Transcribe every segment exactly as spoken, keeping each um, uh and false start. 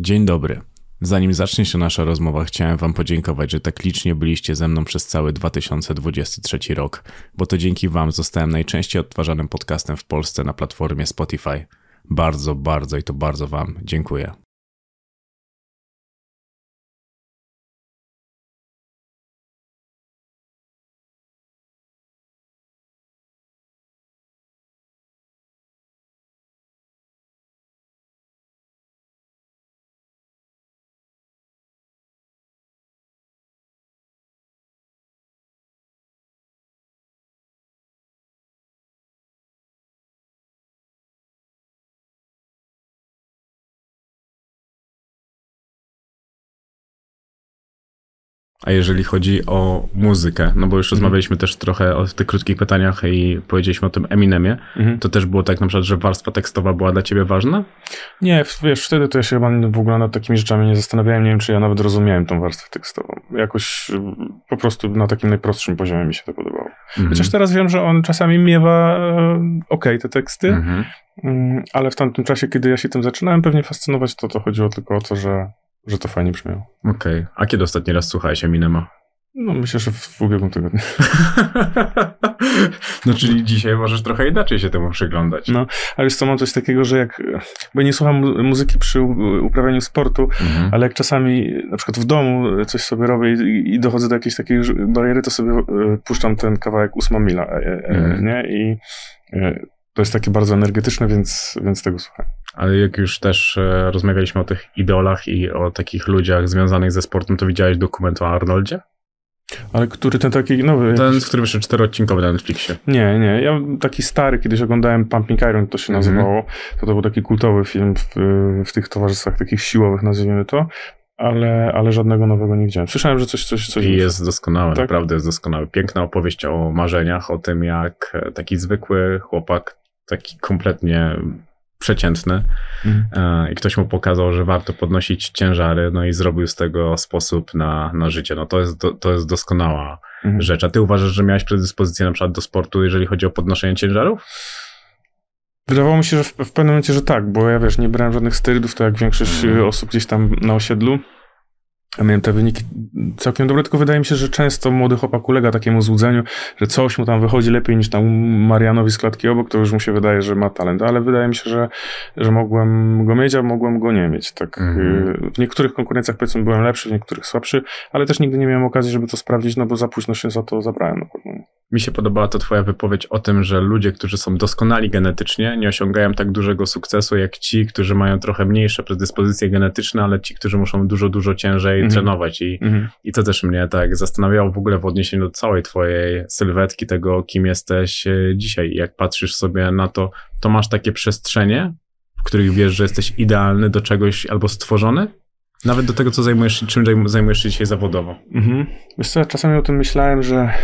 Dzień dobry. Zanim zacznie się nasza rozmowa, chciałem wam podziękować, że tak licznie byliście ze mną przez cały dwa tysiące dwudziesty trzeci rok, bo to dzięki wam zostałem najczęściej odtwarzanym podcastem w Polsce na platformie Spotify. Bardzo, bardzo i to bardzo wam dziękuję. A jeżeli chodzi o muzykę, no bo już mhm. rozmawialiśmy też trochę o tych krótkich pytaniach i powiedzieliśmy o tym Eminemie, mhm. to też było tak na przykład, że warstwa tekstowa była dla ciebie ważna? Nie, wiesz, wtedy to ja się chyba w ogóle nad takimi rzeczami nie zastanawiałem, nie wiem, czy ja nawet rozumiałem tą warstwę tekstową. Jakoś po prostu na takim najprostszym poziomie mi się to podobało. Mhm. Chociaż teraz wiem, że on czasami miewa okej okay, te teksty, mhm. ale w tamtym czasie, kiedy ja się tym zaczynałem pewnie fascynować, to to chodziło tylko o to, że że to fajnie brzmiało. Okej. Okay. A kiedy ostatni raz słuchałeś Eminema? No myślę, że w, w ubiegłym tygodniu. No czyli dzisiaj możesz trochę inaczej się temu przyglądać. No, ale wiesz co, mam coś takiego, że jak, bo ja nie słucham muzyki przy uprawianiu sportu, mhm. ale jak czasami na przykład w domu coś sobie robię i, i dochodzę do jakiejś takiej bariery, to sobie puszczam ten kawałek ósma mila, mhm. nie? I to jest takie bardzo energetyczne, więc, więc tego słucham. Ale jak już też e, rozmawialiśmy o tych idolach i o takich ludziach związanych ze sportem, to widziałeś dokument o Arnoldzie? Ale który ten taki nowy? Ten, w którym jeszcze czteroodcinkowy na Netflixie. Nie, nie. Ja taki stary, kiedyś oglądałem Pumping Iron, to się nazywało. Mm. To, to był taki kultowy film w, w tych towarzystwach takich siłowych, nazwijmy to. Ale, ale żadnego nowego nie widziałem. Słyszałem, że coś... coś, coś I jest doskonały, tak? Naprawdę jest doskonały. Piękna opowieść o marzeniach, o tym jak taki zwykły chłopak, taki kompletnie przeciętny mhm. i ktoś mu pokazał, że warto podnosić ciężary, no i zrobił z tego sposób na, na życie. No to jest, to, to jest doskonała mhm. rzecz. A ty uważasz, że miałeś predyspozycję na przykład do sportu, jeżeli chodzi o podnoszenie ciężarów? Wydawało mi się, że w, w pewnym momencie, że tak, bo ja wiesz, nie brałem żadnych sterydów, tak jak większość mhm. osób gdzieś tam na osiedlu. Ja miałem te wyniki całkiem dobre, tylko wydaje mi się, że często młody chłopak ulega takiemu złudzeniu, że coś mu tam wychodzi lepiej niż tam Marianowi z klatki obok, to już mu się wydaje, że ma talent, ale wydaje mi się, że, że mogłem go mieć, a mogłem go nie mieć. Tak, mm-hmm. W niektórych konkurencjach powiedzmy byłem lepszy, w niektórych słabszy, ale też nigdy nie miałem okazji, żeby to sprawdzić, no bo za późno się za to zabrałem na pewno. Mi się podobała to twoja wypowiedź o tym, że ludzie, którzy są doskonali genetycznie, nie osiągają tak dużego sukcesu jak ci, którzy mają trochę mniejsze predyspozycje genetyczne, ale ci, którzy muszą dużo, dużo ciężej mm-hmm. trenować. I, mm-hmm. I to też mnie tak zastanawiało w ogóle w odniesieniu do całej twojej sylwetki, tego, kim jesteś dzisiaj. I jak patrzysz sobie na to, to masz takie przestrzenie, w których wiesz, że jesteś idealny do czegoś albo stworzony? Nawet do tego, co zajmujesz, czym zajmujesz się dzisiaj zawodowo. Mm-hmm. Wiesz co, ja czasami o tym myślałem, że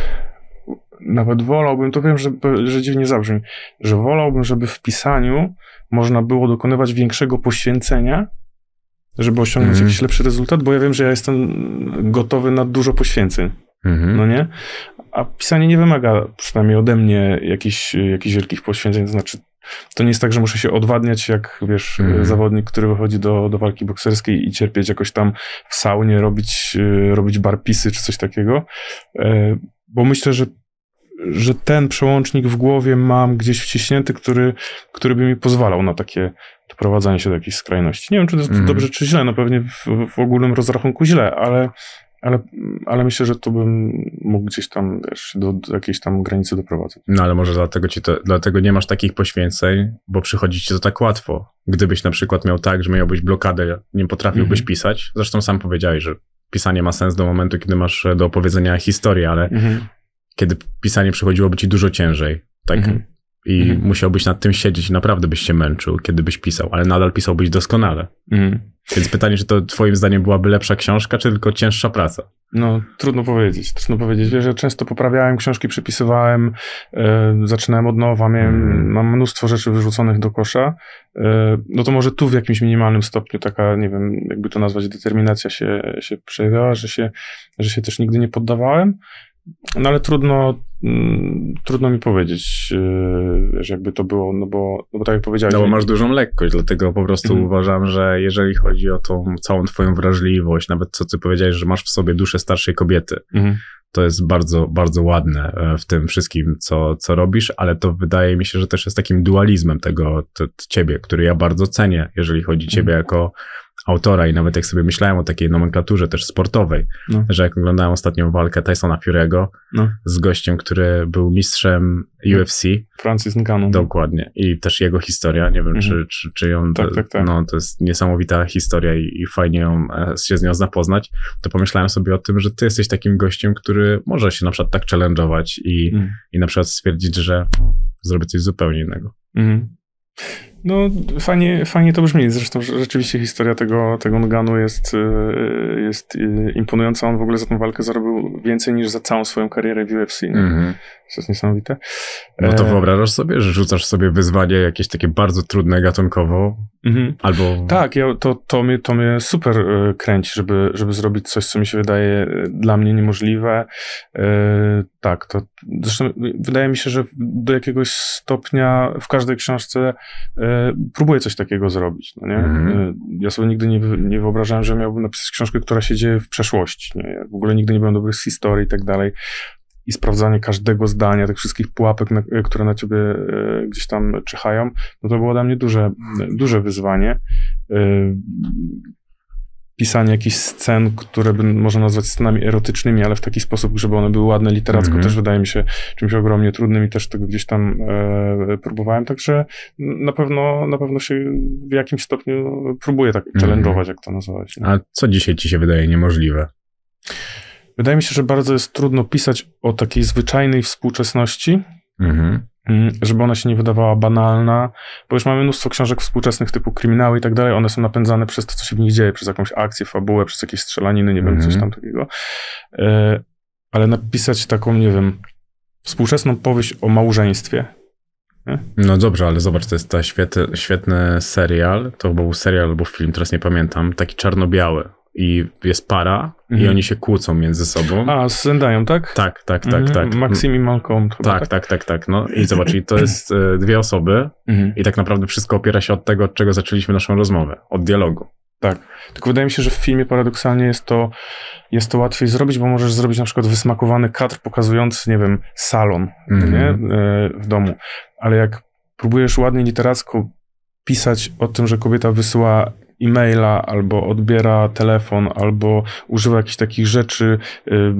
nawet wolałbym, to wiem, że, że dziwnie zabrzmi, że wolałbym, żeby w pisaniu można było dokonywać większego poświęcenia, żeby osiągnąć mm. jakiś lepszy rezultat, bo ja wiem, że ja jestem gotowy na dużo poświęceń, mm-hmm. no nie? A pisanie nie wymaga, przynajmniej ode mnie, jakichś, jakichś wielkich poświęceń, to znaczy to nie jest tak, że muszę się odwadniać jak, wiesz, mm. zawodnik, który wychodzi do, do walki bokserskiej i cierpieć jakoś tam w saunie, robić, robić barpisy czy coś takiego, bo myślę, że że ten przełącznik w głowie mam gdzieś wciśnięty, który, który by mi pozwalał na takie doprowadzanie się do jakiejś skrajności. Nie wiem, czy to jest mm. dobrze, czy źle, no pewnie w, w ogólnym rozrachunku źle, ale, ale, ale myślę, że tu bym mógł gdzieś tam, wiesz, do, do jakiejś tam granicy doprowadzać. No ale może dlatego ci to, dlatego nie masz takich poświęceń, bo przychodzi ci to tak łatwo. Gdybyś na przykład miał tak, że miałbyś blokadę, nie potrafiłbyś mm-hmm. pisać, zresztą sam powiedziałeś, że pisanie ma sens do momentu, kiedy masz do opowiedzenia historię, ale mm-hmm. kiedy pisanie przychodziłoby ci dużo ciężej, tak? Mm-hmm. I mm-hmm. musiałbyś nad tym siedzieć i naprawdę byś się męczył, kiedy byś pisał, ale nadal pisałbyś doskonale. Mm-hmm. Więc pytanie, czy to twoim zdaniem byłaby lepsza książka, czy tylko cięższa praca? No, trudno powiedzieć, trudno powiedzieć. Wiesz, że często poprawiałem książki, przepisywałem, yy, zaczynałem od nowa, miałem, mm. mam mnóstwo rzeczy wyrzuconych do kosza. Yy, no to może tu w jakimś minimalnym stopniu taka, nie wiem, jakby to nazwać, determinacja się, się przejawiała, że się, że się też nigdy nie poddawałem. no ale trudno, mm, trudno mi powiedzieć, yy, że jakby to było, no bo, no bo tak jak powiedziałeś... No bo masz dużą lekkość, dlatego po prostu mhm. uważam, że jeżeli chodzi o tą całą twoją wrażliwość, nawet co ty powiedziałeś, że masz w sobie duszę starszej kobiety, mhm. to jest bardzo, bardzo ładne w tym wszystkim, co, co robisz, ale to wydaje mi się, że też jest takim dualizmem tego to, to ciebie, który ja bardzo cenię, jeżeli chodzi o ciebie mhm. jako autora i nawet jak sobie myślałem o takiej nomenklaturze też sportowej, no. że jak oglądałem ostatnią walkę Tysona Fury'ego no. z gościem, który był mistrzem U F C. Francis Ngannou. Dokładnie. I też jego historia, nie wiem, mhm. czy, czy, czy ją... Tak, tak, tak. No, to jest niesamowita historia i, i fajnie ją, się z nią zapoznać. To pomyślałem sobie o tym, że ty jesteś takim gościem, który może się na przykład tak challenge'ować i, mhm. i na przykład stwierdzić, że zrobię coś zupełnie innego. Mhm. No, fajnie, fajnie to brzmi. Zresztą rzeczywiście historia tego, tego Nganu jest, jest imponująca. On w ogóle za tą walkę zarobił więcej niż za całą swoją karierę w U F C. Mm-hmm. To jest niesamowite. No to wyobrażasz sobie, że rzucasz sobie wyzwanie jakieś takie bardzo trudne gatunkowo? Mm-hmm. Albo... Tak, ja, to, to, mnie, to mnie super kręci, żeby, żeby zrobić coś, co mi się wydaje dla mnie niemożliwe. Tak, to zresztą wydaje mi się, że do jakiegoś stopnia w każdej książce próbuję coś takiego zrobić. No nie? Mm-hmm. Ja sobie nigdy nie, nie wyobrażałem, że miałbym napisać książkę, która się dzieje w przeszłości. Nie? Ja w ogóle nigdy nie byłem dobry z historii i tak dalej. I sprawdzanie każdego zdania, tych wszystkich pułapek, na, które na ciebie e, gdzieś tam czyhają, no to było dla mnie duże, duże wyzwanie. E, pisanie jakichś scen, które by można nazwać scenami erotycznymi, ale w taki sposób, żeby one były ładne literacko, mm-hmm. też wydaje mi się czymś ogromnie trudnym i też tego gdzieś tam e, próbowałem, także na pewno, na pewno się w jakimś stopniu próbuję tak mm-hmm. challenge'ować, jak to nazwać. Nie? A co dzisiaj ci się wydaje niemożliwe? Wydaje mi się, że bardzo jest trudno pisać o takiej zwyczajnej współczesności, mm-hmm. żeby ona się nie wydawała banalna, bo już mamy mnóstwo książek współczesnych typu kryminały i tak dalej, one są napędzane przez to, co się w nich dzieje, przez jakąś akcję, fabułę, przez jakieś strzelaniny, nie mm-hmm. wiem, coś tam takiego. Ale napisać taką, nie wiem, współczesną powieść o małżeństwie. Nie? No dobrze, ale zobacz, to jest ta świetny, świetny serial, to był serial albo film, teraz nie pamiętam, taki czarno-biały. I jest para mhm. i oni się kłócą między sobą. A, z Zendają, tak? Tak, tak, tak, mhm. tak. Maxim i Malcolm. Chyba, tak, tak, tak, tak, tak. No i zobacz, i to jest y, dwie osoby mhm. i tak naprawdę wszystko opiera się od tego, od czego zaczęliśmy naszą rozmowę. Od dialogu. Tak. Tylko wydaje mi się, że w filmie paradoksalnie jest to, jest to łatwiej zrobić, bo możesz zrobić na przykład wysmakowany kadr pokazujący, nie wiem, salon mhm. nie? Y, w domu. Ale jak próbujesz ładnie literacko pisać o tym, że kobieta wysyła e-maila, albo odbiera telefon, albo używa jakichś takich rzeczy, yy,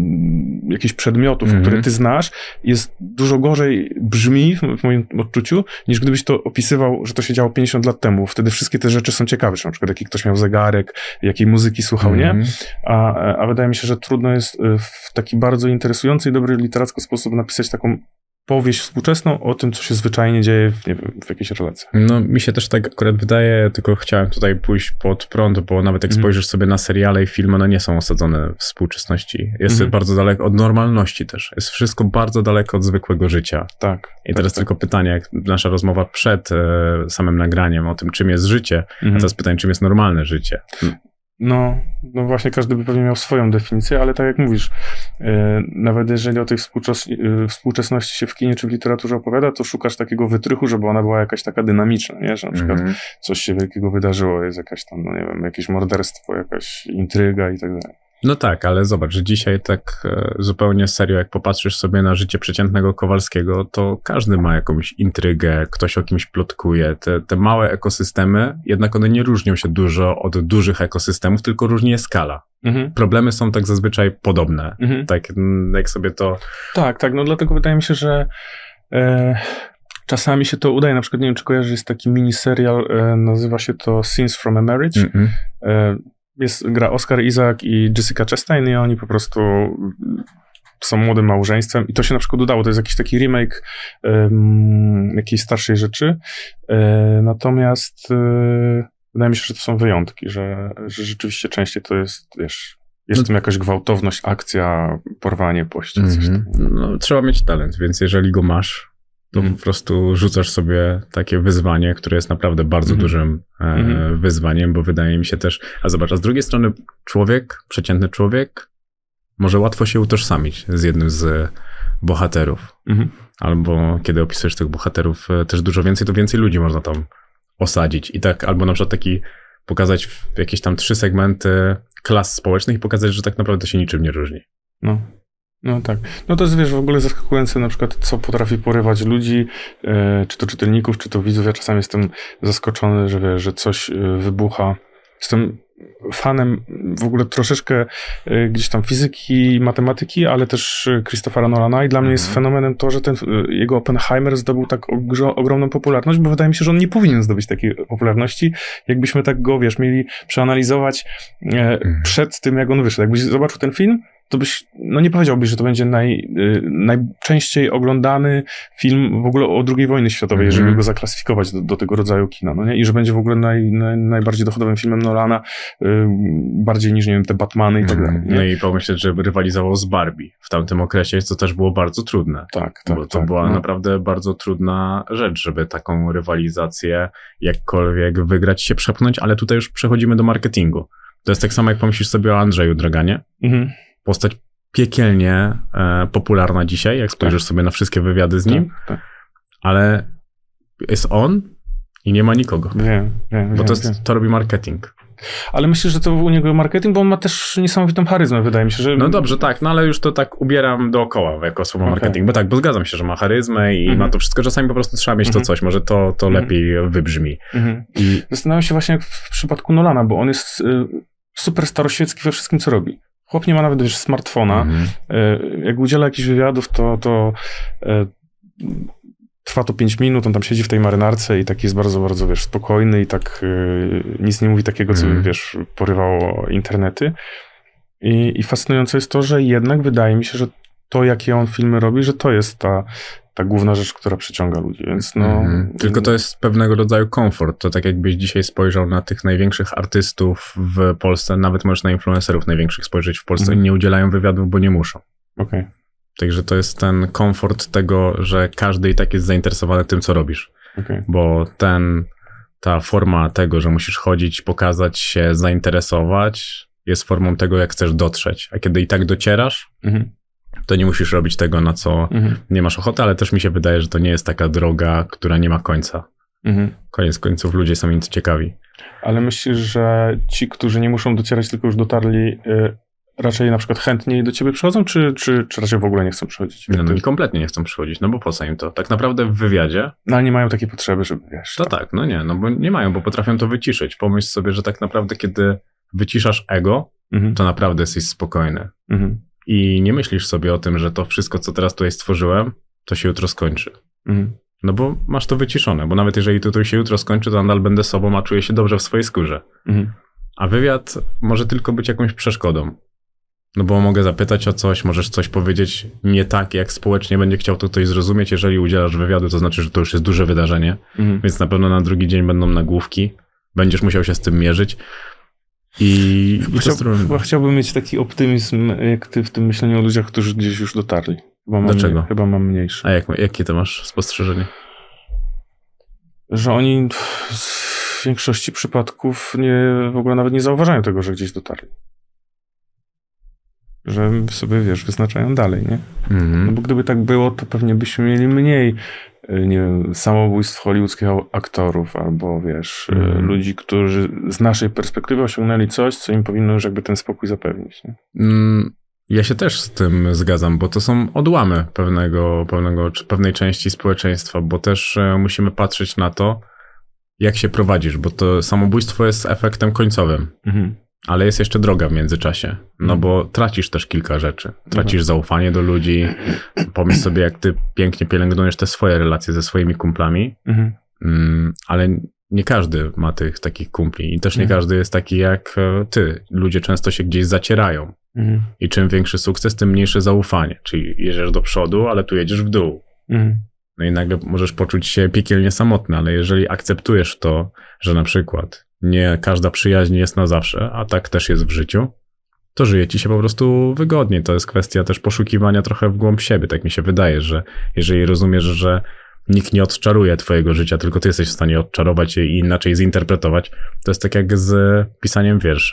jakichś przedmiotów, mm-hmm. które ty znasz, jest dużo gorzej brzmi w moim odczuciu, niż gdybyś to opisywał, że to się działo pięćdziesiąt lat temu. Wtedy wszystkie te rzeczy są ciekawe, na przykład jaki ktoś miał zegarek, jakiej muzyki słuchał, mm-hmm. nie? A, a wydaje mi się, że trudno jest w taki bardzo interesujący i dobry literacko sposób napisać taką powieść współczesną o tym, co się zwyczajnie dzieje w, nie wiem, w jakiejś relacji. No, mi się też tak akurat wydaje, tylko chciałem tutaj pójść pod prąd, bo nawet jak mm. spojrzysz sobie na seriale i filmy, one nie są osadzone w współczesności. Jest mm. bardzo daleko od normalności też. Jest wszystko bardzo daleko od zwykłego życia. Tak. I tak, teraz tak. tylko pytanie, jak nasza rozmowa przed e, samym nagraniem o tym, czym jest życie, mm. a teraz pytanie, czym jest normalne życie. Hmm. No, no właśnie każdy by pewnie miał swoją definicję, ale tak jak mówisz, yy, nawet jeżeli o tej współczes- yy, współczesności się w kinie czy w literaturze opowiada, to szukasz takiego wytrychu, żeby ona była jakaś taka dynamiczna, nie? Że na przykład mm-hmm. coś się wielkiego wydarzyło, jest jakaś tam, no nie wiem, jakieś morderstwo, jakaś intryga i tak dalej. No tak, ale zobacz, że dzisiaj tak e, zupełnie serio, jak popatrzysz sobie na życie przeciętnego Kowalskiego, to każdy ma jakąś intrygę, ktoś o kimś plotkuje. Te, te małe ekosystemy, jednak one nie różnią się dużo od dużych ekosystemów, tylko różni je skala. Mhm. Problemy są tak zazwyczaj podobne. Mhm. Tak jak sobie to... Tak, tak, no dlatego wydaje mi się, że e, czasami się to udaje. Na przykład, nie wiem, czy kojarzysz, jest taki miniserial, e, nazywa się to Scenes from a Marriage. Mhm. E, Jest, gra Oscar Isaac i Jessica Chastain i oni po prostu są młodym małżeństwem i to się na przykład udało. To jest jakiś taki remake um, jakiejś starszej rzeczy. E, natomiast e, wydaje mi się, że to są wyjątki, że, że rzeczywiście częściej to jest, wiesz, jest no, tam jakaś gwałtowność, akcja, porwanie, pościg, coś mm-hmm. No, trzeba mieć talent, więc jeżeli go masz, to mm. po prostu rzucasz sobie takie wyzwanie, które jest naprawdę bardzo mm. dużym e, mm. wyzwaniem, bo wydaje mi się też, a zobacz, a z drugiej strony człowiek, przeciętny człowiek może łatwo się utożsamić z jednym z bohaterów. Mhm. Albo kiedy opisujesz tych bohaterów też dużo więcej, to więcej ludzi można tam osadzić. I tak, albo na przykład taki pokazać jakieś tam trzy segmenty klas społecznych i pokazać, że tak naprawdę się niczym nie różni. No. No tak. No to jest, wiesz, w ogóle zaskakujące na przykład, co potrafi porywać ludzi, e, czy to czytelników, czy to widzów. Ja czasami jestem zaskoczony, że wiesz, że coś e, wybucha. Jestem fanem w ogóle troszeczkę e, gdzieś tam fizyki, matematyki, ale też Christophera Nolana i dla mnie jest Mhm. fenomenem to, że ten e, jego Oppenheimer zdobył tak ogro, ogromną popularność, bo wydaje mi się, że on nie powinien zdobyć takiej popularności, jakbyśmy tak go, wiesz, mieli przeanalizować e, Mhm. przed tym, jak on wyszedł. Jakbyś zobaczył ten film, to byś, no nie powiedziałbyś, że to będzie naj, y, najczęściej oglądany film w ogóle o drugiej wojnie światowej, Mhm. jeżeli go zaklasyfikować do, do tego rodzaju kina, no nie? I że będzie w ogóle naj, naj, najbardziej dochodowym filmem Nolana, y, bardziej niż, nie wiem, te Batmany i tak dalej, nie? No i pomyśleć, że rywalizował z Barbie w tamtym okresie, co też było bardzo trudne. Tak, tak, Bo to tak, była no. naprawdę bardzo trudna rzecz, żeby taką rywalizację jakkolwiek wygrać, się przepchnąć, ale tutaj już przechodzimy do marketingu. To jest tak samo, jak pomyślisz sobie o Andrzeju Draganie. Mhm. Postać piekielnie e, popularna dzisiaj, jak spojrzysz Tak. sobie na wszystkie wywiady z nim, Tak, tak. ale jest on i nie ma nikogo. Wiem, wiem, Bo wiem, to, jest, wiem. to robi marketing. Ale myślę, że to u niego marketing, bo on ma też niesamowitą charyzmę, wydaje mi się, że... No dobrze, tak, no ale już to tak ubieram dookoła jako słowo Okay. marketing, bo tak, bo zgadzam się, że ma charyzmę i Mhm. ma to wszystko, czasami po prostu trzeba mieć Mhm. to coś, może to, to Mhm. lepiej wybrzmi. Mhm. I Zastanawiam się właśnie w przypadku Nolana, bo on jest y, super staroświecki we wszystkim, co robi. Chłop nie ma nawet, wiesz, smartfona. Mhm. Y, jak udziela jakichś wywiadów, to, to y, trwa to pięć minut, on tam siedzi w tej marynarce i taki jest bardzo, bardzo, wiesz, spokojny i tak y, nic nie mówi takiego, co, Mhm. wiesz, porywało internety. I, I fascynujące jest to, że jednak wydaje mi się, że to, jakie on filmy robi, że to jest ta, ta główna rzecz, która przyciąga ludzi, więc no... Mhm. Tylko to jest pewnego rodzaju komfort. To tak jakbyś dzisiaj spojrzał na tych największych artystów w Polsce, nawet możesz na influencerów największych spojrzeć w Polsce, Mhm. nie udzielają wywiadów, bo nie muszą. Okej. Okay. Także to jest ten komfort tego, że każdy i tak jest zainteresowany tym, co robisz. Okay. Bo ten, ta forma tego, że musisz chodzić, pokazać się, zainteresować, jest formą tego, jak chcesz dotrzeć. A kiedy i tak docierasz, Mhm. to nie musisz robić tego, na co Mhm. nie masz ochoty, ale też mi się wydaje, że to nie jest taka droga, która nie ma końca. Mhm. Koniec końców ludzie są im ciekawi. Ale myślisz, że ci, którzy nie muszą docierać, tylko już dotarli, y, raczej na przykład chętniej do ciebie przychodzą, czy, czy, czy raczej w ogóle nie chcą przychodzić? No, no i kompletnie nie chcą przychodzić, no bo po co im to? Tak naprawdę w wywiadzie, No ale nie mają takiej potrzeby, żeby, wiesz... to tak, no nie, no bo nie mają, bo potrafią to wyciszyć. Pomyśl sobie, że tak naprawdę kiedy wyciszasz ego, Mhm. to naprawdę jesteś spokojny. Mhm. I nie myślisz sobie o tym, że to wszystko, co teraz tutaj stworzyłem, to się jutro skończy. Mhm. No bo masz to wyciszone, bo nawet jeżeli to, to się jutro skończy, to nadal będę sobą, a czuję się dobrze w swojej skórze. Mhm. A wywiad może tylko być jakąś przeszkodą. No bo mogę zapytać o coś, możesz coś powiedzieć nie tak, jak społecznie będzie chciał to ktoś zrozumieć. Jeżeli udzielasz wywiadu, to znaczy, że to już jest duże wydarzenie, Mhm. więc na pewno na drugi dzień będą nagłówki. Będziesz musiał się z tym mierzyć. I, i to Chciał, stron... chyba chciałbym mieć taki optymizm, jak ty w tym myśleniu o ludziach, którzy gdzieś już dotarli. Chyba mam, Dlaczego? Mniej, chyba mam mniejsze. A jak, jakie to masz spostrzeżenie? Że oni w większości przypadków nie, w ogóle nawet nie zauważają tego, że gdzieś dotarli. Że sobie, wiesz, wyznaczają dalej, nie? Mhm. No bo gdyby tak było, to pewnie byśmy mieli mniej, y, nie wiem, samobójstw hollywoodzkich aktorów, albo wiesz, y, Mhm. ludzi, którzy z naszej perspektywy osiągnęli coś, co im powinno już jakby ten spokój zapewnić, nie? Mm, Ja się też z tym zgadzam, bo to są odłamy pewnego, pewnego, czy pewnej części społeczeństwa, bo też e, musimy patrzeć na to, jak się prowadzisz, bo to samobójstwo jest efektem końcowym, Mhm. ale jest jeszcze droga w międzyczasie, no Mhm. bo tracisz też kilka rzeczy. Tracisz zaufanie do ludzi, pomyśl sobie, jak ty pięknie pielęgnujesz te swoje relacje ze swoimi kumplami, Mhm. mm, ale nie każdy ma tych takich kumpli i też nie Mhm. każdy jest taki jak e, ty. Ludzie często się gdzieś zacierają. Mhm. I czym większy sukces, tym mniejsze zaufanie. Czyli jedziesz do przodu, ale tu jedziesz w dół. Mhm. No i nagle możesz poczuć się piekielnie samotny, ale jeżeli akceptujesz to, że na przykład nie każda przyjaźń jest na zawsze, a tak też jest w życiu, to żyje ci się po prostu wygodnie. To jest kwestia też poszukiwania trochę w głąb siebie. Tak mi się wydaje, że jeżeli rozumiesz, że nikt nie odczaruje twojego życia, tylko ty jesteś w stanie odczarować je i inaczej zinterpretować, to jest tak jak z pisaniem wierszy.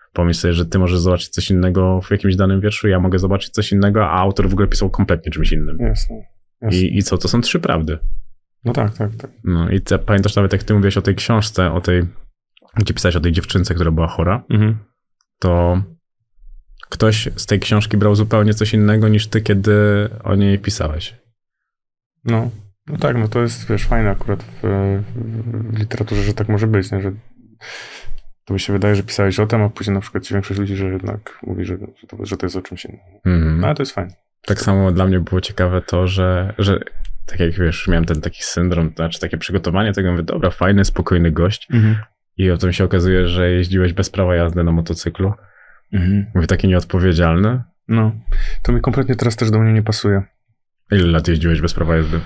Pomyśl sobie, że ty możesz zobaczyć coś innego w jakimś danym wierszu, ja mogę zobaczyć coś innego, a autor w ogóle pisał kompletnie czymś innym. Jasne. jasne. I, I co? To są trzy prawdy. No tak, tak, tak. No i te, pamiętasz nawet, jak ty mówiłeś o tej książce, o tej, gdzie pisałeś o tej dziewczynce, która była chora, Mhm. to ktoś z tej książki brał zupełnie coś innego niż ty, kiedy o niej pisałeś. No. No tak, no to jest, wiesz, fajne akurat w, w literaturze, że tak może być, nie? Że to mi się wydaje, że pisałeś o tym, a później na przykład ci większość ludzi, że jednak mówi, że, że, to, że to jest o czymś innym. Mhm. No ale to jest fajne. Tak samo dla mnie było ciekawe to, że, że tak jak wiesz, miałem ten taki syndrom, to znaczy takie przygotowanie tego, mówię, dobra, fajny, spokojny gość Mhm. i potem się okazuje, że jeździłeś bez prawa jazdy na motocyklu. Mhm. Mówię, taki nieodpowiedzialny. No. To mi kompletnie teraz też do mnie nie pasuje. Ile lat jeździłeś bez prawa jazdy?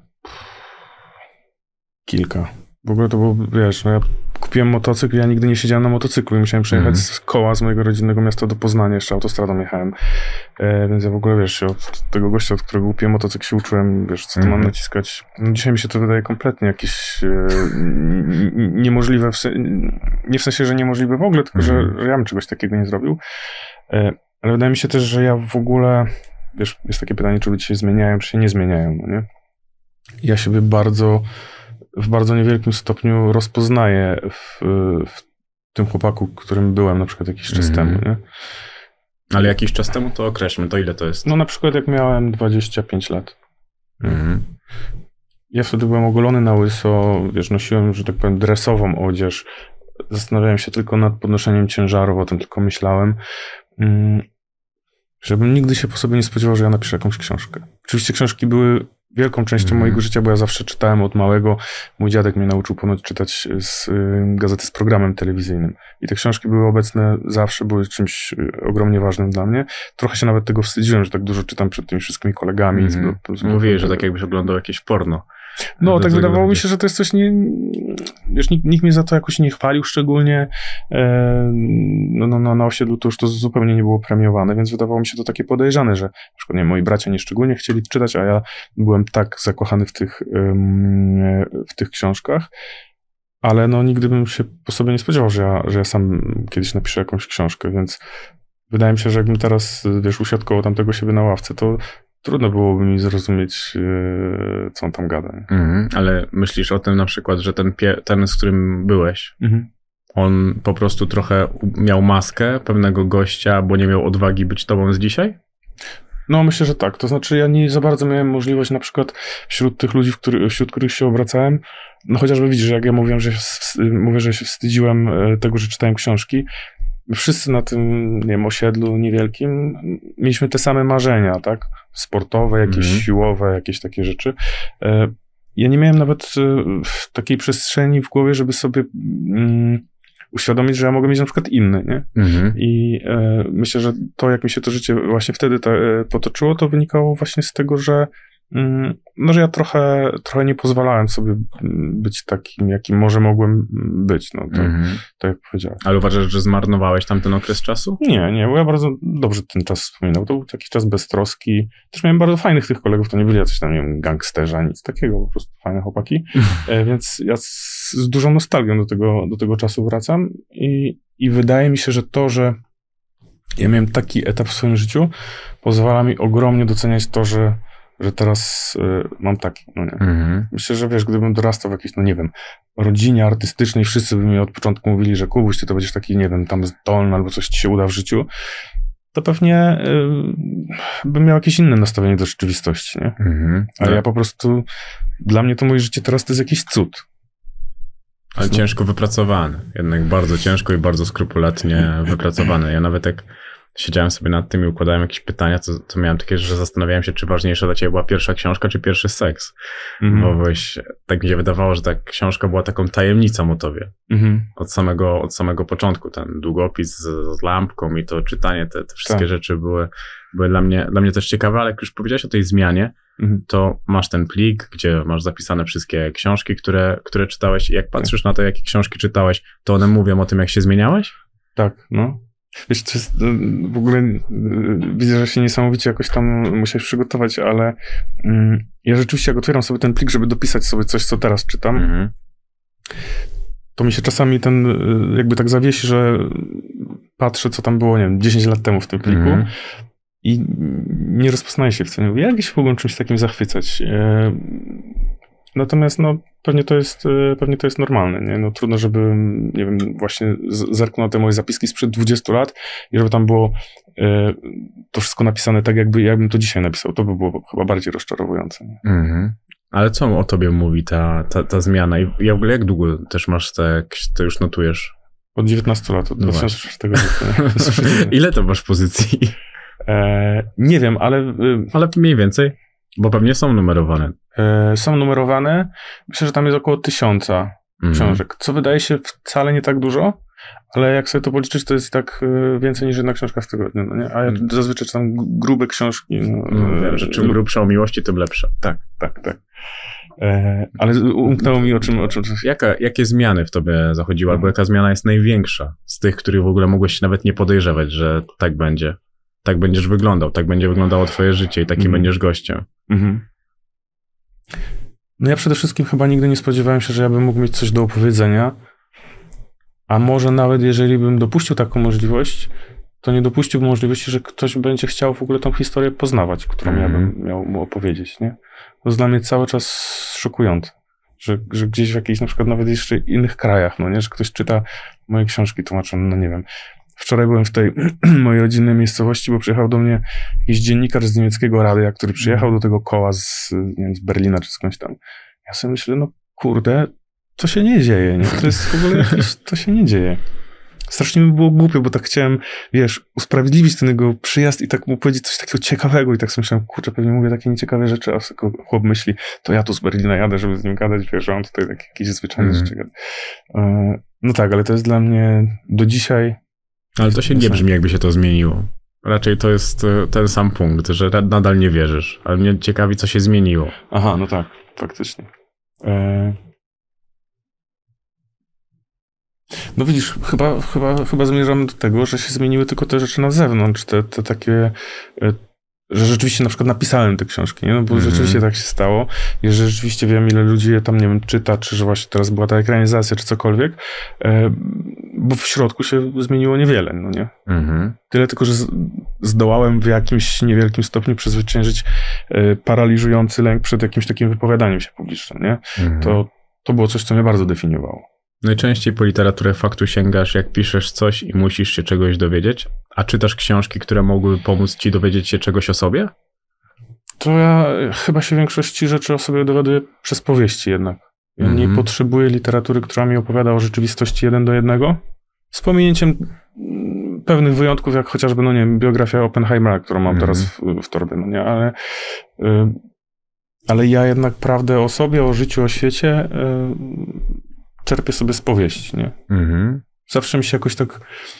Kilka. W ogóle to było, wiesz, no ja kupiłem motocykl, ja nigdy nie siedziałem na motocyklu i musiałem przejechać Mhm. z koła z mojego rodzinnego miasta do Poznania, jeszcze autostradą jechałem. E, więc ja w ogóle, wiesz, od tego gościa, od którego kupiłem motocykl, się uczyłem, wiesz, co tu Mhm. mam naciskać. No, dzisiaj mi się to wydaje kompletnie jakieś e, n- n- niemożliwe, w sen- nie w sensie, że niemożliwe w ogóle, tylko Mhm. że, że ja bym czegoś takiego nie zrobił. E, ale wydaje mi się też, że ja w ogóle, wiesz, jest takie pytanie, czy ludzie się zmieniają, czy się nie zmieniają, no nie? Ja siebie bardzo w bardzo niewielkim stopniu rozpoznaję w, w tym chłopaku, którym byłem na przykład jakiś czas Mhm. temu, nie? Ale jakiś czas temu to określmy, to ile to jest? No na przykład jak miałem dwadzieścia pięć lat. Mhm. Ja wtedy byłem ogolony na łyso, wiesz, nosiłem, że tak powiem, dresową odzież. Zastanawiałem się tylko nad podnoszeniem ciężarów, o tym tylko myślałem. Mm, żebym nigdy się po sobie nie spodziewał, że ja napiszę jakąś książkę. Oczywiście książki były wielką częścią Mhm. mojego życia, bo ja zawsze czytałem od małego. Mój dziadek mnie nauczył ponoć czytać z y, gazety z programem telewizyjnym. I te książki były obecne zawsze, były czymś y, ogromnie ważnym dla mnie. Trochę się nawet tego wstydziłem, że tak dużo czytam przed tymi wszystkimi kolegami. Mhm. Z, z, z, Mówiłeś, że tak jakbyś oglądał jakieś porno. No, Do tak tego wydawało mi będzie. się, że to jest coś nie... Wiesz, nikt, nikt mnie za to jakoś nie chwalił szczególnie. E, no, no, no, na osiedlu to już to zupełnie nie było premiowane, więc wydawało mi się to takie podejrzane, że na przykład, nie wiem, moi bracia nie szczególnie chcieli czytać, a ja byłem tak zakochany w tych, ym, w tych książkach, ale no nigdy bym się po sobie nie spodziewał, że ja, że ja sam kiedyś napiszę jakąś książkę, więc wydaje mi się, że jakbym teraz, wiesz, usiadł koło tamtego siebie na ławce, to trudno byłoby mi zrozumieć, yy, co on tam gada. Nie? Mhm. Ale myślisz o tym na przykład, że ten, pie- ten z którym byłeś, Mhm. on po prostu trochę miał maskę pewnego gościa, bo nie miał odwagi być tobą z dzisiaj? No, myślę, że tak. To znaczy, ja nie za bardzo miałem możliwość na przykład wśród tych ludzi, w który, wśród których się obracałem, no chociażby widzisz, jak ja mówiłem, że się, wst- mówię, że się wstydziłem e, tego, że czytałem książki. Wszyscy na tym, nie wiem, osiedlu niewielkim mieliśmy te same marzenia, tak? Sportowe, jakieś Mhm. siłowe, jakieś takie rzeczy. E, Ja nie miałem nawet e, takiej przestrzeni w głowie, żeby sobie mm, uświadomić, że ja mogę mieć na przykład inny, nie? Mhm. I e, myślę, że to, jak mi się to życie właśnie wtedy ta, e, potoczyło, to wynikało właśnie z tego, że mm, no, że ja trochę, trochę nie pozwalałem sobie mm, być takim, jakim może mogłem być, no to, Mhm. to jak powiedziałem. Ale uważasz, że zmarnowałeś tam ten okres czasu? Nie, nie, bo ja bardzo dobrze ten czas wspominał. To był taki czas bez troski. Też miałem bardzo fajnych tych kolegów, to nie byli jacyś tam, nie wiem, gangsterzy, nic takiego, po prostu fajne chłopaki. E, więc ja z, z dużą nostalgią do tego, do tego czasu wracam i, i wydaje mi się, że to, że ja miałem taki etap w swoim życiu, pozwala mi ogromnie doceniać to, że, że teraz y, mam taki, no nie. Mhm. Myślę, że wiesz, gdybym dorastał w jakiejś, no nie wiem, rodzinie artystycznej, wszyscy by mi od początku mówili, że Kubuś, ty to będziesz taki, nie wiem, tam zdolny albo coś ci się uda w życiu, to pewnie y, bym miał jakieś inne nastawienie do rzeczywistości, nie? Mhm. Ale ja po prostu, dla mnie to moje życie teraz to jest jakiś cud. Ale No. ciężko wypracowany. Jednak bardzo ciężko i bardzo skrupulatnie wypracowany. Ja nawet jak siedziałem sobie nad tym i układałem jakieś pytania, to, to miałem takie, że zastanawiałem się, czy ważniejsza dla ciebie była pierwsza książka, czy pierwszy seks. Mhm. Bo byłeś, tak mi się wydawało, że ta książka była taką tajemnicą o tobie. Mhm. Od samego, od samego początku. Ten długopis z, z lampką i to czytanie, te, te wszystkie Tak. rzeczy były, były dla mnie, dla mnie też ciekawe, ale jak już powiedziałeś o tej zmianie, Mhm. to masz ten plik, gdzie masz zapisane wszystkie książki, które, które czytałeś i jak patrzysz na to, jakie książki czytałeś, to one mówią o tym, jak się zmieniałeś? Tak, no. Wiesz, to jest, y, w ogóle y, widzę, że się niesamowicie jakoś tam musiałeś przygotować, ale y, ja rzeczywiście jak otwieram sobie ten plik, żeby dopisać sobie coś, co teraz czytam, Mhm. to mi się czasami ten y, jakby tak zawiesi, że patrzę, co tam było, nie wiem, dziesięć lat temu w tym pliku mm. i nie rozpoznaję się w tym. Mówię, jak się mogłem czymś takim zachwycać? E, natomiast, no, pewnie to jest, pewnie to jest normalne, nie? No, trudno, żeby, nie wiem, właśnie zerknął na te moje zapiski sprzed dwudziestu lat i żeby tam było e, to wszystko napisane tak, jakby, jakbym to dzisiaj napisał. To by było chyba bardziej rozczarowujące. Nie? Mm-hmm. Ale co o tobie mówi ta, ta, ta zmiana? I w ogóle jak długo też masz te, to już notujesz? Od dziewiętnastu lat, od no dwa tysiące czwartego roku. Ile to masz pozycji? E, nie wiem, ale... E, ale mniej więcej? Bo pewnie są numerowane. E, są numerowane. Myślę, że tam jest około tysiąca mm. książek, co wydaje się wcale nie tak dużo, ale jak sobie to policzyć, to jest i tak więcej niż jedna książka w tygodniu, no nie? A ja zazwyczaj czytam grube książki. No, no, wiem, że czym grubsza o miłości, tym lepsza. Tak, tak, tak. E, ale umknęło mi o czym... O czym... Jaka, jakie zmiany w tobie zachodziły, albo jaka zmiana jest największa z tych, których w ogóle mogłeś nawet nie podejrzewać, że tak będzie. Tak będziesz wyglądał, tak będzie wyglądało twoje życie i takim mm. będziesz gościem. Mm-hmm. No ja przede wszystkim chyba nigdy nie spodziewałem się, że ja bym mógł mieć coś do opowiedzenia, a może nawet jeżeli bym dopuścił taką możliwość, to nie dopuściłbym możliwości, że ktoś będzie chciał w ogóle tą historię poznawać, którą mm. ja bym miał mu opowiedzieć, nie? To jest dla mnie cały czas szokujące, że, że gdzieś w jakichś na przykład nawet jeszcze innych krajach, no nie? Że ktoś czyta moje książki tłumaczone, no nie wiem. Wczoraj byłem w tej mojej rodzinnej miejscowości, bo przyjechał do mnie jakiś dziennikarz z niemieckiego radia, który przyjechał do tego koła z, nie wiem, z Berlina czy skądś tam. Ja sobie myślę, no kurde, to się nie dzieje, nie? To jest w ogóle jakieś, to się nie dzieje. Strasznie mi było głupio, bo tak chciałem, wiesz, usprawiedliwić ten jego przyjazd i tak mu powiedzieć coś takiego ciekawego i tak sobie myślałem, kurczę, pewnie mówię takie nieciekawe rzeczy, a chłop myśli, to ja tu z Berlina jadę, żeby z nim gadać, wiesz, że on tutaj tak jakieś zwyczajne mm. rzeczy gada. No tak, ale to jest dla mnie do dzisiaj... Ale to się nie brzmi, jakby się to zmieniło. Raczej to jest ten sam punkt, że nadal nie wierzysz, ale mnie ciekawi, co się zmieniło. Aha, no tak, faktycznie. E... No widzisz, chyba, chyba, chyba zmierzamy do tego, że się zmieniły tylko te rzeczy na zewnątrz, te, te takie, że rzeczywiście na przykład napisałem te książki, nie? No bo mm-hmm. rzeczywiście tak się stało i że rzeczywiście wiem, ile ludzi je tam, nie wiem, czyta, czy że właśnie teraz była ta ekranizacja, czy cokolwiek, bo w środku się zmieniło niewiele, no nie? Mm-hmm. Tyle tylko, że zdołałem w jakimś niewielkim stopniu przezwyciężyć paraliżujący lęk przed jakimś takim wypowiadaniem się publicznym, nie? Mm-hmm. To, to było coś, co mnie bardzo definiowało. Najczęściej po literaturę faktu sięgasz, jak piszesz coś i musisz się czegoś dowiedzieć, a czytasz książki, które mogłyby pomóc ci dowiedzieć się czegoś o sobie? To ja chyba się w większości rzeczy o sobie dowiaduję przez powieści jednak. Ja mm-hmm. nie potrzebuję literatury, która mi opowiada o rzeczywistości jeden do jednego, z pominięciem pewnych wyjątków, jak chociażby, no nie wiem, biografia Oppenheimera, którą mam mm-hmm. teraz w, w torbie, no nie, ale... Y, ale ja jednak prawdę o sobie, o życiu, o świecie... Y, czerpię sobie z powieści, nie? Mhm. Zawsze mi się jakoś tak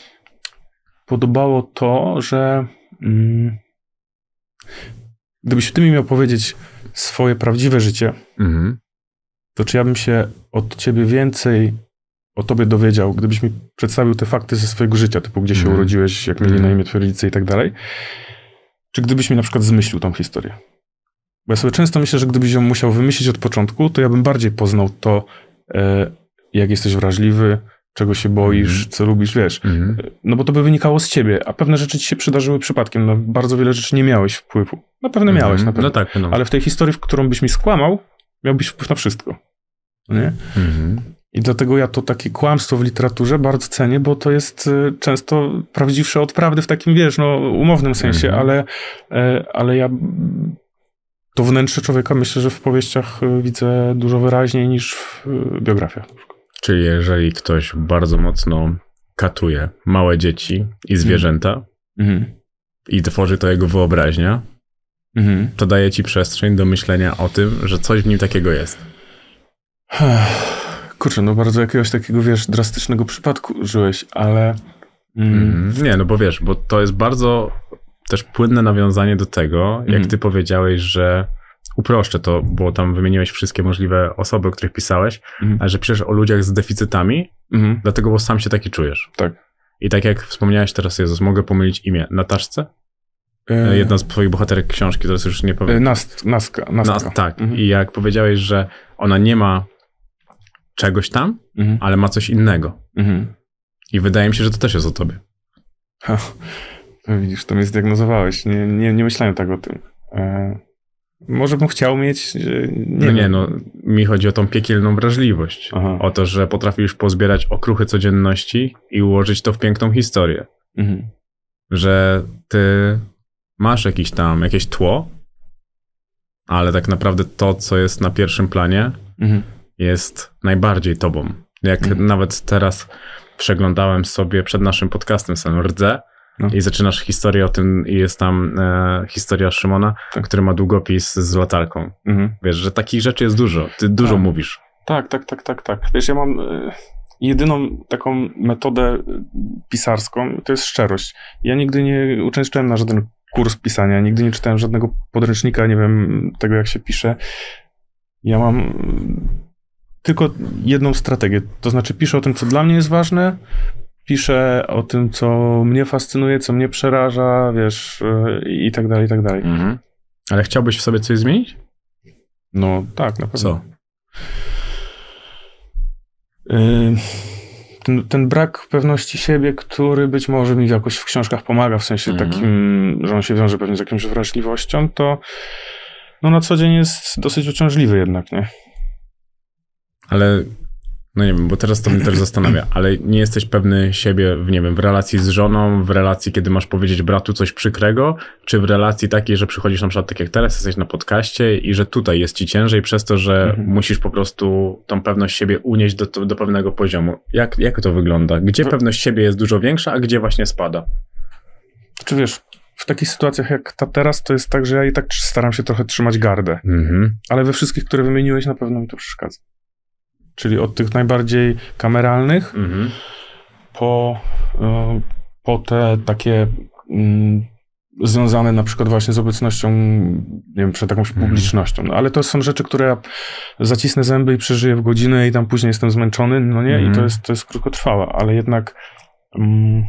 podobało to, że mm, gdybyś ty mi miał powiedzieć swoje prawdziwe życie, mhm. to czy ja bym się od ciebie więcej o tobie dowiedział, gdybyś mi przedstawił te fakty ze swojego życia, typu gdzie mhm. się urodziłeś, jak mieli na imię twoi rodzice i tak dalej, czy gdybyś mi na przykład zmyślił tą historię? Bo ja sobie często myślę, że gdybyś ją musiał wymyślić od początku, to ja bym bardziej poznał to, e, jak jesteś wrażliwy, czego się boisz, mm. co lubisz, wiesz. Mm. No bo to by wynikało z ciebie, a pewne rzeczy ci się przydarzyły przypadkiem. Na bardzo wiele rzeczy nie miałeś wpływu. Na pewno mm. miałeś, na pewno. No tak, no. Ale w tej historii, w którą byś mi skłamał, miałbyś wpływ na wszystko. Nie? Mm. I dlatego ja to takie kłamstwo w literaturze bardzo cenię, bo to jest często prawdziwsze od prawdy w takim, wiesz, no umownym sensie, mm. ale, ale ja to wnętrze człowieka myślę, że w powieściach widzę dużo wyraźniej niż w biografiach. Czyli jeżeli ktoś bardzo mocno katuje małe dzieci i zwierzęta mm. i tworzy to jego wyobraźnia, mm. to daje ci przestrzeń do myślenia o tym, że coś w nim takiego jest. Kurczę, no bardzo jakiegoś takiego, wiesz, drastycznego przypadku użyłeś, ale... Mm. Mm. Nie, no bo wiesz, bo to jest bardzo też płynne nawiązanie do tego, jak mm. ty powiedziałeś, że uproszczę to, bo tam wymieniłeś wszystkie możliwe osoby, o których pisałeś, mm. ale że piszesz o ludziach z deficytami, mm. dlatego, bo sam się taki czujesz. Tak. I tak jak wspomniałeś teraz, Jezus, mogę pomylić imię. Nataszce? E... Jedna z twoich bohaterek książki, teraz już nie powiem. Nast, naska, naska. Nas, tak. Mm. I jak powiedziałeś, że ona nie ma czegoś tam, mm. ale ma coś innego. Mm. I wydaje mi się, że to też jest o tobie. Ha, widzisz, to mnie zdiagnozowałeś. Nie, nie, nie myślałem tak o tym. E, może bym chciał mieć... Nie no nie, no mi chodzi o tą piekielną wrażliwość. Aha. O to, że potrafisz pozbierać okruchy codzienności i ułożyć to w piękną historię. Mhm. Że ty masz jakiś tam, jakieś tło, ale tak naprawdę to, co jest na pierwszym planie, Mhm. jest najbardziej tobą. Jak mhm. nawet teraz przeglądałem sobie przed naszym podcastem sam Rdzę no. i zaczynasz historię o tym i jest tam e, historia Szymona, tak. który ma długopis z latarką. Mhm. Wiesz, że takich rzeczy jest dużo. Ty dużo tak. mówisz. Tak, tak, tak, tak, tak. Wiesz, ja mam y, jedyną taką metodę pisarską, to jest szczerość. Ja nigdy nie uczęszczałem na żaden kurs pisania, nigdy nie czytałem żadnego podręcznika, nie wiem tego, jak się pisze. Ja mam tylko jedną strategię, to znaczy piszę o tym, co dla mnie jest ważne, piszę o tym, co mnie fascynuje, co mnie przeraża, wiesz, i tak dalej, i tak dalej. Mhm. Ale chciałbyś w sobie coś zmienić? No tak, na pewno. Co? Ten, ten brak pewności siebie, który być może mi jakoś w książkach pomaga, w sensie mhm. takim, że on się wiąże pewnie z jakąś wrażliwością, to no na co dzień jest dosyć uciążliwy jednak, nie? Ale, no nie wiem, bo teraz to mnie też zastanawia, ale nie jesteś pewny siebie, w, nie wiem, w relacji z żoną, w relacji, kiedy masz powiedzieć bratu coś przykrego, czy w relacji takiej, że przychodzisz na przykład tak jak teraz, jesteś na podcaście i że tutaj jest ci ciężej przez to, że mhm. musisz po prostu tą pewność siebie unieść do, do pewnego poziomu. Jak, jak to wygląda? Gdzie w... pewność siebie jest dużo większa, a gdzie właśnie spada? Czy wiesz, w takich sytuacjach jak ta teraz, to jest tak, że ja i tak staram się trochę trzymać gardę, mhm. ale we wszystkich, które wymieniłeś, na pewno mi to przeszkadza. Czyli od tych najbardziej kameralnych mm-hmm. po, y, po te takie y, związane na przykład właśnie z obecnością, nie wiem, przed jakąś mm-hmm. publicznością. No, ale to są rzeczy, które ja zacisnę zęby i przeżyję w godzinę i tam później jestem zmęczony, no nie? Mm-hmm. I to jest, to jest krótkotrwałe, ale jednak y,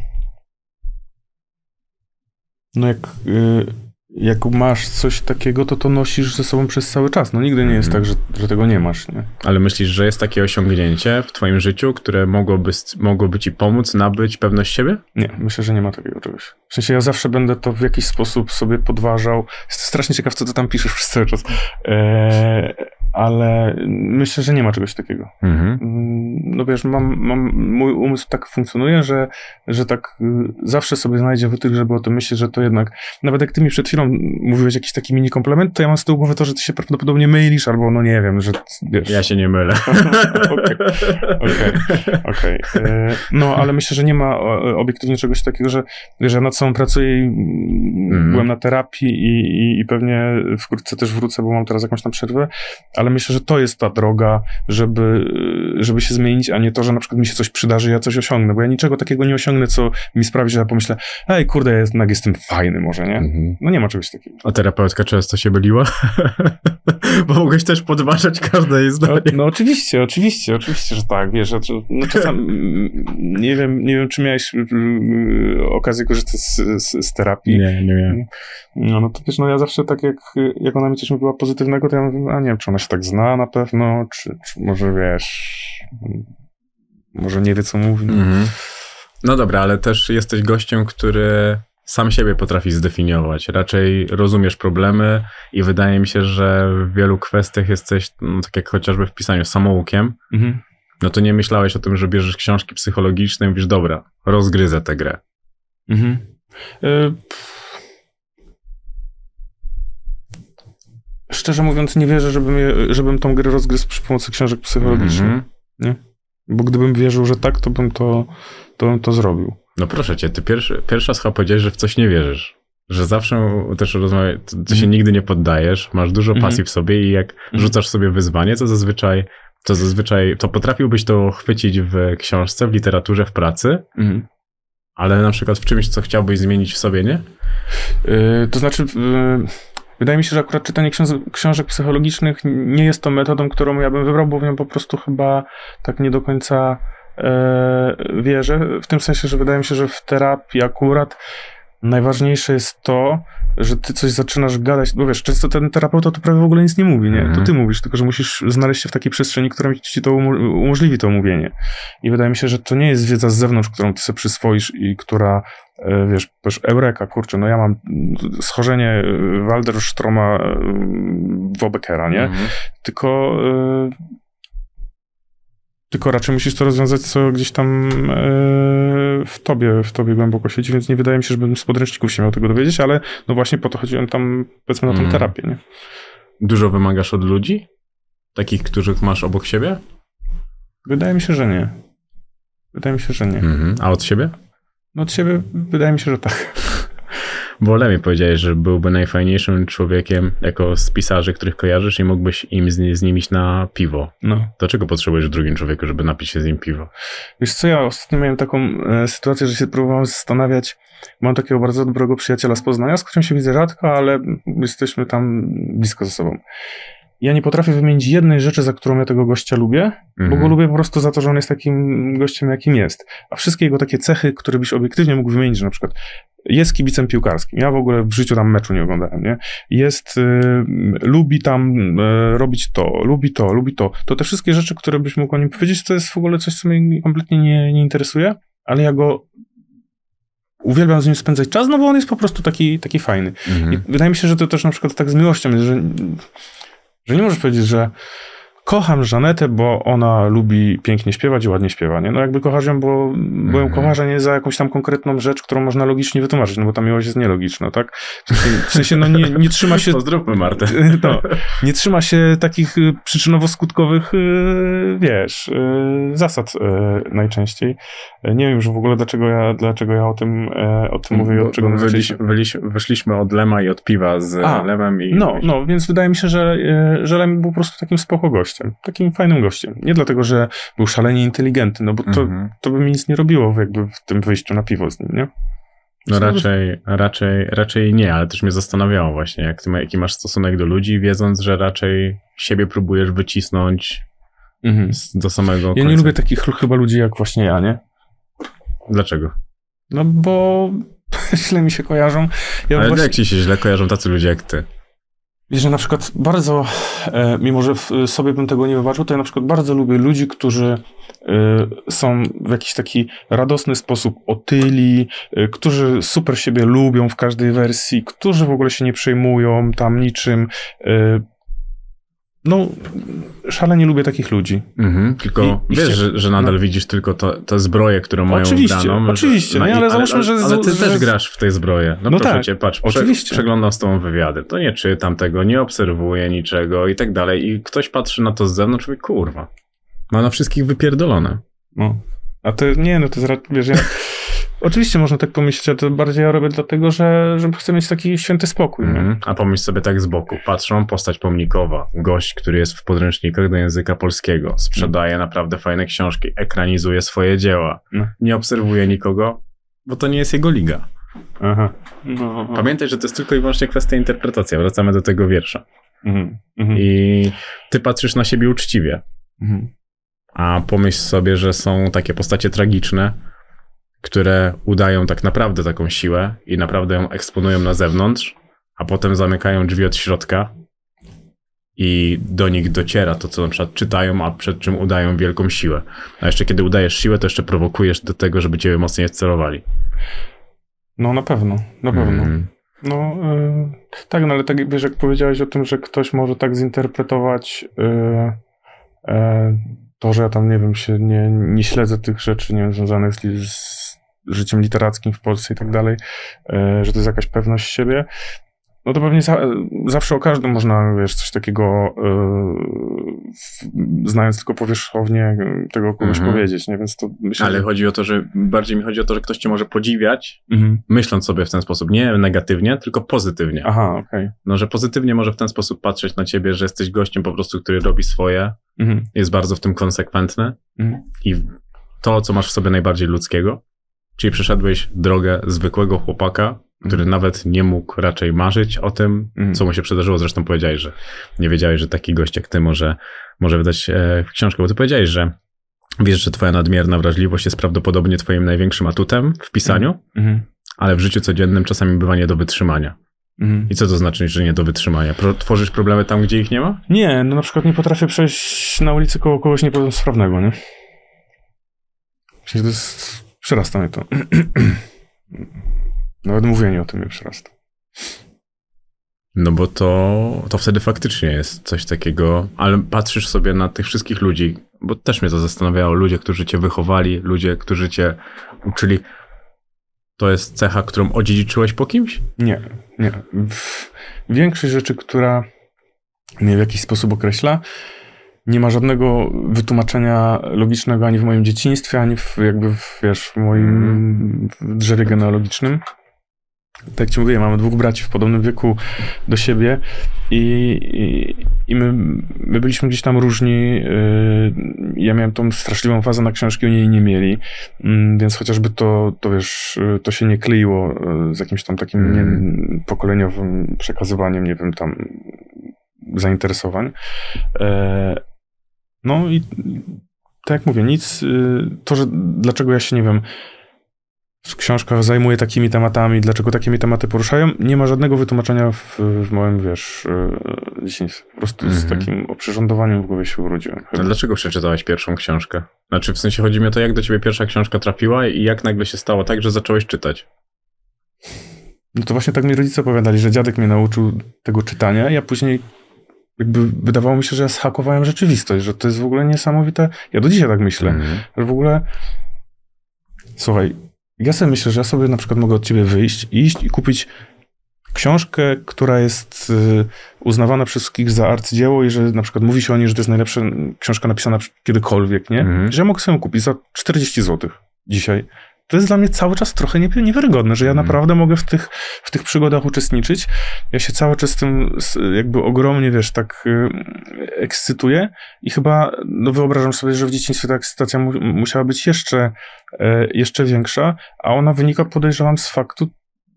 no jak... Y, jak masz coś takiego, to to nosisz ze sobą przez cały czas. No nigdy nie jest mm. tak, że, że tego nie masz, nie? Ale myślisz, że jest takie osiągnięcie w twoim życiu, które mogłoby, mogłoby ci pomóc nabyć pewność siebie? Nie, myślę, że nie ma takiego czegoś. W sensie ja zawsze będę to w jakiś sposób sobie podważał. Jestem strasznie ciekaw, co ty tam piszesz przez cały czas. Eee, ale myślę, że nie ma czegoś takiego. Mm-hmm. No wiesz, mam, mam, mój umysł tak funkcjonuje, że, że tak zawsze sobie znajdzie wytrych, żeby o tym myśleć, że to jednak, nawet jak ty mi przed chwilą mówiłeś jakiś taki mini komplement, to ja mam z tyłu głowy to, że ty się prawdopodobnie mylisz, albo no nie wiem, że wiesz. Ja się nie mylę. Okej, okej, okej. No, ale myślę, że nie ma obiektywnie czegoś takiego, że wiesz, ja nad sobą pracuję i mm. byłem na terapii i, i, i pewnie wkrótce też wrócę, bo mam teraz jakąś tam przerwę, ale myślę, że to jest ta droga, żeby, żeby się zmienić, a nie to, że na przykład mi się coś przydarzy, ja coś osiągnę, bo ja niczego takiego nie osiągnę, co mi sprawi, że ja pomyślę, ej, kurde, ja jednak jestem fajny może, nie? Mm-hmm. No nie ma czegoś takiego. A terapeutka często się myliła? Bo mogłeś też podważać każde jej zdanie. No, no oczywiście, oczywiście, oczywiście, że tak, wiesz, no czasami nie wiem, nie wiem, czy miałeś okazję korzystać z, z, z terapii. Nie, nie miałem. No, no to wiesz, no ja zawsze tak, jak, jak ona mi coś mówiła pozytywnego, to ja mówię, a nie wiem, czy ona się tak zna na pewno, czy, czy może wiesz, może nie wie, co mówi. Mm-hmm. No dobra, ale też jesteś gościem, który sam siebie potrafi zdefiniować. Raczej rozumiesz problemy i wydaje mi się, że w wielu kwestiach jesteś, no, tak jak chociażby w pisaniu, samoukiem. Mm-hmm. No to nie myślałeś o tym, że bierzesz książki psychologiczne i mówisz, dobra, rozgryzę tę grę. Mhm. Y- Szczerze mówiąc, nie wierzę, żebym, je, żebym tą grę rozgryzł przy pomocy książek psychologicznych. Mm-hmm. Nie? Bo gdybym wierzył, że tak, to bym to, to, bym to zrobił. No proszę cię, ty pierwszy, pierwsza chyba powiedziałeś, że w coś nie wierzysz. Że zawsze też rozmawiasz, ty, ty się mm. nigdy nie poddajesz, masz dużo mm-hmm. pasji w sobie i jak mm-hmm. rzucasz sobie wyzwanie, to zazwyczaj, to zazwyczaj, to potrafiłbyś to chwycić w książce, w literaturze, w pracy, mm-hmm. ale na przykład w czymś, co chciałbyś zmienić w sobie, nie? Yy, to znaczy... Yy... Wydaje mi się, że akurat czytanie książ- książek psychologicznych nie jest to metodą, którą ja bym wybrał, bo w nią po prostu chyba tak nie do końca e, wierzę. W tym sensie, że wydaje mi się, że w terapii akurat najważniejsze jest to, że ty coś zaczynasz gadać, bo wiesz, często ten terapeuta to prawie w ogóle nic nie mówi, nie? To ty mówisz, tylko że musisz znaleźć się w takiej przestrzeni, która ci to umo- umożliwi to mówienie. I wydaje mi się, że to nie jest wiedza z zewnątrz, którą ty sobie przyswoisz i która, wiesz, wiesz, eureka, kurczę, no ja mam schorzenie Walderstroma Wobekera, nie? Mhm. Tylko... Tylko raczej musisz to rozwiązać, co gdzieś tam yy, w tobie, w tobie głęboko siedzi, więc nie wydaje mi się, żebym z podręczników się miał tego dowiedzieć, ale no właśnie po to chodziłem tam, powiedzmy, na tą mm. terapię, nie? Dużo wymagasz od ludzi? Takich, których masz obok siebie? Wydaje mi się, że nie. Wydaje mi się, że nie. Mm-hmm. A od siebie? No od siebie wydaje mi się, że tak. Bo Lemi powiedziałeś, że byłby najfajniejszym człowiekiem jako z pisarzy, których kojarzysz i mógłbyś im z, z nim iść na piwo. No. To czego potrzebujesz w drugim człowieku, żeby napić się z nim piwo? Wiesz co, ja ostatnio miałem taką e, sytuację, że się próbowałem zastanawiać. Mam takiego bardzo dobrego przyjaciela z Poznania, z którym się widzę rzadko, ale jesteśmy tam blisko ze sobą. Ja nie potrafię wymienić jednej rzeczy, za którą ja tego gościa lubię, mm-hmm. bo go lubię po prostu za to, że on jest takim gościem, jakim jest. A wszystkie jego takie cechy, które byś obiektywnie mógł wymienić, że na przykład jest kibicem piłkarskim. Ja w ogóle w życiu tam meczu nie oglądałem, nie? Jest, y, lubi tam y, robić to, lubi to, lubi to. To te wszystkie rzeczy, które byś mógł o nim powiedzieć, to jest w ogóle coś, co mnie kompletnie nie, nie interesuje, ale ja go uwielbiam z nim spędzać czas, no bo on jest po prostu taki, taki fajny. Mm-hmm. I wydaje mi się, że to też na przykład tak z miłością jest, że Że nie możesz powiedzieć, że kocham Żanetę, bo ona lubi pięknie śpiewać i ładnie śpiewa, nie? No jakby kochasz ją, bo, bo ją kochasz, a nie za jakąś tam konkretną rzecz, którą można logicznie wytłumaczyć, no bo ta miłość jest nielogiczna, tak? W sensie, no nie, nie trzyma się... Pozdrówmy Martę. No, nie trzyma się takich przyczynowo-skutkowych, wiesz, zasad najczęściej. Nie wiem już w ogóle, dlaczego ja, dlaczego ja o tym, o tym mówię i od czego wyszliśmy, wyszliśmy od Lema i od piwa z a, Lemem i... No, no, więc wydaje mi się, że, że Lem był po prostu takim spoko gościem. Takim fajnym gościem. Nie dlatego, że był szalenie inteligentny, no bo to, mm-hmm. to by mi nic nie robiło jakby w tym wyjściu na piwo z nim, nie? No raczej, raczej, raczej nie, ale też mnie zastanawiało właśnie, jak ty ma, jaki masz stosunek do ludzi, wiedząc, że raczej siebie próbujesz wycisnąć mm-hmm. z, do samego końca. Ja nie lubię takich chyba ludzi jak właśnie ja, nie? Dlaczego? No bo źle mi się kojarzą. Ja ale właśnie... jak ci się źle kojarzą tacy ludzie jak ty? Wiesz, że na przykład bardzo, e, mimo że w sobie bym tego nie wybaczył, to ja na przykład bardzo lubię ludzi, którzy e, są w jakiś taki radosny sposób otyli, e, którzy super siebie lubią w każdej wersji, którzy w ogóle się nie przejmują tam niczym. E, no, szalenie lubię takich ludzi. Mhm, tylko I, wiesz, i że, że nadal no. widzisz tylko to, tę zbroję, którą mają oczywiście, wbraną. Oczywiście, że, no, no, ale, ale załóżmy, że... Ale ty że, też że... grasz w tej zbroję. No, no proszę tak, cię, patrz, oczywiście. Prze, przeglądam z tobą wywiady, to nie czytam tego, nie obserwuję niczego i tak dalej. I ktoś patrzy na to z zewnątrz i mówi, kurwa, ma na wszystkich wypierdolone. No. A to nie, no to jest, wiesz, ja... Oczywiście można tak pomyśleć, ale to bardziej ja robię dlatego, że, że chcę mieć taki święty spokój. Mm-hmm. A pomyśl sobie tak z boku. Patrzą, postać pomnikowa, gość, który jest w podręcznikach do języka polskiego, sprzedaje mm. naprawdę fajne książki, ekranizuje swoje dzieła, mm. nie obserwuje nikogo, bo to nie jest jego liga. Aha. No, Pamiętaj, że to jest tylko i wyłącznie kwestia interpretacji. Wracamy do tego wiersza. Mm-hmm. I ty patrzysz na siebie uczciwie. Mm-hmm. A pomyśl sobie, że są takie postacie tragiczne, które udają tak naprawdę taką siłę i naprawdę ją eksponują na zewnątrz, a potem zamykają drzwi od środka i do nich dociera to, co na przykład czytają, a przed czym udają wielką siłę. A jeszcze kiedy udajesz siłę, to jeszcze prowokujesz do tego, żeby ciebie mocniej celowali. No na pewno, na pewno. Mm. No yy, tak, no ale tak wiesz, jak powiedziałeś o tym, że ktoś może tak zinterpretować yy, yy, to, że ja tam, nie wiem, się nie, nie śledzę tych rzeczy, nie wiem, związanych z, z życiem literackim w Polsce i tak dalej, że to jest jakaś pewność siebie, no to pewnie za, zawsze o każdym można, wiesz, coś takiego yy, znając tylko powierzchownie tego komuś mm-hmm. powiedzieć, nie? Więc to myślę, ale że... chodzi o to, że bardziej mi chodzi o to, że ktoś cię może podziwiać, mm-hmm. myśląc sobie w ten sposób, nie negatywnie, tylko pozytywnie. Aha, okej. Okay. No, że pozytywnie może w ten sposób patrzeć na ciebie, że jesteś gościem po prostu, który robi swoje, mm-hmm. jest bardzo w tym konsekwentny mm-hmm. i to, co masz w sobie najbardziej ludzkiego, czyli przeszedłeś drogę zwykłego chłopaka, który mm. nawet nie mógł raczej marzyć o tym, mm. co mu się przydarzyło. Zresztą powiedziałeś, że nie wiedziałeś, że taki gość jak ty może, może wydać e, książkę, bo ty powiedziałeś, że wiesz, że twoja nadmierna wrażliwość jest prawdopodobnie twoim największym atutem w pisaniu, mm. ale w życiu codziennym czasami bywa nie do wytrzymania. Mhm. I co to znaczy, że nie do wytrzymania? Pro, tworzysz problemy tam, gdzie ich nie ma? Nie, no na przykład nie potrafię przejść na ulicy koło kogoś niepełnosprawnego, nie? Myślę, że to jest... Przerasta mnie to. Nawet mówienie o tym mnie przerasta. No bo to, to wtedy faktycznie jest coś takiego, ale patrzysz sobie na tych wszystkich ludzi, bo też mnie to zastanawiało, ludzie, którzy cię wychowali, ludzie, którzy cię uczyli. To jest cecha, którą odziedziczyłeś po kimś? Nie, nie. W- Większość rzeczy, która mnie w jakiś sposób określa, nie ma żadnego wytłumaczenia logicznego ani w moim dzieciństwie, ani w, jakby w, wiesz, w moim w drzewie genealogicznym. Tak jak ci mówię, mamy dwóch braci w podobnym wieku do siebie i, i, i my, my byliśmy gdzieś tam różni. Yy, ja miałem tą straszliwą fazę na książki, oni jej nie mieli, yy, więc chociażby to, to wiesz, yy, to się nie kleiło yy, z jakimś tam takim Mm. nie, pokoleniowym przekazywaniem, nie wiem, tam zainteresowań. Yy, no i tak jak mówię, nic, yy, to, że dlaczego ja się, nie wiem, w książkach zajmuję takimi tematami, dlaczego takie mnie tematy poruszają, nie ma żadnego wytłumaczenia w, w moim, wiesz, yy, dzieciństwie. Po prostu z Mhm. takim oprzyrządowaniem w głowie się urodziłem. A dlaczego przeczytałeś pierwszą książkę? Znaczy, w sensie chodzi mi o to, jak do ciebie pierwsza książka trafiła i jak nagle się stało tak, że zacząłeś czytać. No to właśnie tak mi rodzice opowiadali, że dziadek mnie nauczył tego czytania, ja później jakby wydawało mi się, że ja zhakowałem rzeczywistość, że to jest w ogóle niesamowite. Ja do dzisiaj tak myślę, Mhm. że w ogóle słuchaj, ja sobie myślę, że ja sobie na przykład mogę od ciebie wyjść, iść i kupić książkę, która jest y, uznawana przez wszystkich za arcydzieło i że na przykład mówi się o niej, że to jest najlepsza książka napisana kiedykolwiek, nie? Mhm. Że ja mogę sobie ją kupić za czterdzieści złotych dzisiaj. To jest dla mnie cały czas trochę nie, niewiarygodne, że ja Mhm. naprawdę mogę w tych, w tych przygodach uczestniczyć. Ja się cały czas tym s- jakby ogromnie, wiesz, tak y, ekscytuję i chyba no wyobrażam sobie, że w dzieciństwie ta ekscytacja mu, musiała być jeszcze, e, jeszcze większa, a ona wynika, podejrzewam, z faktu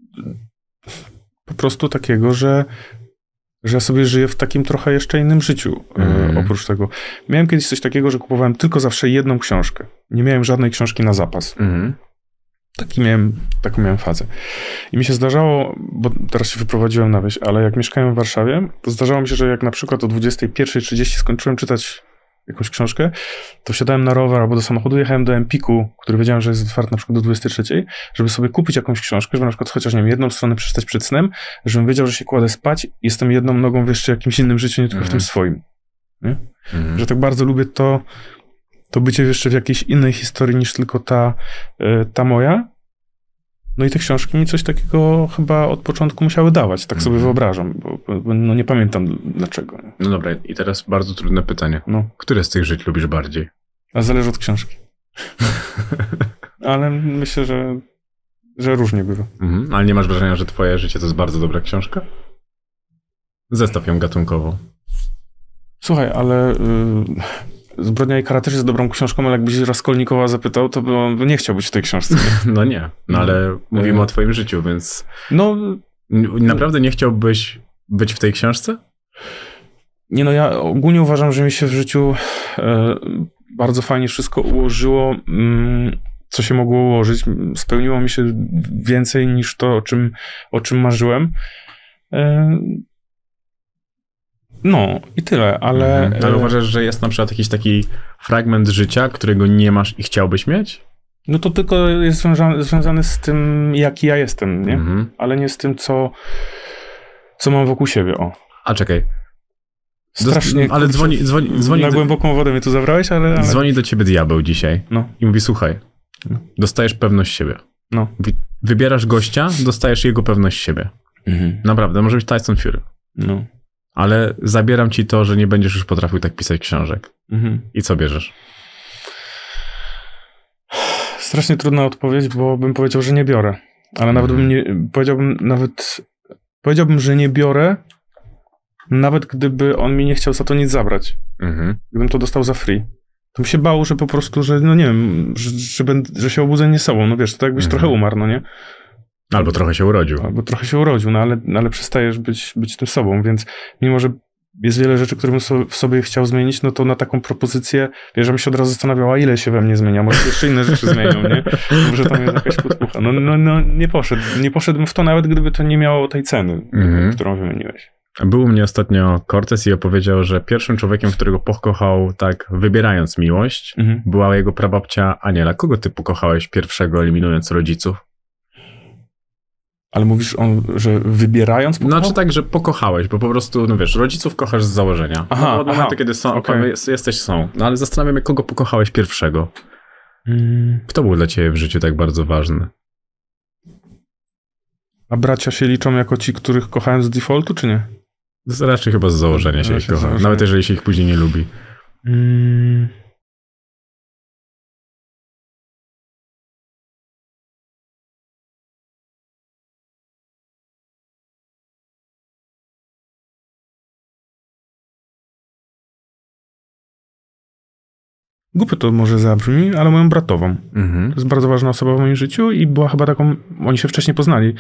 po prostu takiego, że, że ja sobie żyję w takim trochę jeszcze innym życiu. e, Mhm. Oprócz tego. Miałem kiedyś coś takiego, że kupowałem tylko zawsze jedną książkę. Nie miałem żadnej książki na zapas. Mhm. Taki miałem, taką miałem fazę. I mi się zdarzało, bo teraz się wyprowadziłem na wieś, ale jak mieszkałem w Warszawie, to zdarzało mi się, że jak na przykład o dwudziestej pierwszej trzydzieści skończyłem czytać jakąś książkę, to wsiadałem na rower albo do samochodu, jechałem do Empiku, który wiedziałem, że jest otwarty na przykład do dwudziestej trzeciej, żeby sobie kupić jakąś książkę, żeby na przykład chociaż, nie wiem, jedną stronę przeczytać przed snem, żebym wiedział, że się kładę spać i jestem jedną nogą w jeszcze jakimś innym życiu, nie tylko w Mhm. tym swoim. Nie? Mhm. Że tak bardzo lubię to, to bycie jeszcze w jakiejś innej historii niż tylko ta, y, ta moja. No i te książki mi coś takiego chyba od początku musiały dawać, tak sobie Mhm. wyobrażam, bo, bo no nie pamiętam dlaczego. Nie? No dobra, i teraz bardzo trudne pytanie. No, Które z tych żyć lubisz bardziej? a zależy od książki. Ale myślę, że, że różnie bywa. Mhm. Ale nie masz wrażenia, że twoje życie to jest bardzo dobra książka? Zestaw ją gatunkowo. Słuchaj, ale y, Zbrodnia i kara też jest dobrą książką, ale jakbyś Raskolnikowa zapytał, to by on by nie chciał być w tej książce. No nie, no ale mówimy E. o twoim życiu, więc No, n- naprawdę nie chciałbyś być w tej książce? nie no, ja ogólnie uważam, że mi się w życiu e, bardzo fajnie wszystko ułożyło, mm, co się mogło ułożyć. Spełniło mi się więcej niż to, o czym, o czym marzyłem. E, no i tyle, ale... Mhm. Ale e, uważasz, że jest na przykład jakiś taki fragment życia, którego nie masz i chciałbyś mieć? No to tylko jest związane, związane z tym, jaki ja jestem, nie? Mhm. Ale nie z tym, co, co mam wokół siebie, o. A czekaj, Strasznie, ale kurczę, dzwoni, dzwoni, dzwoni, na do, głęboką wodę mnie tu zabrałeś, ale... ale... dzwoni do ciebie diabeł dzisiaj No, i mówi, słuchaj, No. dostajesz pewność siebie. no. Wi- Wybierasz gościa, dostajesz jego pewność siebie. Mhm. Naprawdę, może być Tyson Fury. No. Ale zabieram ci to, że nie będziesz już potrafił tak pisać książek. Mhm. I co bierzesz? Strasznie trudna odpowiedź, bo bym powiedział, że nie biorę. Ale nawet bym nie... Powiedziałbym nawet... Powiedziałbym, że nie biorę, nawet gdyby on mi nie chciał za to nic zabrać. Mhm. Gdybym to dostał za free. To bym się bał, że po prostu, że no nie wiem, że, że, będę, że się obudzę nie sobą. No wiesz, to tak jakbyś Mhm. trochę umarł, no nie? Albo trochę się urodził. Albo trochę się urodził, no ale, ale przestajesz być, być tym sobą, więc mimo, że jest wiele rzeczy, które bym so, w sobie chciał zmienić, no to na taką propozycję, wiesz, żebym się od razu zastanawiała, ile się we mnie zmienia, może jeszcze inne rzeczy zmienią, nie? Może tam jest jakaś podpucha. No, no, no nie poszedł, nie poszedłbym w to, nawet gdyby to nie miało tej ceny, mm-hmm. którą wymieniłeś. Był u mnie ostatnio Cortez i opowiedział, że pierwszym człowiekiem, którego pokochał tak wybierając miłość, mm-hmm. była jego prababcia Aniela. Kogo ty pokochałeś pierwszego, eliminując rodziców? Ale mówisz, on, że wybierając pokochał? Znaczy tak, że pokochałeś, bo po prostu, no wiesz, rodziców kochasz z założenia. Aha, no, od momentu, kiedy są, okay. jesteś, są. No ale zastanawiam się, kogo pokochałeś pierwszego. Hmm. Kto był dla ciebie w życiu tak bardzo ważny? A bracia się liczą jako ci, których kochałem z defaultu, czy nie? Raczej chyba z założenia się ich kocha. Założenia. Nawet jeżeli się ich później nie lubi. Hmm. Głupio to może zabrzmi, ale moją bratową. Mhm. To jest bardzo ważna osoba w moim życiu i była chyba taką, oni się wcześniej poznali.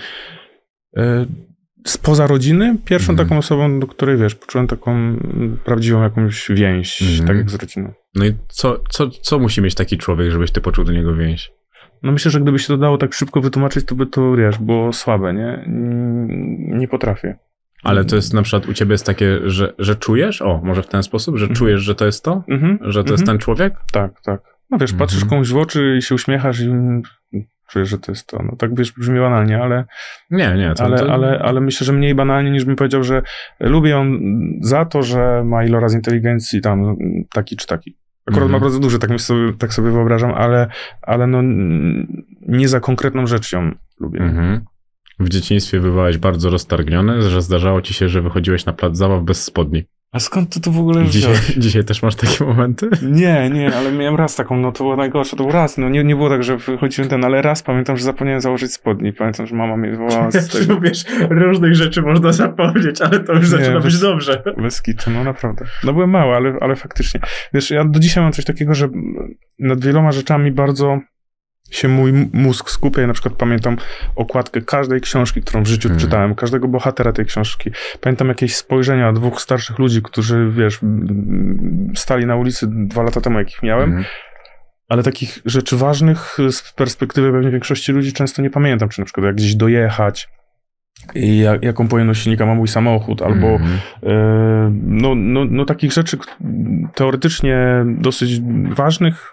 Spoza rodziny, pierwszą mhm. taką osobą, do której, wiesz, poczułem taką prawdziwą jakąś więź, mhm. tak jak z rodziną. No i co, co, co musi mieć taki człowiek, żebyś ty poczuł do niego więź? No myślę, że gdyby się to dało tak szybko wytłumaczyć, to by to, wiesz, było słabe, nie? Nie potrafię. Ale to jest na przykład u ciebie jest takie, że, że czujesz, o, może w ten sposób, że mm-hmm. czujesz, że to jest to? Mm-hmm. Że to mm-hmm. jest ten człowiek? Tak, tak. No wiesz, mm-hmm. patrzysz komuś w oczy i się uśmiechasz i czujesz, że to jest to. No tak wiesz, brzmi banalnie, ale... Nie, nie. To, ale, to... Ale, ale myślę, że mniej banalnie niż bym powiedział, że lubię ją za to, że ma iloraz inteligencji tam taki czy taki. Akurat mm-hmm. ma bardzo duży, tak, sobie, tak sobie wyobrażam, ale, ale no nie za konkretną rzecz ją lubię. Mm-hmm. W dzieciństwie bywałeś bardzo roztargniony, że zdarzało ci się, że wychodziłeś na plac zabaw bez spodni. A skąd ty to w ogóle dzisiaj, dzisiaj też masz takie momenty? Nie, nie, ale miałem raz taką, no to było najgorsze, to był raz, no nie, nie było tak, że wychodziłem ten, ale raz pamiętam, że zapomniałem założyć spodni, pamiętam, że mama mnie wołała z tego. Wiesz, różnych rzeczy można zapomnieć, ale to już zaczyna nie, być bez, dobrze. Bez kitu, no naprawdę. No byłem mały, ale, ale faktycznie. Wiesz, ja do dzisiaj mam coś takiego, że nad wieloma rzeczami bardzo się mój mózg skupia. Ja na przykład pamiętam okładkę każdej książki, którą w życiu hmm. czytałem, każdego bohatera tej książki. Pamiętam jakieś spojrzenia dwóch starszych ludzi, którzy, wiesz, stali na ulicy dwa lata temu, jakich miałem, hmm. ale takich rzeczy ważnych z perspektywy pewnie większości ludzi często nie pamiętam, czy na przykład jak gdzieś dojechać, i jak, jaką pojemność silnika ma mój samochód, albo mm-hmm. e, no, no, no takich rzeczy teoretycznie dosyć ważnych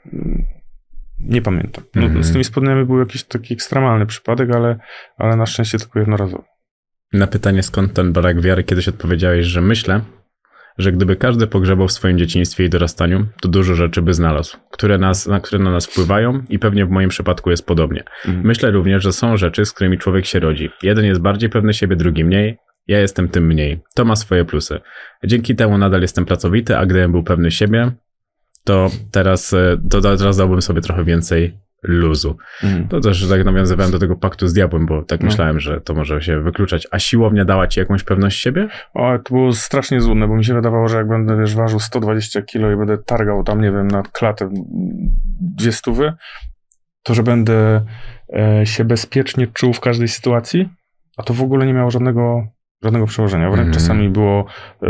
nie pamiętam. No, mm-hmm. Z tymi spodniami był jakiś taki ekstremalny przypadek, ale, ale na szczęście tylko jednorazowo. Na pytanie, skąd ten brak wiary, kiedyś odpowiedziałeś, że myślę, że gdyby każdy pogrzebał w swoim dzieciństwie i dorastaniu, to dużo rzeczy by znalazł, które, nas, na, które na nas wpływają i pewnie w moim przypadku jest podobnie. Mm. Myślę również, że są rzeczy, z którymi człowiek się rodzi. Jeden jest bardziej pewny siebie, drugi mniej. Ja jestem tym mniej. To ma swoje plusy. Dzięki temu nadal jestem pracowity, a gdybym był pewny siebie, to teraz, to teraz dałbym sobie trochę więcej luzu. Mm. To też tak nawiązywałem do tego paktu z diabłem, bo tak no. myślałem, że to może się wykluczać. A siłownia dała ci jakąś pewność siebie? O, to było strasznie złudne, bo mi się wydawało, że jak będę, wiesz, ważył sto dwadzieścia kilo i będę targał tam, nie wiem, na klatę dwie stówy, to że będę e, się bezpiecznie czuł w każdej sytuacji, a to w ogóle nie miało żadnego, żadnego przełożenia. Wręcz mm. czasami było,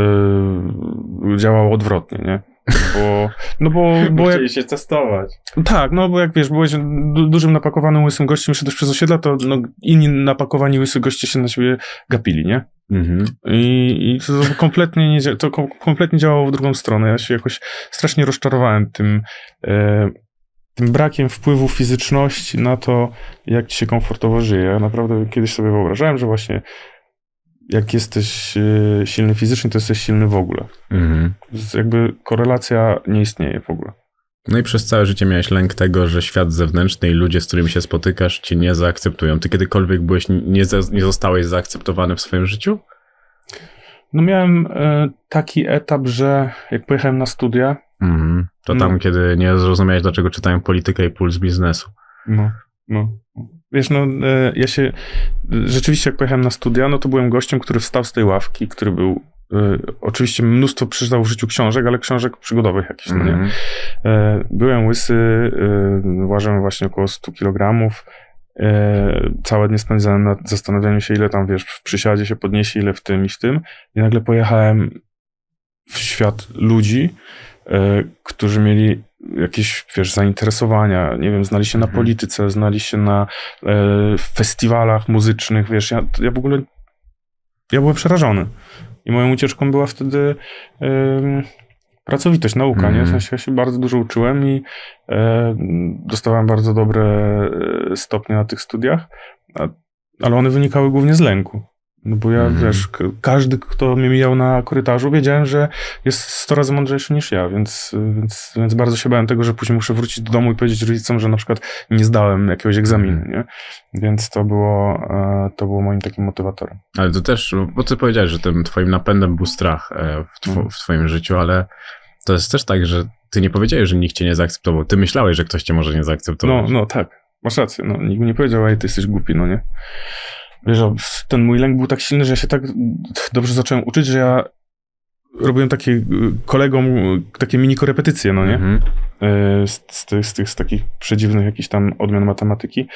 e, działało odwrotnie, nie? Bo, no bo, bo chcieli jak, się testować. Tak, no bo jak wiesz, byłeś du, dużym napakowanym łysym gościem, szedłeś przez osiedla, to no, inni napakowani łysy goście się na siebie gapili, nie? Mhm. I, i to kompletnie nie, to kompletnie działało w drugą stronę. Ja się jakoś strasznie rozczarowałem tym, e, tym brakiem wpływu fizyczności na to, jak ci się komfortowo żyje. Ja naprawdę kiedyś sobie wyobrażałem, że właśnie jak jesteś silny fizycznie, to jesteś silny w ogóle. Mhm. Jakby korelacja nie istnieje w ogóle. No i przez całe życie miałeś lęk tego, że świat zewnętrzny i ludzie, z którymi się spotykasz, cię nie zaakceptują. Ty kiedykolwiek byłeś, nie, nie zostałeś zaakceptowany w swoim życiu? No miałem e, taki etap, że jak pojechałem na studia... Mhm. To tam, no. kiedy nie zrozumiałeś, dlaczego czytałem politykę i puls biznesu. No, no. Wiesz, no ja się, rzeczywiście jak pojechałem na studia, no to byłem gościem, który wstał z tej ławki, który był, y, oczywiście mnóstwo przeczytał w życiu książek, ale książek przygodowych jakichś, mm-hmm. no nie? Y, byłem łysy, y, ważyłem właśnie około sto kilogramów, y, całe dnie spędzałem na zastanawianiu się, ile tam, wiesz, w przysiadzie się podniesie, ile w tym i w tym i nagle pojechałem w świat ludzi, e, którzy mieli jakieś, wiesz, zainteresowania, nie wiem, znali się na Mhm. polityce, znali się na e, festiwalach muzycznych, wiesz, ja, ja w ogóle, ja byłem przerażony. I moją ucieczką była wtedy e, pracowitość, nauka, Mhm. nie? W sensie ja się bardzo dużo uczyłem i e, dostawałem bardzo dobre e, stopnie na tych studiach, a, ale one wynikały głównie z lęku. No bo ja, Mhm. wiesz, k- każdy, kto mnie mijał na korytarzu, wiedziałem, że jest sto razy mądrzejszy niż ja, więc, więc, więc bardzo się bałem tego, że później muszę wrócić do domu i powiedzieć rodzicom, że na przykład nie zdałem jakiegoś egzaminu, nie? Więc to było, e, to było moim takim motywatorem. Ale to też, bo ty powiedziałeś, że tym twoim napędem był strach e, w, two, Mhm. w twoim życiu, ale to jest też tak, że ty nie powiedziałeś, że nikt cię nie zaakceptował. Ty myślałeś, że ktoś cię może nie No, zaakceptować. no tak, masz rację, no, nikt mi nie powiedział, ej, ty jesteś głupi, no nie? Wiesz, ten mój lęk był tak silny, że ja się tak dobrze zacząłem uczyć, że ja robiłem takie y, kolegom y, takie mini korepetycje, no nie? Mhm. Y, Z, z, tych, z tych z takich przedziwnych jakichś tam odmian matematyki.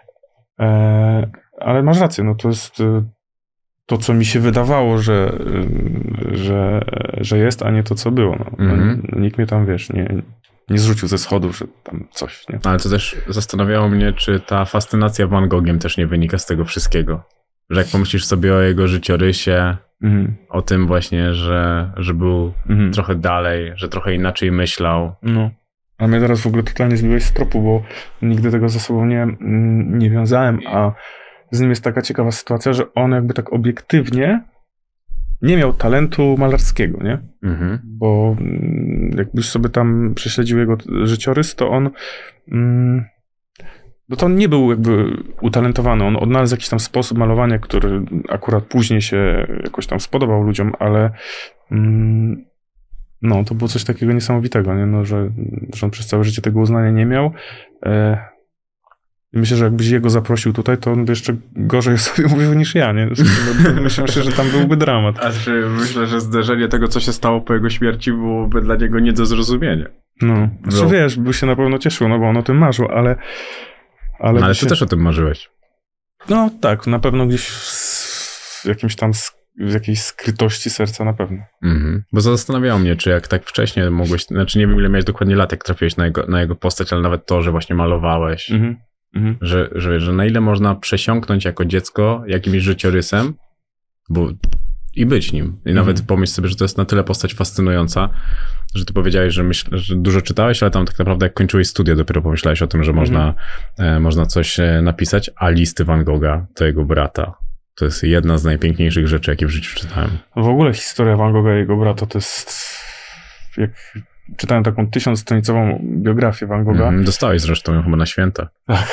E, ale masz rację, no to jest y, to, co mi się wydawało, że, y, że, że jest, a nie to, co było. No. Mhm. No, nikt mnie tam, wiesz, nie, nie zrzucił ze schodów, że tam coś, nie? Ale to też zastanawiało mnie, czy ta fascynacja Van Gogiem też nie wynika z tego wszystkiego. Że jak pomyślisz sobie o jego życiorysie, Mhm. o tym właśnie, że, że był Mhm. trochę dalej, że trochę inaczej myślał. No. A mnie teraz w ogóle totalnie zbiłeś z tropu, bo nigdy tego ze sobą nie, mm, nie wiązałem, a z nim jest taka ciekawa sytuacja, że on jakby tak obiektywnie nie miał talentu malarskiego, nie? Mhm. Bo mm, jakbyś sobie tam prześledził jego życiorys, to on mm, no to on nie był jakby utalentowany. On odnalazł jakiś tam sposób malowania, który akurat później się jakoś tam spodobał ludziom, ale mm, no, to było coś takiego niesamowitego, nie? No, że, że on przez całe życie tego uznania nie miał. E, i myślę, że jakbyś jego zaprosił tutaj, to on by jeszcze gorzej o sobie mówił niż ja, nie? No, myślę, że tam byłby dramat. A czy myślę, że zderzenie tego, co się stało po jego śmierci, byłoby dla niego nie do zrozumienia. No, No. znaczy wiesz, by się na pewno cieszył, no bo on o tym marzył, ale... Ale, No, ale by ty się... też o tym marzyłeś. No tak, na pewno gdzieś w, w jakimś tam, sk- w jakiejś skrytości serca na pewno. Mhm. Bo zastanawiało mnie, czy jak tak wcześnie mogłeś, znaczy nie wiem ile miałeś dokładnie lat, jak trafiłeś na jego, na jego postać, ale nawet to, że właśnie malowałeś, Mhm. Mhm. że, że, że na ile można przesiąknąć jako dziecko jakimś życiorysem, bo i być nim. I nawet Mhm. pomyśl sobie, że to jest na tyle postać fascynująca, że ty powiedziałeś, że, myśl, że dużo czytałeś, ale tam tak naprawdę jak kończyłeś studia, dopiero pomyślałeś o tym, że można, e, można coś e, napisać, a listy Van Gogha, to jego brata. To jest jedna z najpiękniejszych rzeczy, jakie w życiu czytałem. W ogóle historia Van Gogha i jego brata to jest... Jak czytałem taką tysiącstronicową biografię Van Gogha. Mhm. Dostałeś zresztą ją chyba na święta.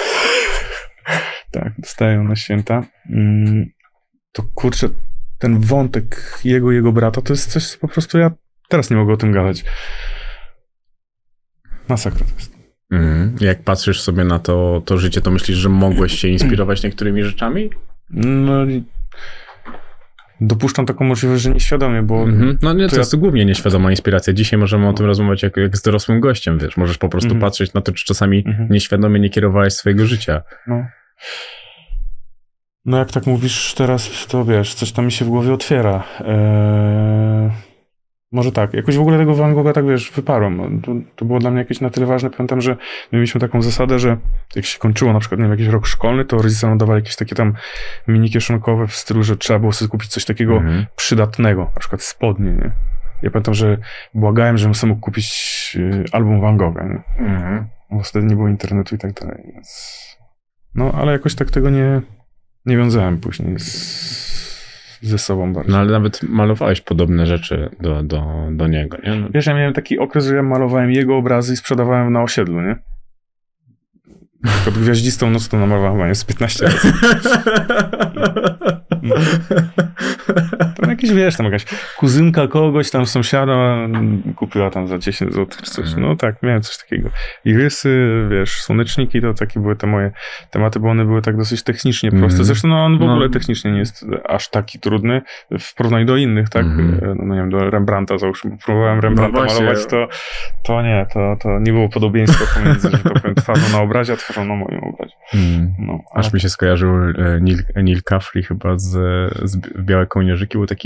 Tak, dostaję na święta. Mm, To kurczę, ten wątek jego i jego brata to jest coś, co po prostu ja teraz nie mogę o tym gadać. Masakra to jest. Mhm. Jak patrzysz sobie na to, to życie, to myślisz, że mogłeś się inspirować niektórymi rzeczami? No i dopuszczam taką możliwość, że nieświadomie, bo... Mhm. No nie, to, to ja- jest głównie nieświadoma inspiracja. Dzisiaj możemy o tym rozmawiać jak, jak z dorosłym gościem, wiesz. Możesz po prostu Mhm. patrzeć na to, czy czasami Mhm. nieświadomie nie kierowałeś swojego życia. No. No jak tak mówisz teraz, to wiesz, coś tam mi się w głowie otwiera. Eee, może tak, jakoś w ogóle tego Van Gogha tak, wiesz, wyparłem. To, to było dla mnie jakieś na tyle ważne. Pamiętam, że mieliśmy taką zasadę, że jak się kończyło na przykład, nie wiem, jakiś rok szkolny, to rodzice nam dawali jakieś takie tam mini kieszonkowe w stylu, że trzeba było sobie kupić coś takiego Mhm. przydatnego, na przykład spodnie, nie? Ja pamiętam, że błagałem, żebym sobie mógł kupić y, album Van Gogha, nie? Mhm. Bo wtedy nie było internetu i tak dalej, więc... No, ale jakoś tak tego nie, nie wiązałem później z, ze sobą bardzo. No ale nawet malowałeś podobne rzeczy do, do, do niego, nie? No. Wiesz, ja miałem taki okres, że ja malowałem jego obrazy i sprzedawałem na osiedlu, nie? Na przykład Gwiaździstą noc to namalowałem chyba z piętnaście lat. No. Tam jakieś, wiesz, tam jakaś kuzynka kogoś tam sąsiada kupiła tam za dziesięć złotych czy coś. No tak, miałem coś takiego. I rysy, wiesz, słoneczniki, to takie były te moje tematy, bo one były tak dosyć technicznie proste. Mhm. Zresztą no, on w No. ogóle technicznie nie jest aż taki trudny w porównaniu do innych, tak? Mhm. No nie wiem, do Rembrandta załóżmy. bo Próbowałem Rembrandta No właśnie. malować, to, to nie, to, to nie było podobieństwa pomiędzy, że tak powiem, twarzą na obrazie, a twarzą na moim obrazie. Hmm. No, ale... Aż mi się skojarzył e, Neil, Neil Caffrey chyba z, z Białe kołnierzyki. Był taki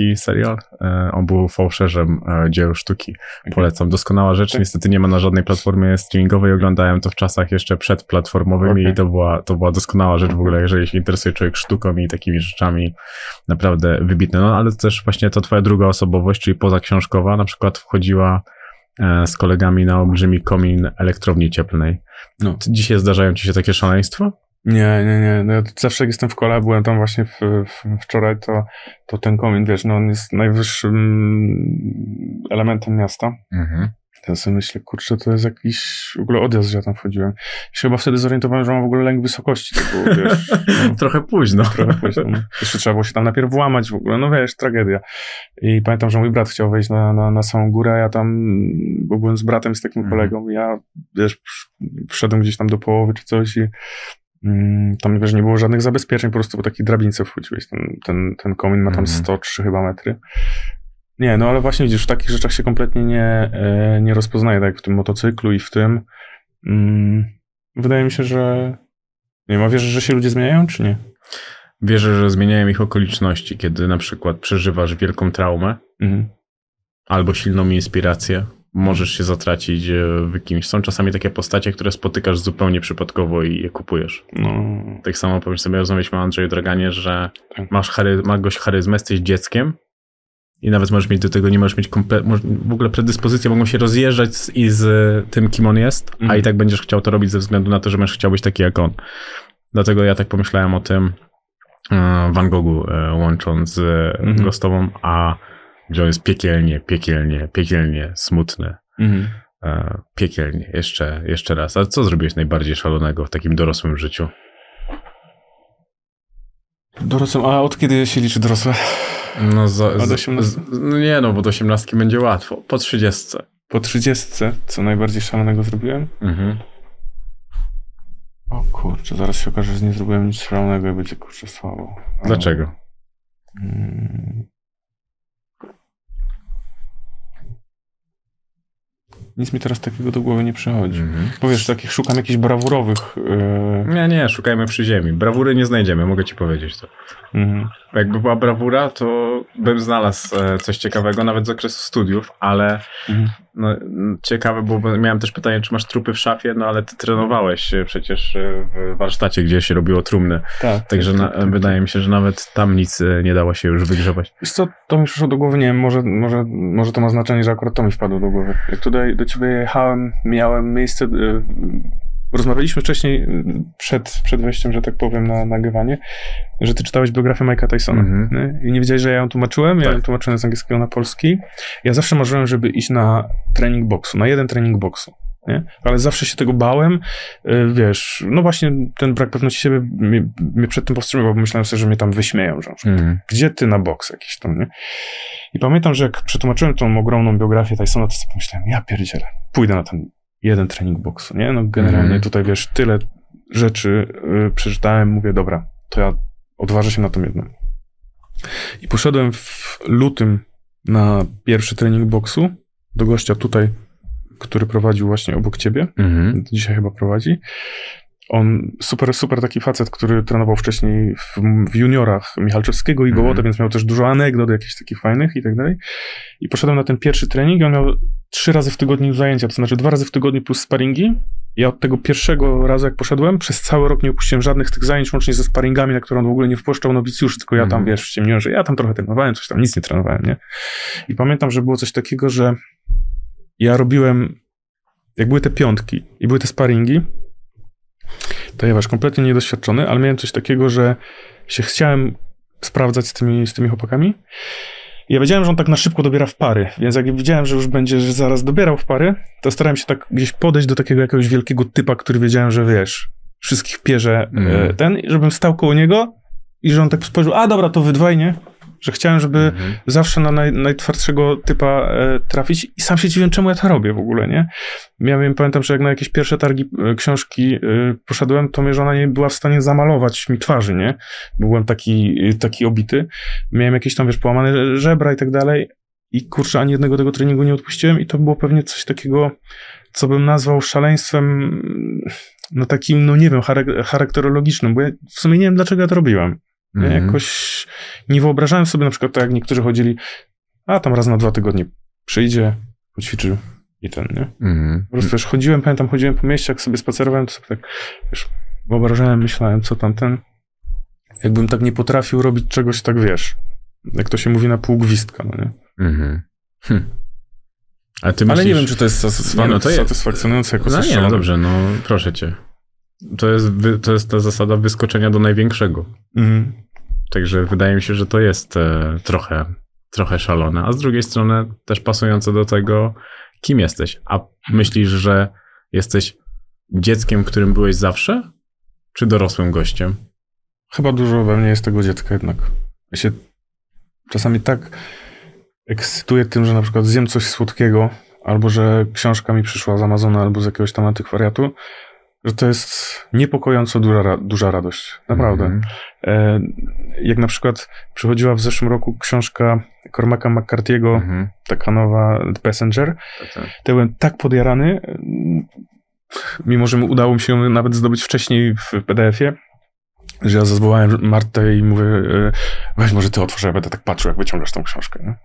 taki serial. On był fałszerzem dzieł sztuki. Okay. Polecam. Doskonała rzecz. Tak. Niestety nie ma na żadnej platformie streamingowej. Oglądałem to w czasach jeszcze przedplatformowymi okay. i to była, to była doskonała rzecz w ogóle, jeżeli się interesuje człowiek sztuką i takimi rzeczami. Naprawdę wybitne. No ale też właśnie to twoja druga osobowość, czyli pozaksiążkowa, na przykład wchodziła z kolegami na olbrzymi komin elektrowni cieplnej. No. Dzisiaj zdarzają ci się takie szaleństwa? Nie, nie, nie. No ja zawsze jak jestem w kole, byłem tam właśnie w, w, wczoraj, to, to ten komin, wiesz, no on jest najwyższym elementem miasta. Mhm. Ja sobie myślę, kurczę, to jest jakiś w ogóle odjazd, że ja tam wchodziłem. I się chyba wtedy zorientowałem, że mam w ogóle lęk wysokości. To było, wiesz, no, trochę późno. Trochę późno. No. Jeszcze trzeba było się tam najpierw włamać w ogóle. No wiesz, tragedia. I pamiętam, że mój brat chciał wejść na, na, na samą górę, a ja tam, bo byłem z bratem, z takim mhm. kolegą, ja, wiesz, wszedłem gdzieś tam do połowy czy coś i tam, wiesz, nie było żadnych zabezpieczeń, po prostu po takiej drabince wchodziłeś. Ten, ten, ten komin ma tam mm. sto trzy chyba metry. Nie, no ale właśnie widzisz, w takich rzeczach się kompletnie nie, nie rozpoznaje, tak jak w tym motocyklu i w tym. Mm, wydaje mi się, że nie wiem, a wierzysz, że się ludzie zmieniają, czy nie? Wierzę, że zmieniają ich okoliczności, kiedy na przykład przeżywasz wielką traumę mm. albo silną inspirację. Możesz się zatracić w kimś. Są czasami takie postacie, które spotykasz zupełnie przypadkowo i je kupujesz. No. Tak samo powiem sobie, rozmawialiśmy o Andrzeju Draganie, że tak. masz, chary, masz charyzmę, jesteś dzieckiem i nawet możesz mieć do tego, nie możesz mieć komple- w ogóle predyspozycje, mogą się rozjeżdżać z, i z tym, kim on jest, mhm. a i tak będziesz chciał to robić ze względu na to, że będziesz chciał być taki jak on. Dlatego ja tak pomyślałem o tym Van Goghu, łącząc z mhm. go z tobą, a gdzie on jest piekielnie, piekielnie, piekielnie smutny. Mhm. E, piekielnie. Jeszcze, jeszcze raz. A co zrobiłeś najbardziej szalonego w takim dorosłym życiu? Dorosłym? A od kiedy się liczy dorosłe? No, za, od osiemnastki? No nie, no bo do osiemnastki będzie łatwo. Po trzydziestce. Po trzydziestce? Co najbardziej szalonego zrobiłem? Mhm. O kurczę, zaraz się okaże, że nie zrobiłem nic szalonego i będzie kurczę słabo. Ale... Dlaczego? Hmm. Nic mi teraz takiego do głowy nie przychodzi. Mm-hmm. Bo wiesz, takich szukam jakichś brawurowych... Yy... Nie, nie, szukajmy przy ziemi. Brawury nie znajdziemy, mogę ci powiedzieć to. Mm-hmm. Jakby była brawura, to bym znalazł coś ciekawego, nawet z okresu studiów, ale mm-hmm. no, ciekawe było, bo miałem też pytanie, czy masz trupy w szafie, no ale ty trenowałeś przecież w warsztacie, gdzie się robiło trumny. Tak. Także tak, na, tak, wydaje tak. mi się, że nawet tam nic nie dało się już wygrzebać. Wiesz co, to mi przyszło do głowy, nie wiem, może, może, może to ma znaczenie, że akurat to mi wpadło do głowy. Jak tutaj do ciebie jechałem, miałem miejsce... Yy, rozmawialiśmy wcześniej, przed, przed wejściem, że tak powiem, na nagrywanie, że ty czytałeś biografię Mike'a Tysona. Mm-hmm. Nie? I nie wiedziałeś, że ja ją tłumaczyłem. Ja tak. ją tłumaczyłem z angielskiego na polski. Ja zawsze marzyłem, żeby iść na trening boksu, na jeden trening boksu. Nie? Ale zawsze się tego bałem. Wiesz, no właśnie ten brak pewności siebie mnie, mnie przed tym powstrzymywał, bo myślałem sobie, że mnie tam wyśmieją. Że mm-hmm. Gdzie ty na boks jakiś tam, nie? I pamiętam, że jak przetłumaczyłem tą ogromną biografię Tysona, to sobie pomyślałem, ja pierdzielę, pójdę na ten jeden trening boksu, nie? No generalnie mm. tutaj, wiesz, tyle rzeczy y, przeczytałem, mówię, dobra, to ja odważę się na tą jedną. I poszedłem w lutym na pierwszy trening boksu do gościa tutaj, który prowadził właśnie obok ciebie. Mm-hmm. Dzisiaj chyba prowadzi. On, super, super taki facet, który trenował wcześniej w, w juniorach Michalczewskiego i Gołota, mm-hmm. więc miał też dużo anegdot jakichś takich fajnych i tak dalej. I poszedłem na ten pierwszy trening i on miał trzy razy w tygodniu zajęcia, to znaczy dwa razy w tygodniu plus sparingi. Ja od tego pierwszego razu, jak poszedłem, przez cały rok nie opuściłem żadnych tych zajęć, łącznie ze sparingami, na które on w ogóle nie wpuszczał nowicjuszy, tylko ja tam, mm-hmm. wiesz, ściemniłem, że ja tam trochę trenowałem, coś tam, nic nie trenowałem, nie? I pamiętam, że było coś takiego, że ja robiłem, jak były te piątki i były te sparingi, to ja wiesz, kompletnie niedoświadczony, ale miałem coś takiego, że się chciałem sprawdzać z tymi, z tymi chłopakami. I ja wiedziałem, że on tak na szybko dobiera w pary, więc jak widziałem, że już będzie że zaraz dobierał w pary, to starałem się tak gdzieś podejść do takiego jakiegoś wielkiego typa, który wiedziałem, że wiesz, wszystkich pierze mm. ten, i żebym stał koło niego i że on tak spojrzał, a dobra, to wy dwaj, nie? Że chciałem, żeby mm-hmm. zawsze na naj, najtwardszego typa e, trafić i sam się dziwię, czemu ja to robię w ogóle, nie? Miałem, pamiętam, że jak na jakieś pierwsze targi e, książki e, poszedłem, to mnie żona nie była w stanie zamalować mi twarzy, nie? Byłem taki, taki obity. Miałem jakieś tam, wiesz, połamane żebra i tak dalej i kurczę, ani jednego tego treningu nie odpuściłem i to było pewnie coś takiego, co bym nazwał szaleństwem, no takim, no nie wiem, charak- charakterologicznym, bo ja w sumie nie wiem, dlaczego ja to robiłem. Nie? Mhm. Jakoś nie wyobrażałem sobie na przykład tak, jak niektórzy chodzili, a tam raz na dwa tygodnie przyjdzie, poćwiczył i ten, nie? Mhm. Po prostu też chodziłem, pamiętam, chodziłem po mieście, jak sobie spacerowałem, to sobie tak, wiesz, wyobrażałem, myślałem, co tamten, jakbym tak nie potrafił robić czegoś tak, wiesz, jak to się mówi na pół gwizdka, no nie? Mhm. Hm. A ty Ale myślisz... nie wiem, czy to jest satysfakcjonujące, Nie, no to jest- satysfakcjonujące jako No coś nie, no szalonego. dobrze, no proszę cię. To jest, wy, to jest ta zasada wyskoczenia do największego. Mhm. Także wydaje mi się, że to jest e, trochę, trochę szalone. A z drugiej strony też pasujące do tego, kim jesteś. A myślisz, że jesteś dzieckiem, którym byłeś zawsze? Czy dorosłym gościem? Chyba dużo we mnie jest tego dziecka jednak. Ja się czasami tak ekscytuję tym, że na przykład zjem coś słodkiego, albo że książka mi przyszła z Amazona, albo z jakiegoś tam antykwariatu, że to jest niepokojąco duża, ra- duża radość. Naprawdę. Mhm. E, jak na przykład przychodziła w zeszłym roku książka Cormaca McCarthy'ego, Mhm. taka nowa The Passenger, Tak, tak. to byłem tak podjarany, mm, mimo że udało mi się ją nawet zdobyć wcześniej w P D F-ie, że ja zazwołałem Martę i mówię, e, weź może ty otwórz, ja będę tak patrzył, jak wyciągasz tą książkę. Nie?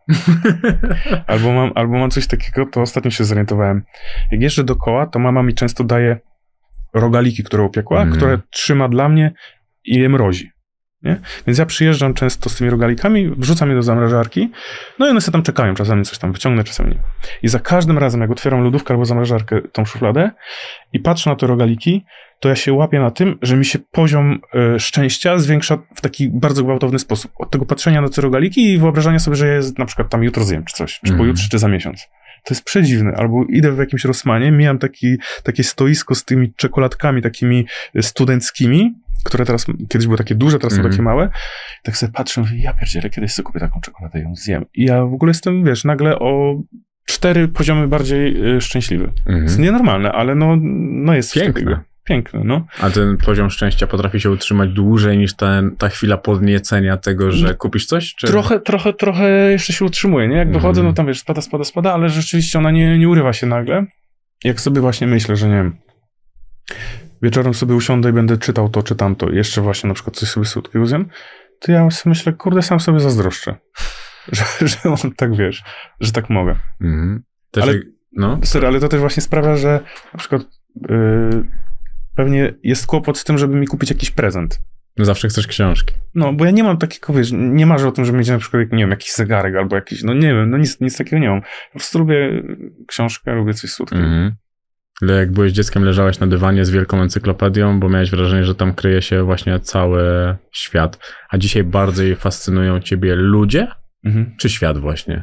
albo, mam, albo mam coś takiego, to ostatnio się zorientowałem. Jak jeżdżę dookoła, to mama mi często daje rogaliki, które upiekła, Mm. które trzyma dla mnie i je mrozi. Nie? Więc ja przyjeżdżam często z tymi rogalikami, wrzucam je do zamrażarki, no i one sobie tam czekają, czasami coś tam wyciągnę, czasami nie. I za każdym razem, jak otwieram lodówkę albo zamrażarkę, tą szufladę i patrzę na te rogaliki, to ja się łapię na tym, że mi się poziom y, szczęścia zwiększa w taki bardzo gwałtowny sposób. Od tego patrzenia na te rogaliki i wyobrażania sobie, że ja je na przykład tam jutro zjem, czy coś, czy Mm. pojutrze, czy za miesiąc. To jest przedziwne. Albo idę w jakimś Rossmanie, mijam taki, takie stoisko z tymi czekoladkami takimi studenckimi, które teraz, kiedyś były takie duże, teraz są Mhm. takie małe. I tak sobie patrzę, mówię, ja pierdzielę, kiedyś sobie kupię taką czekoladę i ją zjem. I ja w ogóle jestem, wiesz, nagle o cztery poziomy bardziej y, szczęśliwy. Mhm. Jest nienormalne, ale no, no jest coś Piękne. takiego. Piękne, no. A ten poziom szczęścia potrafi się utrzymać dłużej niż ten, ta chwila podniecenia tego, że kupisz coś? Czy... Trochę, trochę, trochę jeszcze się utrzymuje, nie? Jak Mhm. wychodzę, no tam wiesz, spada, spada, spada, ale rzeczywiście ona nie, nie urywa się nagle. Jak sobie właśnie myślę, że nie wiem, wieczorem sobie usiądę i będę czytał to, czy tamto, jeszcze właśnie na przykład coś sobie słodkiego zjem, to ja sobie myślę, kurde, sam sobie zazdroszczę. Że, że on tak, wiesz, że tak mogę. Mhm. Też Ale- jak- no. Serio, ale to też właśnie sprawia, że na przykład yy, pewnie jest kłopot z tym, żeby mi kupić jakiś prezent. Zawsze chcesz książki. No, bo ja nie mam takiego, wiesz, nie marzę o tym, żeby mieć na przykład, nie wiem, jakiś zegarek albo jakiś, no nie wiem, no nic, nic takiego nie mam. Po prostu lubię książkę, lubię coś słodkiego. Mhm. Ale jak byłeś dzieckiem, leżałeś na dywanie z wielką encyklopedią, bo miałeś wrażenie, że tam kryje się właśnie cały świat. A dzisiaj bardziej fascynują ciebie ludzie, Mhm. czy świat właśnie?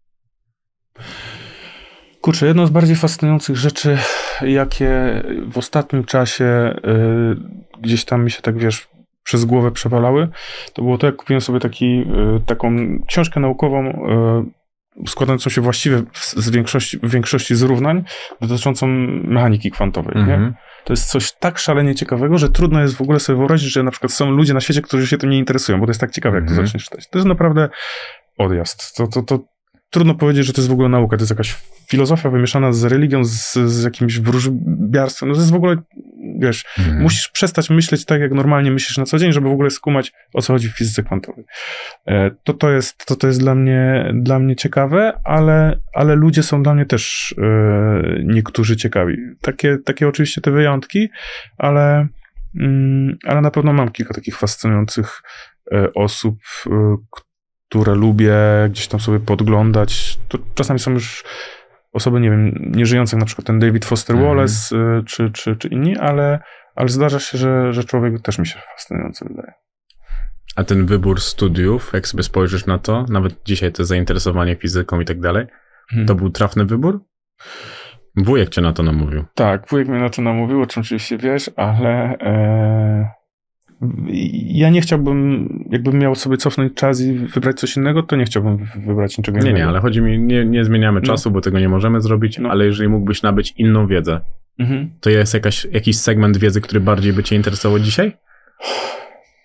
Kurczę, jedną z bardziej fascynujących rzeczy, jakie w ostatnim czasie y, gdzieś tam mi się tak, wiesz, przez głowę przewalały, to było to, jak kupiłem sobie taki, y, taką książkę naukową y, składającą się właściwie w, z większości, w większości zrównań dotyczącą mechaniki kwantowej, nie? Mhm. To jest coś tak szalenie ciekawego, że trudno jest w ogóle sobie wyobrazić, że na przykład są ludzie na świecie, którzy się tym nie interesują, bo to jest tak ciekawe, jak to Mhm. zaczniesz czytać. To jest naprawdę odjazd. To, to, to trudno powiedzieć, że to jest w ogóle nauka. To jest jakaś filozofia wymieszana z religią, z, z jakimś wróżbiarstwem. No to jest w ogóle, wiesz, Mhm. musisz przestać myśleć tak, jak normalnie myślisz na co dzień, żeby w ogóle skumać, o co chodzi w fizyce kwantowej. E, To, to, jest, to, to jest dla mnie, dla mnie ciekawe, ale, ale ludzie są dla mnie też e, niektórzy ciekawi. Takie, takie oczywiście te wyjątki, ale, mm, ale na pewno mam kilka takich fascynujących e, osób, e, które lubię gdzieś tam sobie podglądać. To czasami są już osoby, nie wiem, nieżyjące, jak na przykład ten David Foster Mhm. Wallace y, czy, czy, czy inni, ale, ale zdarza się, że, że człowiek też mi się fascynujący wydaje. A ten wybór studiów, jak sobie spojrzysz na to, nawet dzisiaj to zainteresowanie fizyką i tak dalej, to był trafny wybór? Wujek cię na to namówił. Tak, wujek mnie na to namówił, o czym oczywiście wiesz, ale e, ja nie chciałbym, jakbym miał sobie cofnąć czas i wybrać coś innego, to nie chciałbym wy- wybrać niczego Nie, innego. nie, ale chodzi mi, nie, nie zmieniamy No. czasu, bo tego nie możemy zrobić, No. ale jeżeli mógłbyś nabyć inną wiedzę, Mhm. to jest jakaś, jakiś segment wiedzy, który bardziej by cię interesował dzisiaj?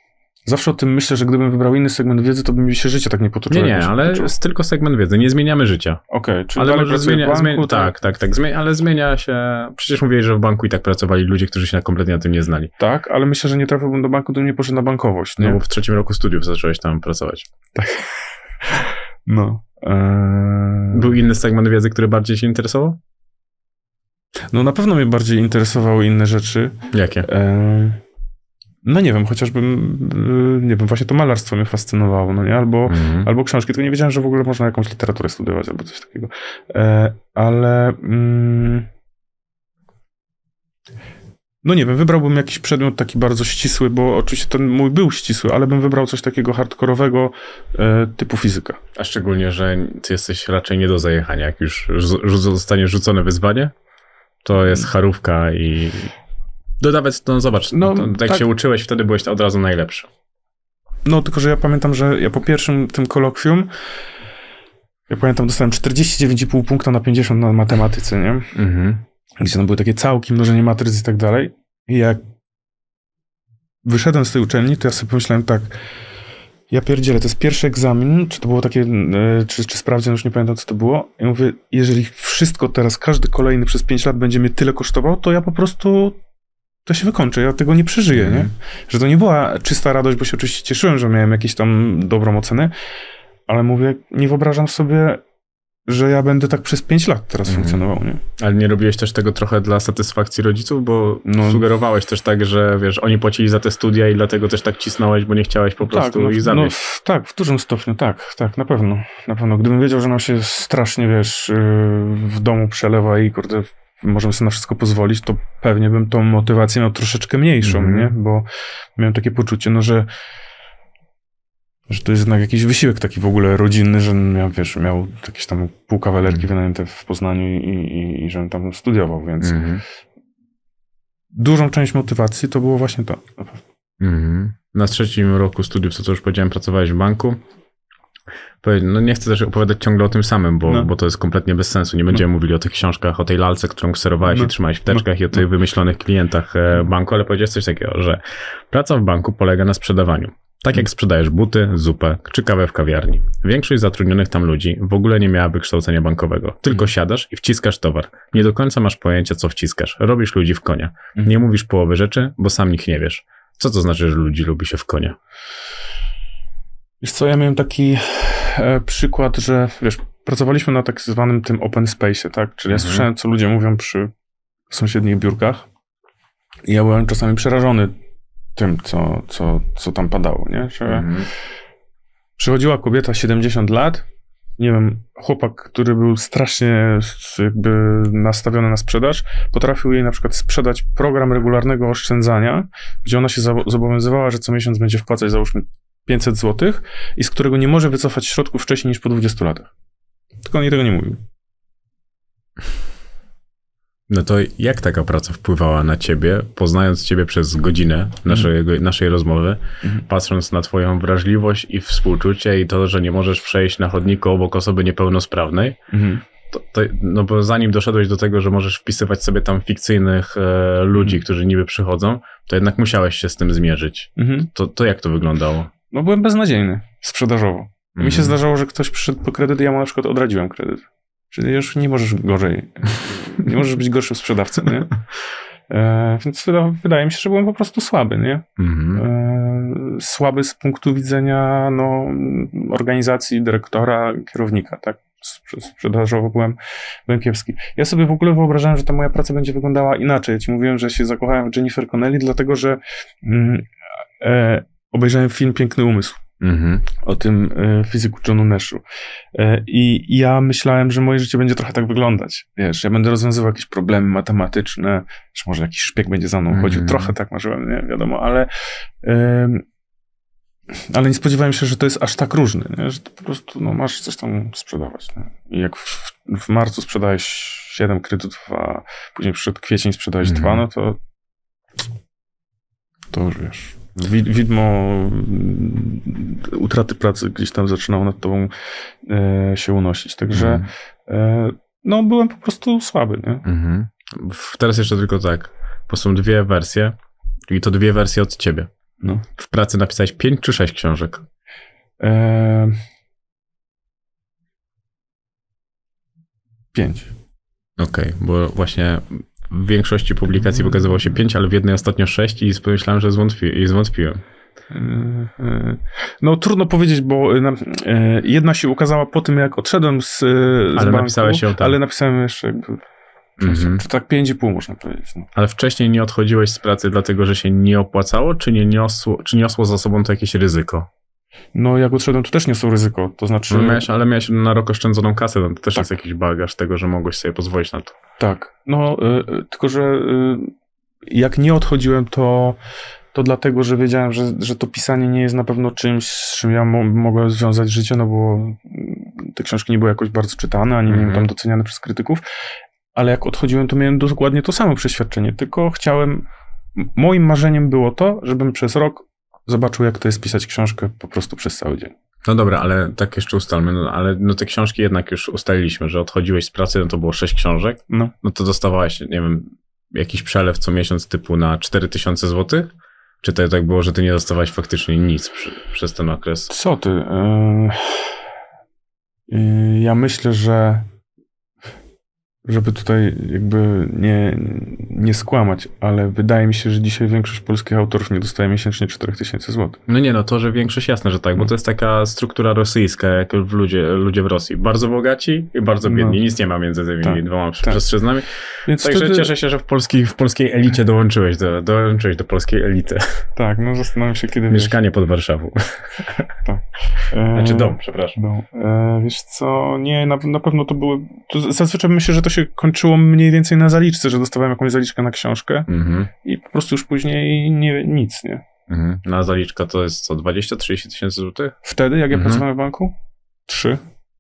zawsze o tym myślę, że gdybym wybrał inny segment wiedzy, to by mi się życie tak nie potoczyło. Nie, nie, ale jest tylko segment wiedzy, nie zmieniamy życia. Okej, okay, czyli ale dalej może zmienia, w banku, zmienia, tak, tak, tak, tak, zmienia, ale zmienia się, przecież mówiłeś, że w banku i tak pracowali ludzie, którzy się kompletnie na tym nie znali. Tak, ale myślę, że nie trafiłbym do banku, gdybym nie poszedł na bankowość, nie? No bo w trzecim roku studiów zacząłeś tam pracować. Tak. No. Eee... Był inny segment wiedzy, który bardziej się interesował? No na pewno mnie bardziej interesowały inne rzeczy. Jakie? Eee... No nie wiem, chociażby, nie wiem, właśnie to malarstwo mnie fascynowało, no nie? Albo, mm. albo książki, tylko nie wiedziałem, że w ogóle można jakąś literaturę studiować albo coś takiego. Eee, ale... Mm... No nie wiem, wybrałbym jakiś przedmiot taki bardzo ścisły, bo oczywiście ten mój był ścisły, ale bym wybrał coś takiego hardkorowego e, typu fizyka. A szczególnie, że ty jesteś raczej nie do zajechania. Jak już zostanie rzucone wyzwanie, to jest charówka i... No nawet, no zobacz, no, to, jak tak. się uczyłeś, wtedy byłeś od razu najlepszy. No tylko, że ja pamiętam, że ja po pierwszym tym kolokwium, ja pamiętam, dostałem czterdzieści dziewięć i pół punkta na pięćdziesiąt na matematyce, nie? Mhm. Gdzie tam były takie całki, mnożenie matryc i tak dalej. I jak wyszedłem z tej uczelni, to ja sobie pomyślałem tak, ja pierdzielę, to jest pierwszy egzamin, czy to było takie, czy, czy sprawdzian, już nie pamiętam, co to było. I mówię, jeżeli wszystko teraz, każdy kolejny przez pięć lat będzie mnie tyle kosztował, to ja po prostu, to się wykończę, ja tego nie przeżyję, mm. nie? Że to nie była czysta radość, bo się oczywiście cieszyłem, że miałem jakieś tam dobrą ocenę, ale mówię, nie wyobrażam sobie, że ja będę tak przez pięć lat teraz mm. funkcjonował, nie? Ale nie robiłeś też tego trochę dla satysfakcji rodziców, bo no, sugerowałeś też tak, że wiesz, oni płacili za te studia i dlatego też tak cisnąłeś, bo nie chciałeś po prostu tak, no, ich zawieść. No, tak, w dużym stopniu, tak, tak, na pewno. Na pewno. Gdybym wiedział, że nam się strasznie, wiesz, w domu przelewa i kurde, możemy sobie na wszystko pozwolić, to pewnie bym tą motywację miał troszeczkę mniejszą, mm. nie? Bo miałem takie poczucie, no, że że to jest jednak jakiś wysiłek taki w ogóle rodzinny, że miał, wiesz, miał jakieś tam półkawalerki mm. wynajęte w Poznaniu i, i, i żebym tam studiował, więc mm. dużą część motywacji to było właśnie to. Mm. Na trzecim roku studiów, co to już powiedziałem, pracowałeś w banku. No nie chcę też opowiadać ciągle o tym samym, bo, no. bo to jest kompletnie bez sensu. Nie będziemy no. mówili o tych książkach, o tej lalce, którą kserowałeś no. i trzymałeś w teczkach no. i o tych wymyślonych klientach banku, ale powiedziałeś coś takiego, że praca w banku polega na sprzedawaniu. Tak jak sprzedajesz buty, zupę czy kawę w kawiarni. Większość zatrudnionych tam ludzi w ogóle nie miałaby kształcenia bankowego. Tylko siadasz i wciskasz towar. Nie do końca masz pojęcia, co wciskasz. Robisz ludzi w konia. Nie mówisz połowy rzeczy, bo sam nich nie wiesz. Co to znaczy, że ludzi lubi się w konia? Wiesz co, ja miałem taki e, przykład, że wiesz, pracowaliśmy na tak zwanym tym open space'ie, tak? Czyli ja mhm. słyszałem, co ludzie mówią przy sąsiednich biurkach i ja byłem czasami przerażony tym, co, co, co tam padało, nie? Że mm. przychodziła kobieta siedemdziesiąt lat, nie wiem, chłopak, który był strasznie jakby nastawiony na sprzedaż, potrafił jej na przykład sprzedać program regularnego oszczędzania, gdzie ona się zobowiązywała, że co miesiąc będzie wpłacać załóżmy pięćset złotych i z którego nie może wycofać środków wcześniej niż po dwudziestu latach. Tylko on jej tego nie mówił. No to jak taka praca wpływała na ciebie, poznając ciebie przez godzinę naszej, mm. naszej rozmowy, mm. patrząc na twoją wrażliwość i współczucie i to, że nie możesz przejść na chodniku obok osoby niepełnosprawnej, mm. to, to, no bo zanim doszedłeś do tego, że możesz wpisywać sobie tam fikcyjnych e, ludzi, mm. którzy niby przychodzą, to jednak musiałeś się z tym zmierzyć. Mm. To, to jak to wyglądało? No byłem beznadziejny sprzedażowo. Mm. Mi się zdarzało, że ktoś przyszedł po kredyt i ja mu na przykład odradziłem kredyt. Czyli już nie możesz gorzej, nie możesz być gorszym sprzedawcą, nie? E, więc wydaje mi się, że byłem po prostu słaby, nie? Mm-hmm. E, słaby z punktu widzenia no, organizacji, dyrektora, kierownika, tak? Sprzedażowo byłem, byłem kiepski. Ja sobie w ogóle wyobrażałem, że ta moja praca będzie wyglądała inaczej. Ja ci mówiłem, że się zakochałem w Jennifer Connelly, dlatego że mm, e, obejrzałem film Piękny Umysł. Mm-hmm. O tym e, fizyku Johnu Nashu. E, I ja myślałem, że moje życie będzie trochę tak wyglądać. Wiesz, ja będę rozwiązywał jakieś problemy matematyczne, że może jakiś szpieg będzie za mną mm-hmm. chodził. Trochę tak marzyłem, nie wiadomo, ale e, ale nie spodziewałem się, że to jest aż tak różne, nie? Że to po prostu no, masz coś tam sprzedawać. Nie? I jak w, w marcu sprzedałeś siedem kredytów, a później przyszedł kwiecień, sprzedałeś mm-hmm. dwa, no to to już wiesz... Widmo utraty pracy gdzieś tam zaczynało nad tobą e, się unosić. Także mm. e, no byłem po prostu słaby. Nie? Mm-hmm. Teraz jeszcze tylko tak, bo są dwie wersje i to dwie wersje od ciebie. No. W pracy napisałeś pięć czy sześć książek? Eee... Pięć. Okej, okay, bo właśnie w większości publikacji pokazywało się pięć, ale w jednej ostatnio sześć i pomyślałem, że zwątpi- i zwątpiłem. No trudno powiedzieć, bo jedna się ukazała po tym, jak odszedłem z, z ale banku, napisałeś ją tam. Ale napisałem jeszcze jakby, mm-hmm. czy tak pięć i pół można powiedzieć. No. Ale wcześniej nie odchodziłeś z pracy dlatego, że się nie opłacało, czy nie niosło, czy niosło za sobą to jakieś ryzyko? No jak odszedłem, to też niosło ryzyko, to znaczy... No, miałeś, ale miałeś na rok oszczędzoną kasę, no to też tak. jest jakiś bagaż tego, że mogłeś sobie pozwolić na to. Tak, no y, tylko, że y, jak nie odchodziłem, to to dlatego, że wiedziałem, że, że to pisanie nie jest na pewno czymś, z czym ja mo- mogłem związać życie, no bo te książki nie były jakoś bardzo czytane, ani nie były tam doceniane przez krytyków, ale jak odchodziłem, to miałem dokładnie to samo przeświadczenie, tylko chciałem, moim marzeniem było to, żebym przez rok zobaczył, jak to jest pisać książkę po prostu przez cały dzień. No dobra, ale tak jeszcze ustalmy, no, ale no te książki jednak już ustaliliśmy, że odchodziłeś z pracy, no to było sześć książek, no, no to dostawałeś, nie wiem, jakiś przelew co miesiąc typu na cztery tysiące złotych? Czy to tak było, że ty nie dostawałeś faktycznie nic przy, przez ten okres? Co ty? Yy, yy, ja myślę, że żeby tutaj jakby nie, nie skłamać, ale wydaje mi się, że dzisiaj większość polskich autorów nie dostaje miesięcznie cztery tysiące złotych. No nie, no to, że większość jasne, że tak, bo to jest taka struktura rosyjska, jak w ludzie, ludzie w Rosji. Bardzo bogaci i bardzo biedni. No. Nic nie ma między tymi tak, dwoma tak. przestrzenami. Więc Także wtedy... cieszę się, że w, polskiej, w polskiej elicie dołączyłeś do, dołączyłeś do polskiej elity. Tak, no zastanawiam się, kiedy... Mieszkanie wiesz... pod Warszawą. Tak. Znaczy dom, przepraszam. Dom. E, wiesz co, nie, na, na pewno to były... To zazwyczaj myślę, że to się kończyło mniej więcej na zaliczce, że dostawałem jakąś zaliczkę na książkę mm-hmm. i po prostu już później nie, nic, nie? Mm-hmm. Na zaliczka to jest co, dwadzieścia trzydzieści tysięcy złotych? Wtedy, jak ja mm-hmm. pracowałem w banku? Trzy.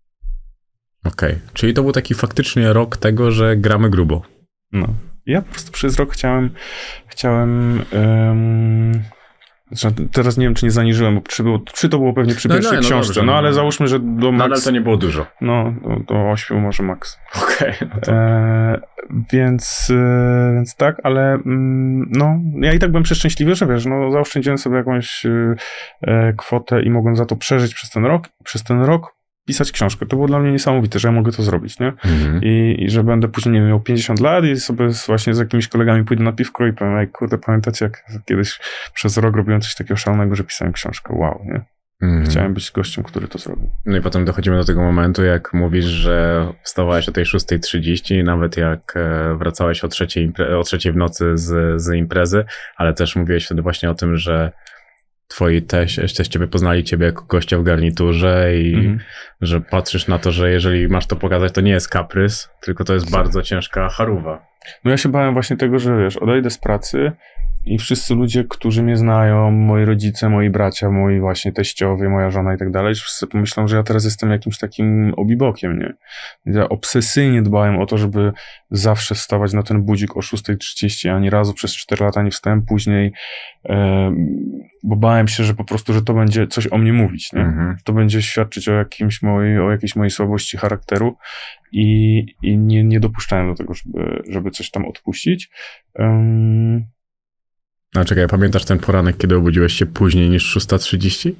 Okej, okay. Czyli to był taki faktycznie rok tego, że gramy grubo. No. Ja po prostu przez rok chciałem chciałem... Um... Znaczy, teraz nie wiem, czy nie zaniżyłem, bo przy, było, przy to było pewnie przy no, pierwszej no, no, książce, dobrze, no ale no. załóżmy, że do max... Nadal to nie było dużo. No, do, do ośmiu może max. Okej. Okay, no to... e, więc, e, więc tak, ale mm, no, ja i tak byłem przeszczęśliwy, że wiesz, no zaoszczędziłem sobie jakąś e, kwotę i mogłem za to przeżyć przez ten rok. Przez ten rok pisać książkę. To było dla mnie niesamowite, że ja mogę to zrobić, nie? Mm-hmm. I, I że będę później, nie wiem, miał pięćdziesiąt lat i sobie właśnie z jakimiś kolegami pójdę na piwko i powiem, ej, kurde, pamiętacie, jak kiedyś przez rok robiłem coś takiego szalonego, że pisałem książkę. Wow, nie? Mm-hmm. Chciałem być gościem, który to zrobił. No i potem dochodzimy do tego momentu, jak mówisz, że wstawałeś o tej szóstej trzydzieści, nawet jak wracałeś o trzeciej, impre- o trzeciej w nocy z, z imprezy, ale też mówiłeś wtedy właśnie o tym, że twoi teś, teś ciebie poznali ciebie jako gościa w garniturze i mm. że patrzysz na to, że jeżeli masz to pokazać, to nie jest kaprys, tylko to jest bardzo ciężka charówa. No ja się bałem właśnie tego, że wiesz, odejdę z pracy i wszyscy ludzie, którzy mnie znają, moi rodzice, moi bracia, moi właśnie teściowie, moja żona i tak dalej, wszyscy pomyślą, że ja teraz jestem jakimś takim obibokiem, nie? Ja obsesyjnie dbałem o to, żeby zawsze wstawać na ten budzik o szóstej trzydzieści, ani razu przez cztery lata nie wstałem później, e, bo bałem się, że po prostu, że to będzie coś o mnie mówić, nie? Mhm. To będzie świadczyć o jakimś mojej, o jakiejś mojej słabości charakteru i, i nie, nie dopuszczałem do tego, żeby, żeby coś tam odpuścić. Um, A czekaj, pamiętasz ten poranek, kiedy obudziłeś się później niż szósta trzydzieści?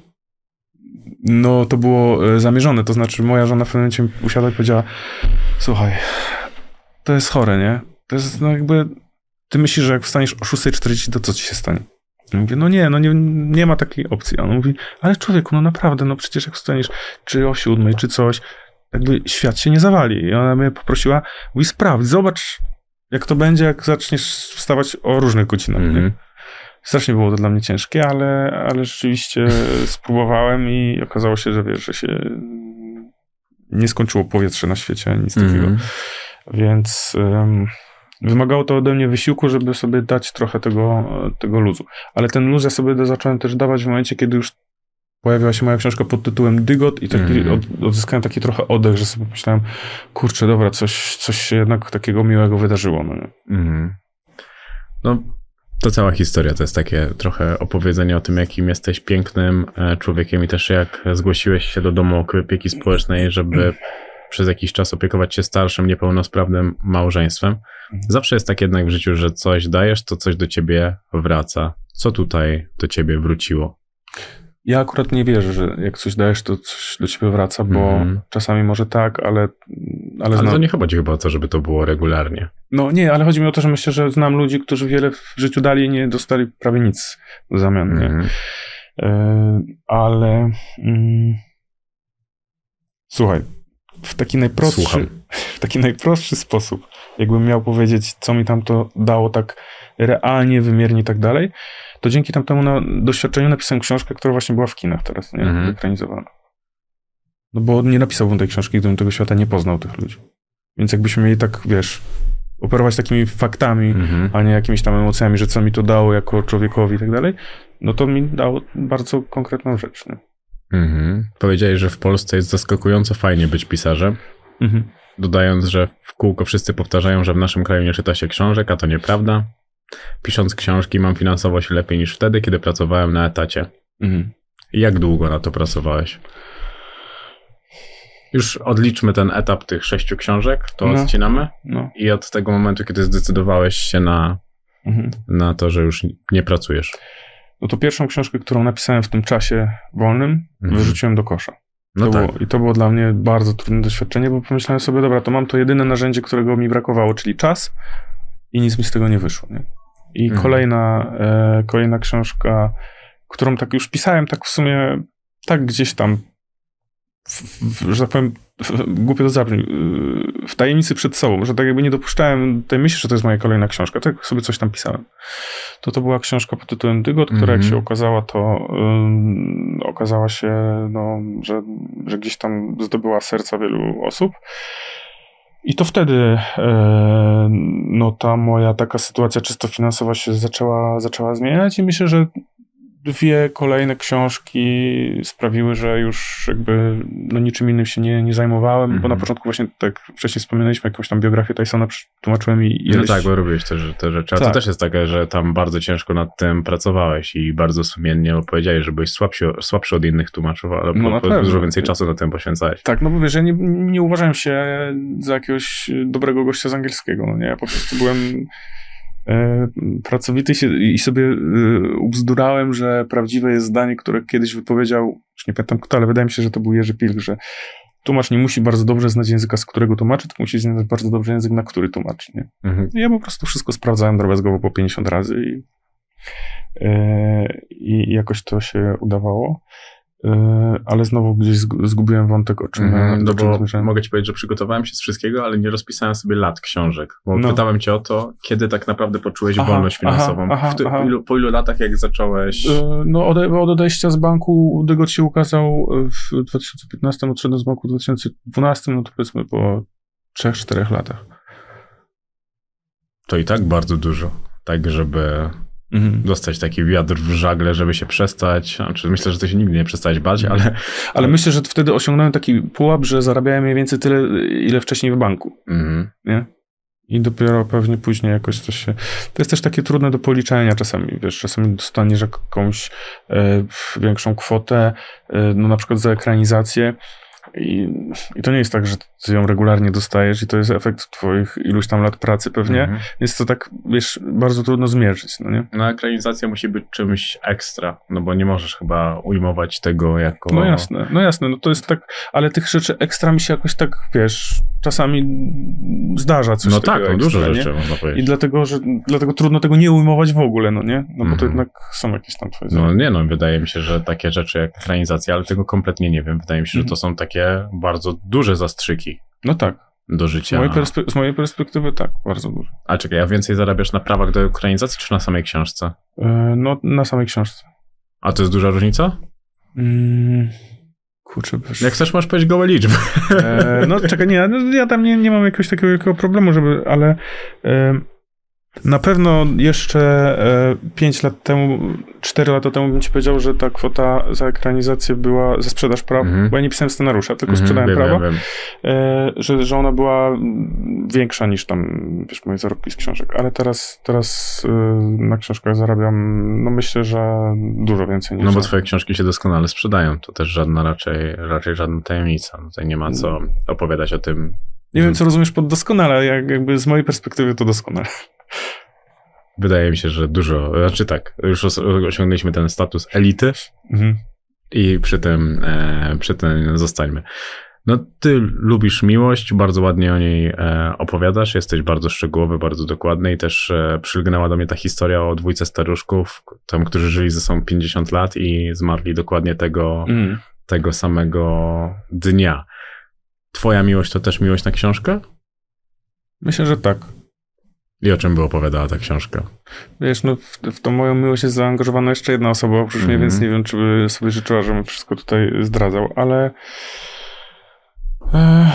No, to było zamierzone, to znaczy moja żona w pewnym momencie usiadła i powiedziała, słuchaj, to jest chore, nie? To jest no jakby, ty myślisz, że jak wstaniesz o szósta czterdzieści, to co ci się stanie? Ja mówię, no nie, no nie, nie ma takiej opcji. A on mówi, ale człowieku, no naprawdę, no przecież jak wstaniesz czy o siódmej, czy coś, jakby świat się nie zawali. I ona mnie poprosiła, mówi, sprawdź, zobacz, jak to będzie, jak zaczniesz wstawać o różnych godzinach, mm-hmm. nie? Strasznie było to dla mnie ciężkie, ale, ale rzeczywiście spróbowałem i okazało się, że wiesz, że się nie skończyło powietrze na świecie, ani nic takiego. Mm. Więc um, wymagało to ode mnie wysiłku, żeby sobie dać trochę tego, tego luzu. Ale ten luz ja sobie zacząłem też dawać w momencie, kiedy już pojawiła się moja książka pod tytułem Dygot i taki, mm. od, odzyskałem taki trochę oddech, że sobie myślałem, kurczę, dobra, coś, coś się jednak takiego miłego wydarzyło. No, nie? Mm. no to cała historia, to jest takie trochę opowiedzenie o tym, jakim jesteś pięknym człowiekiem i też jak zgłosiłeś się do domu opieki społecznej, żeby przez jakiś czas opiekować się starszym, niepełnosprawnym małżeństwem. Mhm. Zawsze jest tak jednak w życiu, że coś dajesz, to coś do ciebie wraca. Co tutaj do ciebie wróciło? Ja akurat nie wierzę, że jak coś dajesz, to coś do ciebie wraca, bo mm. czasami może tak, ale... Ale, ale znam... to nie chodzi chyba o to, żeby to było regularnie. No nie, ale chodzi mi o to, że myślę, że znam ludzi, którzy wiele w życiu dali i nie dostali prawie nic w zamian. Mm. Nie? E, ale... Mm, słuchaj, w taki najprostszy, w taki najprostszy sposób, jakbym miał powiedzieć, co mi tam to dało tak realnie, wymiernie i tak dalej, to dzięki tamtemu na, doświadczeniu napisałem książkę, która właśnie była w kinach teraz, nie? Mm-hmm. Ekranizowana. No bo nie napisałbym tej książki, gdybym tego świata nie poznał tych ludzi. Więc jakbyśmy mieli tak, wiesz, operować takimi faktami, mm-hmm. a nie jakimiś tam emocjami, że co mi to dało jako człowiekowi i tak dalej, no to mi dało bardzo konkretną rzecz, nie? Mm-hmm. Powiedziałeś, że w Polsce jest zaskakująco fajnie być pisarzem. Mm-hmm. Dodając, że w kółko wszyscy powtarzają, że w naszym kraju nie czyta się książek, a to nieprawda. Pisząc książki mam finansowo się lepiej niż wtedy, kiedy pracowałem na etacie. Mhm. Jak długo na to pracowałeś? Już odliczmy ten etap tych sześciu książek, to no. odcinamy. No. I od tego momentu, kiedy zdecydowałeś się na, mhm. na to, że już nie pracujesz. No to pierwszą książkę, którą napisałem w tym czasie wolnym, mhm. wyrzuciłem do kosza. No to tak. było, I to było dla mnie bardzo trudne doświadczenie, bo pomyślałem sobie, dobra, to mam to jedyne narzędzie, którego mi brakowało, czyli czas, i nic mi z tego nie wyszło. Nie? I mhm. kolejna, e, kolejna książka, którą tak już pisałem, tak w sumie, tak gdzieś tam, w, w, że tak powiem, w, głupio to zabrzmi, w tajemnicy przed sobą, że tak jakby nie dopuszczałem tej myśli, że to jest moja kolejna książka, tak sobie coś tam pisałem. To to była książka pod tytułem Dygot, która mhm. jak się okazała, to um, okazała się, no, że, że gdzieś tam zdobyła serca wielu osób. I to wtedy e, no ta moja taka sytuacja czysto finansowa się zaczęła, zaczęła zmieniać i myślę, że dwie kolejne książki sprawiły, że już jakby no niczym innym się nie, nie zajmowałem, mm-hmm. bo na początku właśnie tak wcześniej wspominaliśmy, jakąś tam biografię Tysona tłumaczyłem i ileś... No tak, bo robiłeś te, te rzeczy, a tak. To też jest takie, że tam bardzo ciężko nad tym pracowałeś i bardzo sumiennie opowiedziałeś, że byłeś słabszy, słabszy od innych tłumaczów, ale no po, po dużo więcej czasu na tym poświęcałeś. Tak, no bo wiesz, ja nie, nie uważałem się za jakiegoś dobrego gościa z angielskiego, no nie, ja po prostu byłem... pracowity się, i sobie ubzdurałem, że prawdziwe jest zdanie, które kiedyś wypowiedział, już nie pamiętam kto, ale wydaje mi się, że to był Jerzy Pilch, że tłumacz nie musi bardzo dobrze znać języka, z którego tłumaczy, tylko musi znać bardzo dobrze język, na który tłumaczy. Nie? Mhm. I ja po prostu wszystko sprawdzałem drobiazgowo po pięćdziesiąt razy i, i jakoś to się udawało. Ale znowu gdzieś zgubiłem wątek, o czym... Mm, no bo mogę ci powiedzieć, że przygotowałem się z wszystkiego, ale nie rozpisałem sobie lat książek, bo no. pytałem cię o to, kiedy tak naprawdę poczułeś aha, wolność finansową. Aha, ty, aha. Ilu, po ilu latach, jak zacząłeś... No od, od odejścia z banku Dygot się ukazał w dwa tysiące piętnastym, odszedłem z banku w dwa tysiące dwunastym, no to powiedzmy po trzech, czterech latach. To i tak bardzo dużo, tak żeby... Mhm. Dostać taki wiatr w żagle, żeby się przestać. Znaczy, myślę, że to się nigdy nie przestać bać, ale... Ale, ale myślę, że wtedy osiągnąłem taki pułap, że zarabiałem mniej więcej tyle, ile wcześniej w banku. Mhm. Nie? I dopiero pewnie później jakoś coś się... To jest też takie trudne do policzenia czasami, wiesz, czasami dostaniesz jakąś e, większą kwotę, e, no na przykład za ekranizację. I, I to nie jest tak, że ty ją regularnie dostajesz i to jest efekt twoich iluś tam lat pracy pewnie. Mhm. Jest to tak, wiesz, bardzo trudno zmierzyć, no nie? No ekranizacja musi być czymś ekstra, no bo nie możesz chyba ujmować tego jako... No jasne, no jasne, no to jest tak, ale tych rzeczy ekstra mi się jakoś tak, wiesz, czasami zdarza coś no takiego. No tak, no ekstra, dużo nie? rzeczy można powiedzieć. I dlatego, że dlatego trudno tego nie ujmować w ogóle, no nie? No bo mhm. to jednak są jakieś tam twoje... No nie no, wydaje mi się, że takie rzeczy jak ekranizacja, ale tego kompletnie nie wiem. Wydaje mi się, mhm. że to są takie bardzo duże zastrzyki. No tak. Do życia. Z mojej, perspe- z mojej perspektywy tak, bardzo dużo. A czekaj, a więcej zarabiasz na prawach do ekranizacji, czy na samej książce? Yy, no, na samej książce. A to jest duża różnica? Yy, kurczę. Wiesz. Jak chcesz, możesz powiedzieć gołe liczby. Yy, no czekaj, nie, ja tam nie, nie mam jakiegoś takiego problemu, żeby, ale yy, Na pewno jeszcze e, pięć lat temu, cztery lata temu bym ci powiedział, że ta kwota za ekranizację była, za sprzedaż praw, mm-hmm. bo ja nie pisałem scenariusza, tylko mm-hmm, sprzedałem wiem, prawo, wiem, wiem. E, że, że ona była większa niż tam, wiesz, moje zarobki z książek, ale teraz, teraz e, na książkach zarabiam, no myślę, że dużo więcej niż... No bo twoje książki się doskonale sprzedają, to też żadna raczej, raczej żadna tajemnica, tutaj nie ma co opowiadać o tym. Nie wiem, co rozumiesz pod doskonale, jak, jakby z mojej perspektywy to doskonale. Wydaje mi się, że dużo, znaczy tak, już osiągnęliśmy ten status elity mhm. i przy tym, e, przy tym zostańmy. No ty lubisz miłość, bardzo ładnie o niej e, opowiadasz, jesteś bardzo szczegółowy, bardzo dokładny i też e, przylgnęła do mnie ta historia o dwójce staruszków, tam, którzy żyli ze sobą pięćdziesiąt lat i zmarli dokładnie tego, mm. tego samego dnia. Twoja miłość to też miłość na książkę? Myślę, że tak. I o czym by opowiadała ta książka? Wiesz, no w, w tą moją miłość jest zaangażowana jeszcze jedna osoba oprócz mm-hmm. mnie, więc nie wiem, czy by sobie życzyła, żebym wszystko tutaj zdradzał, ale e,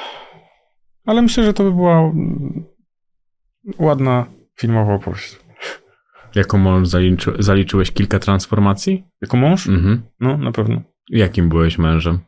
ale myślę, że to by była ładna filmowa opowieść. Jako mąż zaliczy, zaliczyłeś kilka transformacji? Jako mąż? Mm-hmm. No, na pewno. Jakim byłeś mężem?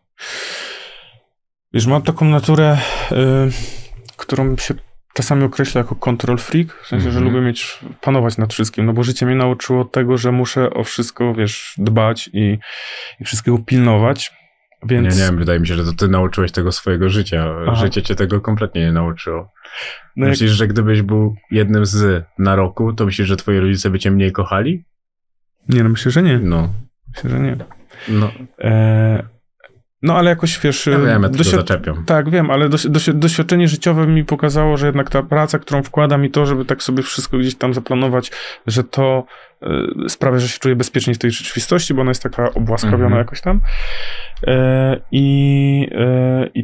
Wiesz, mam taką naturę, y, którą się czasami określa jako control freak, w sensie, mm-hmm. że lubię mieć, panować nad wszystkim, no bo życie mnie nauczyło tego, że muszę o wszystko, wiesz, dbać i, i wszystkiego pilnować, więc... Nie, nie, wydaje mi się, że to ty nauczyłeś tego swojego życia. Aha. Życie cię tego kompletnie nie nauczyło. No myślisz, jak... że gdybyś był jednym z na roku, to myślisz, że twoi rodzice by cię mniej kochali? Nie, no myślę, że nie. No. Myślę, że nie. No. E... No ale jakoś, wiesz... Ja wiem, ja doświad... zaczepiam. Tak, wiem, ale doś, doś, doświadczenie życiowe mi pokazało, że jednak ta praca, którą wkładam i to, żeby tak sobie wszystko gdzieś tam zaplanować, że to y, sprawia, że się czuję bezpiecznie w tej rzeczywistości, bo ona jest taka obłaskawiona mhm. jakoś tam. Y, i, y, i,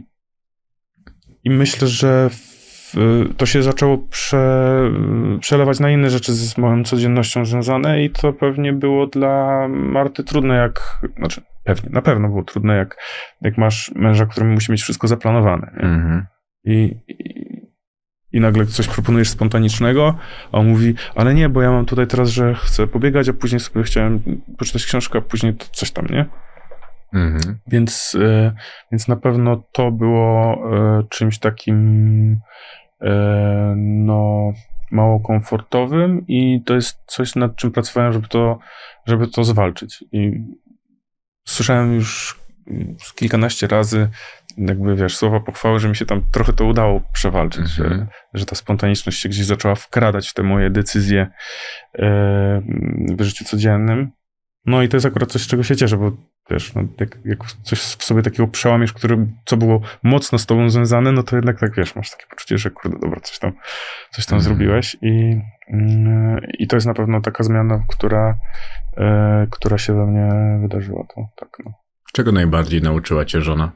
I myślę, że w, to się zaczęło prze, przelewać na inne rzeczy z moją codziennością związane i to pewnie było dla Marty trudne, jak... Znaczy, pewnie, na pewno było trudne, jak, jak masz męża, którym musi mieć wszystko zaplanowane. Mm-hmm. I, i, I nagle coś proponujesz spontanicznego, a on mówi, ale nie, bo ja mam tutaj teraz, że chcę pobiegać, a później sobie chciałem poczytać książkę, a później to coś tam, nie? Mm-hmm. Więc, y, więc na pewno to było y, czymś takim y, no mało komfortowym i to jest coś, nad czym pracowałem, żeby to, żeby to zwalczyć. I słyszałem już kilkanaście razy, jakby wiesz, słowa pochwały, że mi się tam trochę to udało przewalczyć, mm-hmm. że, że ta spontaniczność się gdzieś zaczęła wkradać w te moje decyzje e, w życiu codziennym. No i to jest akurat coś, z czego się cieszę, bo wiesz, no, jak, jak coś w sobie takiego przełamiesz, który, co było mocno z tobą związane, no to jednak tak, wiesz, masz takie poczucie, że kurde, dobra, coś tam, coś tam mm-hmm. zrobiłeś i, i to jest na pewno taka zmiana, która, e, która się we mnie wydarzyła. To, tak, no. Czego najbardziej nauczyła cię żona?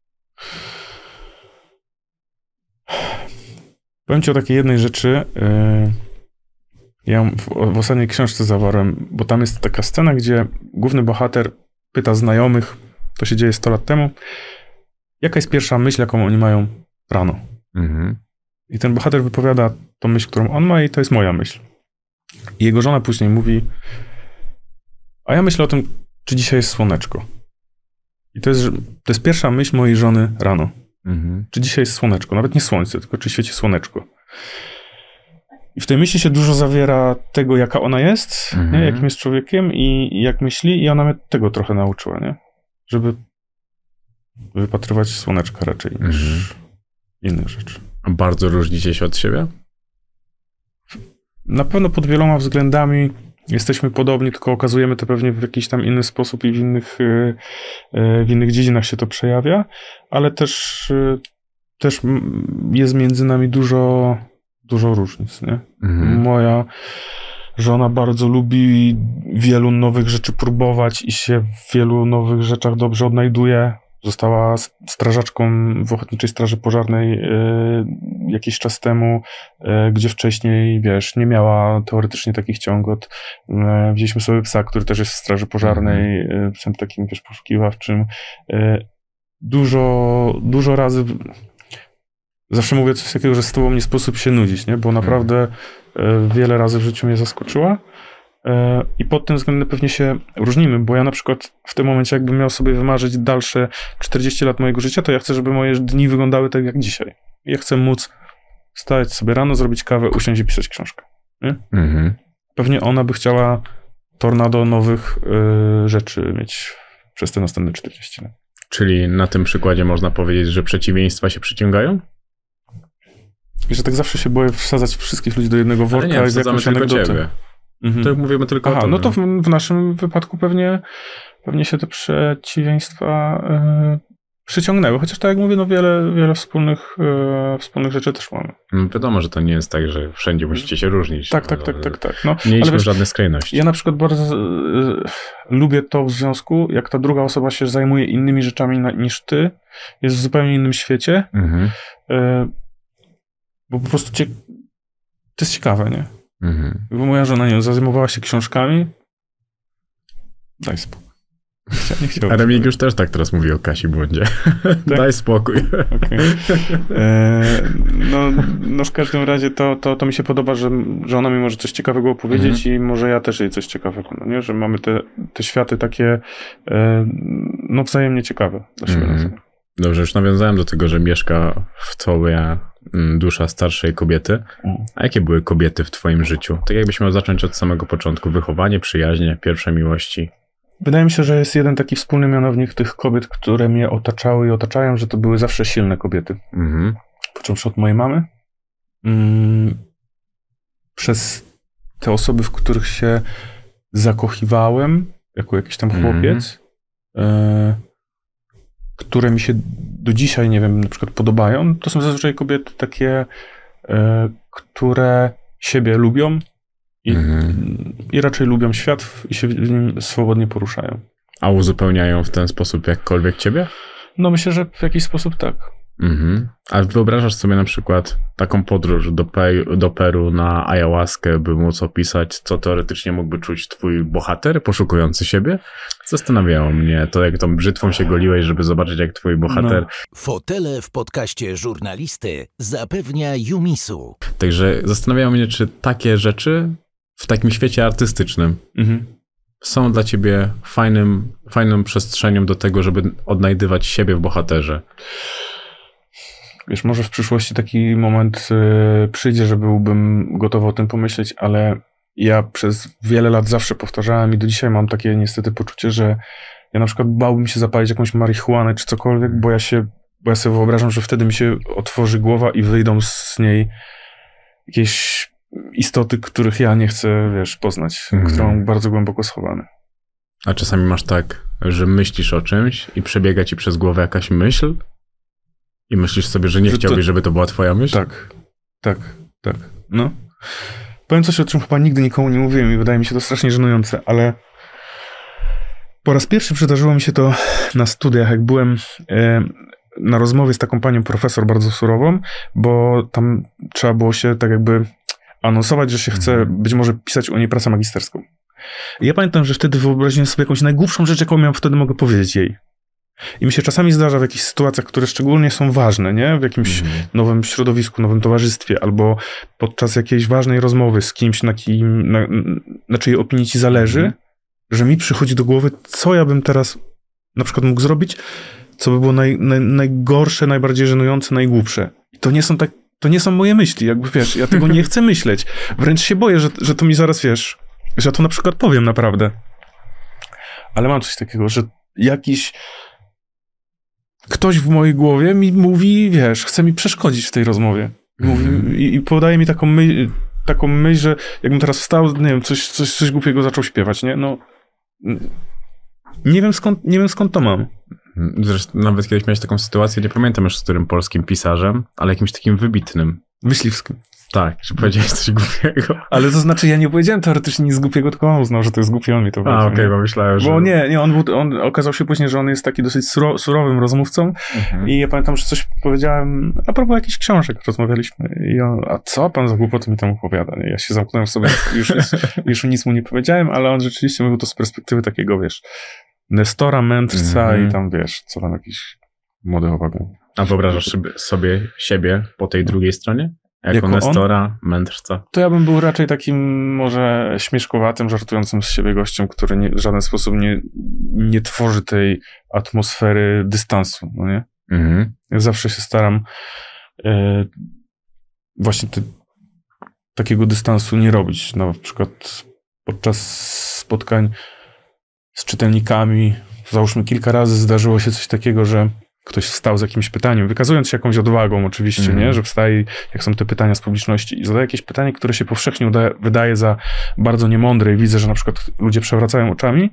Powiem ci o takiej jednej rzeczy. Yy, ja w, w ostatniej książce zawarłem, bo tam jest taka scena, gdzie główny bohater pyta znajomych, to się dzieje sto lat temu, jaka jest pierwsza myśl, jaką oni mają rano. Mhm. I ten bohater wypowiada tą myśl, którą on ma i to jest moja myśl. I jego żona później mówi, a ja myślę o tym, czy dzisiaj jest słoneczko. I to jest, to jest pierwsza myśl mojej żony rano. Mhm. Czy dzisiaj jest słoneczko? Nawet nie słońce, tylko czy świeci słoneczko. I w tej myśli się dużo zawiera tego, jaka ona jest, mhm. nie? Jakim jest człowiekiem i, i jak myśli. I ona mnie tego trochę nauczyła, nie? Żeby wypatrywać słoneczka raczej mhm. niż innych rzeczy. A bardzo różnicie się od siebie? Na pewno pod wieloma względami jesteśmy podobni, tylko okazujemy to pewnie w jakiś tam inny sposób i w innych, w innych dziedzinach się to przejawia, ale też, też jest między nami dużo, dużo różnic, nie? Mhm. Moja żona bardzo lubi wielu nowych rzeczy próbować i się w wielu nowych rzeczach dobrze odnajduje. Została strażaczką w Ochotniczej Straży Pożarnej y, jakiś czas temu, y, gdzie wcześniej, wiesz, nie miała teoretycznie takich ciągot. Y, wzięliśmy sobie psa, który też jest w Straży Pożarnej, y, psem takim, wiesz, poszukiwawczym. Y, dużo, dużo razy zawsze mówię coś takiego, że z tobą nie sposób się nudzić, nie? Bo naprawdę wiele razy w życiu mnie zaskoczyła. I pod tym względem pewnie się różnimy, bo ja na przykład w tym momencie jakbym miał sobie wymarzyć dalsze czterdzieści lat mojego życia, to ja chcę, żeby moje dni wyglądały tak jak dzisiaj. Ja chcę móc wstać sobie rano, zrobić kawę, usiąść i pisać książkę. Nie? Mhm. Pewnie ona by chciała tornado nowych y, rzeczy mieć przez te następne czterdzieści lat. Czyli na tym przykładzie można powiedzieć, że przeciwieństwa się przyciągają? Wiesz, że tak zawsze się boję wsadzać wszystkich ludzi do jednego worka. Ale nie, wsadzamy tylko anegdotę. ciebie. Mhm. To mówimy tylko Aha, o tym. no to w, w naszym wypadku pewnie, pewnie się te przeciwieństwa y, przyciągnęły. Chociaż tak jak mówię, no wiele, wiele wspólnych, y, wspólnych rzeczy też mamy. No wiadomo, że to nie jest tak, że wszędzie musicie się różnić. Tak, tak, tak, tak, tak. No, nie idźmy wiesz, żadnych skrajności. Ja na przykład bardzo y, lubię to w związku, jak ta druga osoba się zajmuje innymi rzeczami na, niż ty, jest w zupełnie innym świecie, mhm. y, bo po prostu cie, to jest ciekawe, nie? Mhm. Bo moja żona, nie wiem, zajmowała się książkami. Daj spokój. Nie chciałbym. A Remigiusz też tak teraz mówi o Kasi Błądzie. Tak? Daj spokój. Okay. E, no, no w każdym razie to, to, to mi się podoba, że, że ona mi może coś ciekawego opowiedzieć mhm. i może ja też jej coś ciekawego, no nie? Że mamy te, te światy takie e, no wzajemnie ciekawe dla siebie. Mhm. Dobrze, już nawiązałem do tego, że mieszka w tobie dusza starszej kobiety. A jakie były kobiety w twoim życiu? Tak jakbyś miał zacząć od samego początku. Wychowanie, przyjaźnie, pierwsze miłości. Wydaje mi się, że jest jeden taki wspólny mianownik tych kobiet, które mnie otaczały i otaczają, że to były zawsze silne kobiety. Mhm. Począwszy od mojej mamy, mm, przez te osoby, w których się zakochiwałem, jako jakiś tam chłopiec, mhm. y, które mi się do dzisiaj, nie wiem, na przykład podobają, to są zazwyczaj kobiety takie, y, które siebie lubią, I, mhm. I raczej lubią świat i się w nim swobodnie poruszają. A uzupełniają w ten sposób jakkolwiek ciebie? No myślę, że w jakiś sposób tak. Mhm. A wyobrażasz sobie na przykład taką podróż do, Pe- do Peru na ayahuaskę, by móc opisać, co teoretycznie mógłby czuć twój bohater poszukujący siebie? Zastanawiało mnie to, jak tą brzytwą się goliłeś, żeby zobaczyć, jak twój bohater... No. Fotele w podcaście żurnalisty zapewnia Yumisu. Także zastanawiało mnie, czy takie rzeczy w takim świecie artystycznym mhm. są dla ciebie fajnym, fajną przestrzenią do tego, żeby odnajdywać siebie w bohaterze. Wiesz, może w przyszłości taki moment y, przyjdzie, że byłbym gotowy o tym pomyśleć, ale ja przez wiele lat zawsze powtarzałem i do dzisiaj mam takie niestety poczucie, że ja na przykład bałbym się zapalić jakąś marihuanę czy cokolwiek, bo ja się, bo ja sobie wyobrażam, że wtedy mi się otworzy głowa i wyjdą z niej jakieś istoty, których ja nie chcę, wiesz, poznać, mm. które mam bardzo głęboko schowane. A czasami masz tak, że myślisz o czymś i przebiega ci przez głowę jakaś myśl i myślisz sobie, że nie że chciałbyś, to... żeby to była twoja myśl? Tak, tak, tak. No. Powiem coś, o czym chyba nigdy nikomu nie mówiłem i wydaje mi się to strasznie żenujące, ale po raz pierwszy przydarzyło mi się to na studiach, jak byłem e, na rozmowie z taką panią profesor bardzo surową, bo tam trzeba było się tak jakby anonsować, że się chce mhm. być może pisać o niej pracę magisterską. I ja pamiętam, że wtedy wyobraziłem sobie jakąś najgłupszą rzecz, jaką ja wtedy mogę powiedzieć jej. I mi się czasami zdarza w jakichś sytuacjach, które szczególnie są ważne, nie? W jakimś mhm. nowym środowisku, nowym towarzystwie, albo podczas jakiejś ważnej rozmowy z kimś, na, kim, na, na czyjej opinii ci zależy, mhm. że mi przychodzi do głowy, co ja bym teraz na przykład mógł zrobić, co by było naj, naj, najgorsze, najbardziej żenujące, najgłupsze. I to nie są tak, to nie są moje myśli, jakby wiesz, ja tego nie chcę myśleć. Wręcz się boję, że, że to mi zaraz, wiesz, że ja to na przykład powiem naprawdę. Ale mam coś takiego, że jakiś ktoś w mojej głowie mi mówi, wiesz, chce mi przeszkodzić w tej rozmowie. Mówi, mm-hmm. i, I podaje mi taką myśl, taką myśl, że jakbym teraz wstał, nie wiem, coś, coś, coś głupiego zaczął śpiewać, nie? No, nie wiem skąd, nie wiem skąd to mam. Zresztą nawet kiedyś miałeś taką sytuację, nie pamiętam już z którym polskim pisarzem, ale jakimś takim wybitnym. Myśliwskim. Tak, że powiedziałeś coś głupiego. Ale to znaczy, ja nie powiedziałem teoretycznie nic głupiego, tylko on uznał, że to jest głupie, on mi to powiedział. A, okej, okay, bo myślałem, że... Bo nie, nie on, był, on okazał się później, że on jest taki dosyć suro, surowym rozmówcą mhm. i ja pamiętam, że coś powiedziałem a propos jakichś książek, rozmawialiśmy i on, a co pan za głupoty mi tam opowiada? Ja się zamknąłem w sobie, już nic, już nic mu nie powiedziałem, ale on rzeczywiście mówił to z perspektywy takiego, wiesz, Nestora, mędrca mhm. i tam, wiesz, co tam jakiś młody chłopak. A wyobrażasz sobie siebie po tej drugiej stronie? Jako, jako Nestora, on, mędrca. to ja bym był raczej takim może śmieszkowatym, żartującym z siebie gościem, który nie, w żaden sposób nie, nie tworzy tej atmosfery dystansu, no nie? Mhm. Ja zawsze się staram e, właśnie te, takiego dystansu nie robić. Na przykład podczas spotkań z czytelnikami, załóżmy kilka razy zdarzyło się coś takiego, że ktoś wstał z jakimś pytaniem, wykazując się jakąś odwagą oczywiście, mm. nie? Że wstaje, jak są te pytania z publiczności i zadaje jakieś pytanie, które się powszechnie udaje, wydaje za bardzo niemądre i widzę, że na przykład ludzie przewracają oczami,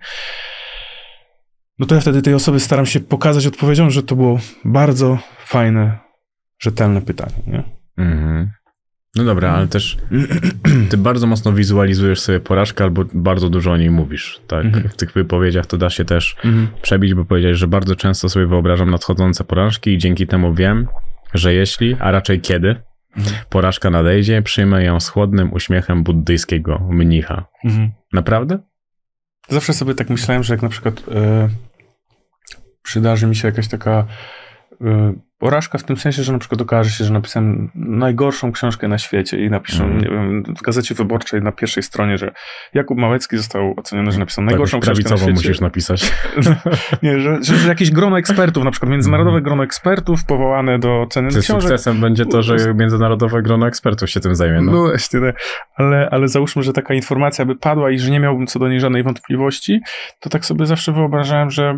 no to ja wtedy tej osobie staram się pokazać odpowiedzią, że to było bardzo fajne, rzetelne pytanie, nie? Mhm. No dobra, ale też ty bardzo mocno wizualizujesz sobie porażkę albo bardzo dużo o niej mówisz, tak? Mhm. W tych wypowiedziach to da się też mhm. przebić, bo powiedziałeś, że bardzo często sobie wyobrażam nadchodzące porażki i dzięki temu wiem, że jeśli, a raczej kiedy mhm. porażka nadejdzie, przyjmę ją z chłodnym uśmiechem buddyjskiego mnicha. Mhm. Naprawdę? Zawsze sobie tak myślałem, że jak na przykład e, przydarzy mi się jakaś taka e, porażka w tym sensie, że na przykład okaże się, że napisałem najgorszą książkę na świecie i napiszę, mm. nie wiem, w Gazecie Wyborczej na pierwszej stronie, że Jakub Małecki został oceniony, że napisał najgorszą tak, książkę na świecie. musisz napisać. Nie, że, że, że jakieś grono ekspertów, na przykład międzynarodowe grono ekspertów powołane do oceny Czy książek. Sukcesem będzie to, że międzynarodowe grono ekspertów się tym zajmie. No, no właśnie, no. ale, ale załóżmy, że taka informacja by padła i że nie miałbym co do niej żadnej wątpliwości, to tak sobie zawsze wyobrażałem, że,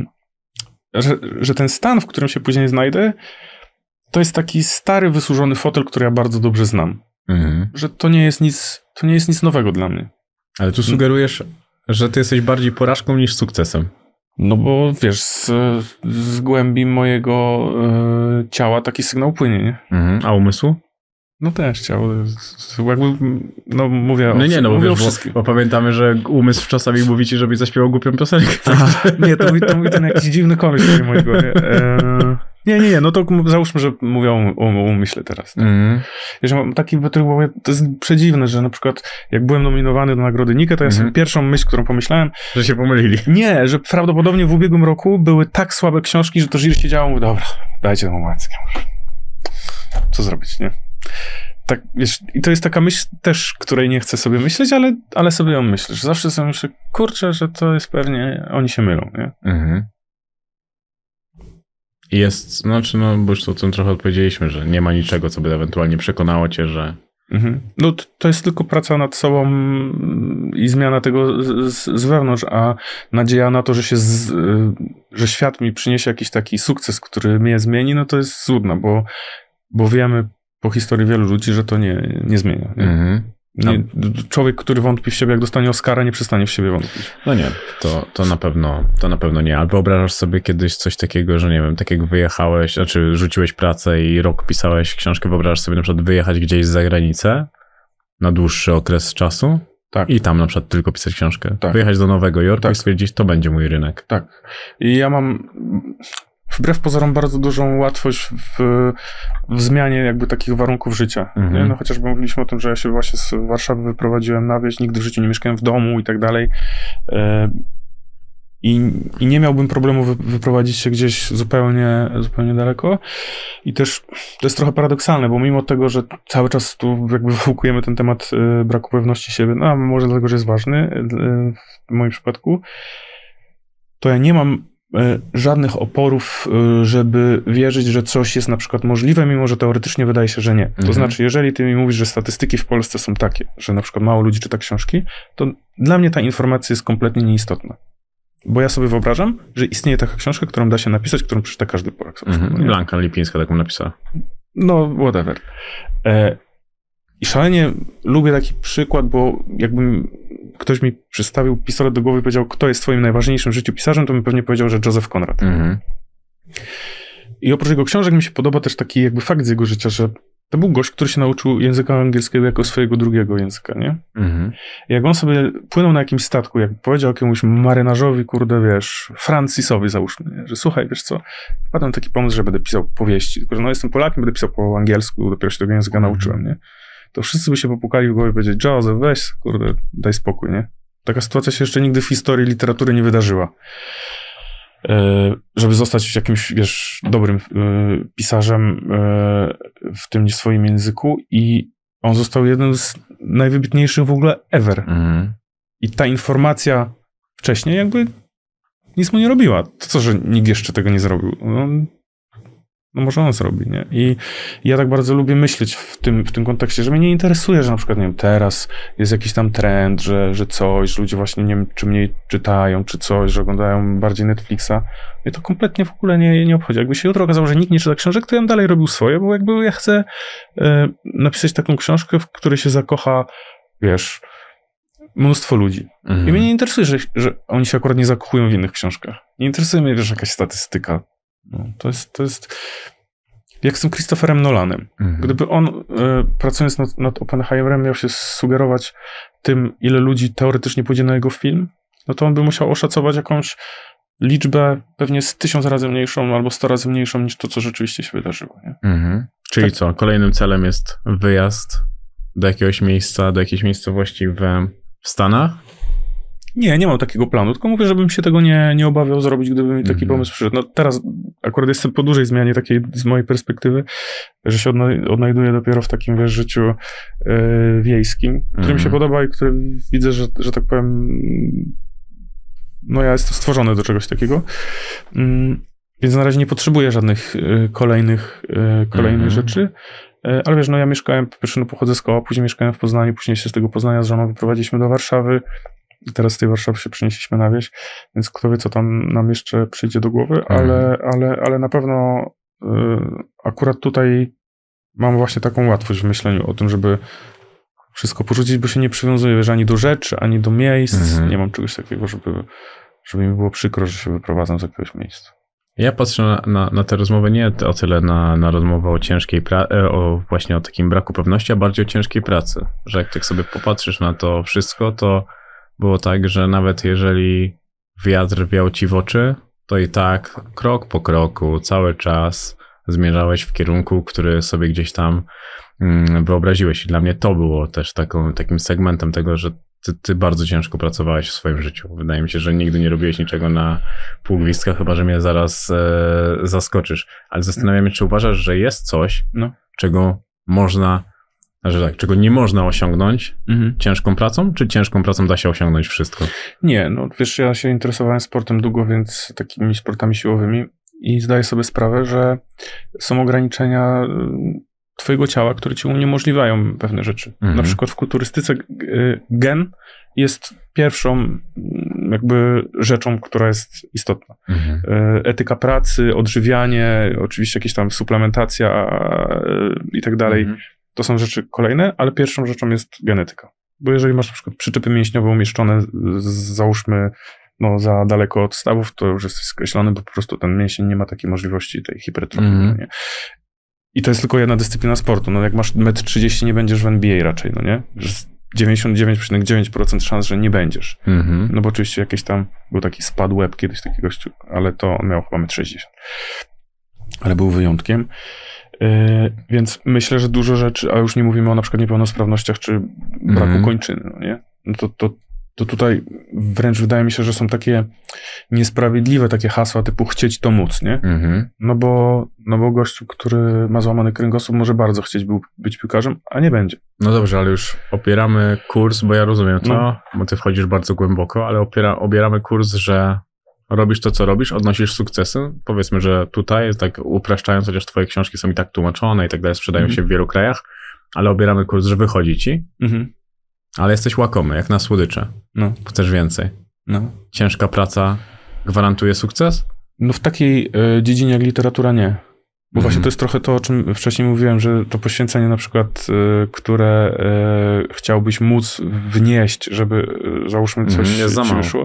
że, że ten stan, w którym się później znajdę, to jest taki stary, wysłużony fotel, który ja bardzo dobrze znam. Mhm. Że to nie jest nic, to nie jest nic nowego dla mnie. Ale tu sugerujesz, że ty jesteś bardziej porażką niż sukcesem. No bo wiesz, z, z głębi mojego y, ciała taki sygnał płynie, nie? Mhm. A umysłu? No też ciało, jakby, no mówię o, no nie, no mówię bo, o wiesz, wszystkim. Bo pamiętamy, że umysł czasami mówi ci, żebyś zaśpiewał głupią piosenkę. Aha, nie, to mówi, to mówi ten jakiś dziwny koleś mojego, nie? E, nie, nie, nie, no to załóżmy, że mówię o, o, o umyśle teraz. Tak? Mm. Jeżeli mam taki wytrych, to jest przedziwne, że na przykład jak byłem nominowany do Nagrody Nike, to ja sobie mm. pierwszą myśl, którą pomyślałem... Że się pomylili. Nie, że prawdopodobnie w ubiegłym roku były tak słabe książki, że to jury siedziało i mówi, dobra, dajcie tę łackę. Co zrobić, nie? Tak, wiesz, i to jest taka myśl też, której nie chcę sobie myśleć, ale, ale sobie ją myślę, że zawsze sobie myślę, kurczę, że to jest pewnie, oni się mylą, nie? Mhm. Jest, znaczy, no, bo już o tym trochę odpowiedzieliśmy, że nie ma niczego, co by ewentualnie przekonało cię, że... Mhm. No to jest tylko praca nad sobą i zmiana tego z, z, z wewnątrz, a nadzieja na to, że się, z, że świat mi przyniesie jakiś taki sukces, który mnie zmieni, no to jest złudna, bo, bo wiemy po historii wielu ludzi, że to nie, nie zmienia. Nie? Mhm. Nie, człowiek, który wątpi w siebie, jak dostanie Oscara, nie przestanie w siebie wątpić. No nie, to, to na pewno to na pewno nie. A wyobrażasz sobie kiedyś coś takiego, że nie wiem, tak jak wyjechałeś, znaczy rzuciłeś pracę i rok pisałeś książkę, wyobrażasz sobie na przykład wyjechać gdzieś za granicę na dłuższy okres czasu? Tak. I tam na przykład tylko pisać książkę. Tak. Wyjechać do Nowego Jorku tak. i stwierdzić, to będzie mój rynek. Tak. I ja mam... wbrew pozorom bardzo dużą łatwość w, w zmianie jakby takich warunków życia. Mm-hmm. Nie? No chociażby mówiliśmy o tym, że ja się właśnie z Warszawy wyprowadziłem na wieś, nigdy w życiu nie mieszkałem w domu i tak dalej. I, i nie miałbym problemu wy, wyprowadzić się gdzieś zupełnie, zupełnie daleko. I też to jest trochę paradoksalne, bo mimo tego, że cały czas tu jakby wałkujemy ten temat y, braku pewności siebie, no a może dlatego, że jest ważny y, w moim przypadku, to ja nie mam żadnych oporów, żeby wierzyć, że coś jest na przykład możliwe, mimo że teoretycznie wydaje się, że nie. To mhm. znaczy, jeżeli ty mi mówisz, że statystyki w Polsce są takie, że na przykład mało ludzi czyta książki, to dla mnie ta informacja jest kompletnie nieistotna. Bo ja sobie wyobrażam, że istnieje taka książka, którą da się napisać, którą przeczyta każdy Polak. Mhm. No Blanka Lipińska taką napisała. No, whatever. E, I szalenie lubię taki przykład, bo jakbym ktoś mi przystawił pistolet do głowy i powiedział, kto jest twoim najważniejszym w życiu pisarzem, to bym pewnie powiedział, że Joseph Conrad. Mhm. I oprócz jego książek mi się podoba też taki jakby fakt z jego życia, że to był gość, który się nauczył języka angielskiego jako swojego drugiego języka, nie? Mhm. I jak on sobie płynął na jakimś statku, jak powiedział jakiemuś marynarzowi, kurde, wiesz, Francisowi załóżmy, nie? Że słuchaj, wiesz co, wpadłem na taki pomysł, że będę pisał powieści, tylko że no jestem Polakiem, będę pisał po angielsku, dopiero się tego języka mhm. nauczyłem, nie? To wszyscy by się popukali w głowie i powiedzieli, Joseph, weź, kurde, daj spokój, nie? Taka sytuacja się jeszcze nigdy w historii literatury nie wydarzyła. żeby zostać jakimś, wiesz, dobrym pisarzem w tym swoim języku i on został jednym z najwybitniejszych w ogóle ever. Mhm. I ta informacja wcześniej jakby nic mu nie robiła. To co, że nikt jeszcze tego nie zrobił? No, no może on zrobi, nie? I ja tak bardzo lubię myśleć w tym, w tym kontekście, że mnie nie interesuje, że na przykład, nie wiem, teraz jest jakiś tam trend, że, że coś, że ludzie właśnie, nie wiem, czy mniej czytają, czy coś, że oglądają bardziej Netflixa. Mnie to kompletnie w ogóle nie, nie obchodzi. Jakby się jutro okazało, że nikt nie czyta książek, to ja bym dalej robił swoje, bo jakby ja chcę e, napisać taką książkę, w której się zakocha, wiesz, mnóstwo ludzi. Mhm. I mnie nie interesuje, że, że oni się akurat nie zakochują w innych książkach. Nie interesuje mnie, wiesz, jakaś statystyka. No, to jest, to jest jak z tym Christopherem Nolanem. Mhm. Gdyby on, y, pracując nad, nad Oppenheimerem, miał się sugerować tym, ile ludzi teoretycznie pójdzie na jego film, no to on by musiał oszacować jakąś liczbę pewnie z tysiąc razy mniejszą albo sto razy mniejszą niż to, co rzeczywiście się wydarzyło. Nie? Mhm. Czyli tak. Co? Kolejnym celem jest wyjazd do jakiegoś miejsca, do jakiejś miejscowości w, w Stanach? Nie, nie mam takiego planu, tylko mówię, żebym się tego nie, nie obawiał zrobić, gdyby mi taki mm-hmm. pomysł przyszedł. No teraz akurat jestem po dużej zmianie takiej z mojej perspektywy, że się odna- odnajduję dopiero w takim, wiesz, życiu yy, wiejskim, które mm-hmm. mi się podoba i które widzę, że, że tak powiem, no ja jestem stworzony do czegoś takiego. Yy, więc na razie nie potrzebuję żadnych yy, kolejnych, yy, kolejnych mm-hmm. rzeczy. Yy, ale wiesz, no ja mieszkałem, po pierwsze no pochodzę z Koła, później mieszkałem w Poznaniu, później się z tego Poznania z żoną wyprowadziliśmy do Warszawy. I teraz z tej Warszawy się przenieśliśmy na wieś, więc kto wie, co tam nam jeszcze przyjdzie do głowy, mhm. ale, ale, ale na pewno y, akurat tutaj mam właśnie taką łatwość w myśleniu o tym, żeby wszystko porzucić, bo się nie przywiązuję, wiesz, ani do rzeczy, ani do miejsc. Mhm. Nie mam czegoś takiego, żeby, żeby mi było przykro, że się wyprowadzam z jakiegoś miejsca. Ja patrzę na, na, na tę rozmowę nie o tyle na, na rozmowę o ciężkiej pracy, o właśnie o takim braku pewności, a bardziej o ciężkiej pracy. Że jak tak sobie popatrzysz na to wszystko, to było tak, że nawet jeżeli wiatr wiał ci w oczy, to i tak krok po kroku, cały czas zmierzałeś w kierunku, który sobie gdzieś tam mm, wyobraziłeś. I dla mnie to było też taką, takim segmentem tego, że ty, ty bardzo ciężko pracowałeś w swoim życiu. Wydaje mi się, że nigdy nie robiłeś niczego na pół gwizdka, chyba że mnie zaraz e, zaskoczysz. Ale zastanawiam się, czy uważasz, że jest coś, no. czego można że tak, czego nie można osiągnąć mhm. ciężką pracą, czy ciężką pracą da się osiągnąć wszystko? Nie, no wiesz, ja się interesowałem sportem długo, więc takimi sportami siłowymi i zdaję sobie sprawę, że są ograniczenia twojego ciała, które ci uniemożliwiają pewne rzeczy. Mhm. Na przykład w kulturystyce gen jest pierwszą jakby rzeczą, która jest istotna. Mhm. Etyka pracy, odżywianie, oczywiście jakieś tam suplementacja i tak dalej. Mhm. To są rzeczy kolejne, ale pierwszą rzeczą jest genetyka. Bo jeżeli masz na przykład przyczepy mięśniowe umieszczone, z, załóżmy, no za daleko od stawów, to już jesteś skreślony, bo po prostu ten mięsień nie ma takiej możliwości tej hipertrofii. Mm. Nie? I to jest tylko jedna dyscyplina sportu. No jak masz metr trzydzieści, nie będziesz w N B A raczej, no nie? dziewięćdziesiąt dziewięć przecinek dziewięć procent szans, że nie będziesz. Mm-hmm. No bo oczywiście jakieś tam, był taki spad łeb kiedyś taki gościu, ale to on miał chyba metr sześćdziesiąt. Ale był wyjątkiem. Yy, więc myślę, że dużo rzeczy, a już nie mówimy o na przykład niepełnosprawnościach czy braku mm. kończyny, no nie? No to, to, to tutaj wręcz wydaje mi się, że są takie niesprawiedliwe takie hasła typu chcieć to móc, nie? Mm-hmm. No bo, no bo gościu, który ma złamany kręgosłup, może bardzo chcieć był, być piłkarzem, a nie będzie. No dobrze, ale już opieramy kurs, bo ja rozumiem to, no. bo ty wchodzisz bardzo głęboko, ale opiera, obieramy kurs, że robisz to, co robisz, odnosisz sukcesy. Powiedzmy, że tutaj, tak upraszczając, chociaż twoje książki są i tak tłumaczone i tak dalej, sprzedają mm-hmm. się w wielu krajach, ale obieramy kurs, że wychodzi ci, mm-hmm. ale jesteś łakomy, jak na słodycze. No. Chcesz więcej. No. Ciężka praca gwarantuje sukces? No w takiej y, dziedzinie jak literatura nie. Bo mm-hmm. właśnie to jest trochę to, o czym wcześniej mówiłem, że to poświęcenie na przykład, y, które y, chciałbyś móc wnieść, żeby y, załóżmy coś mm, ci wyszło.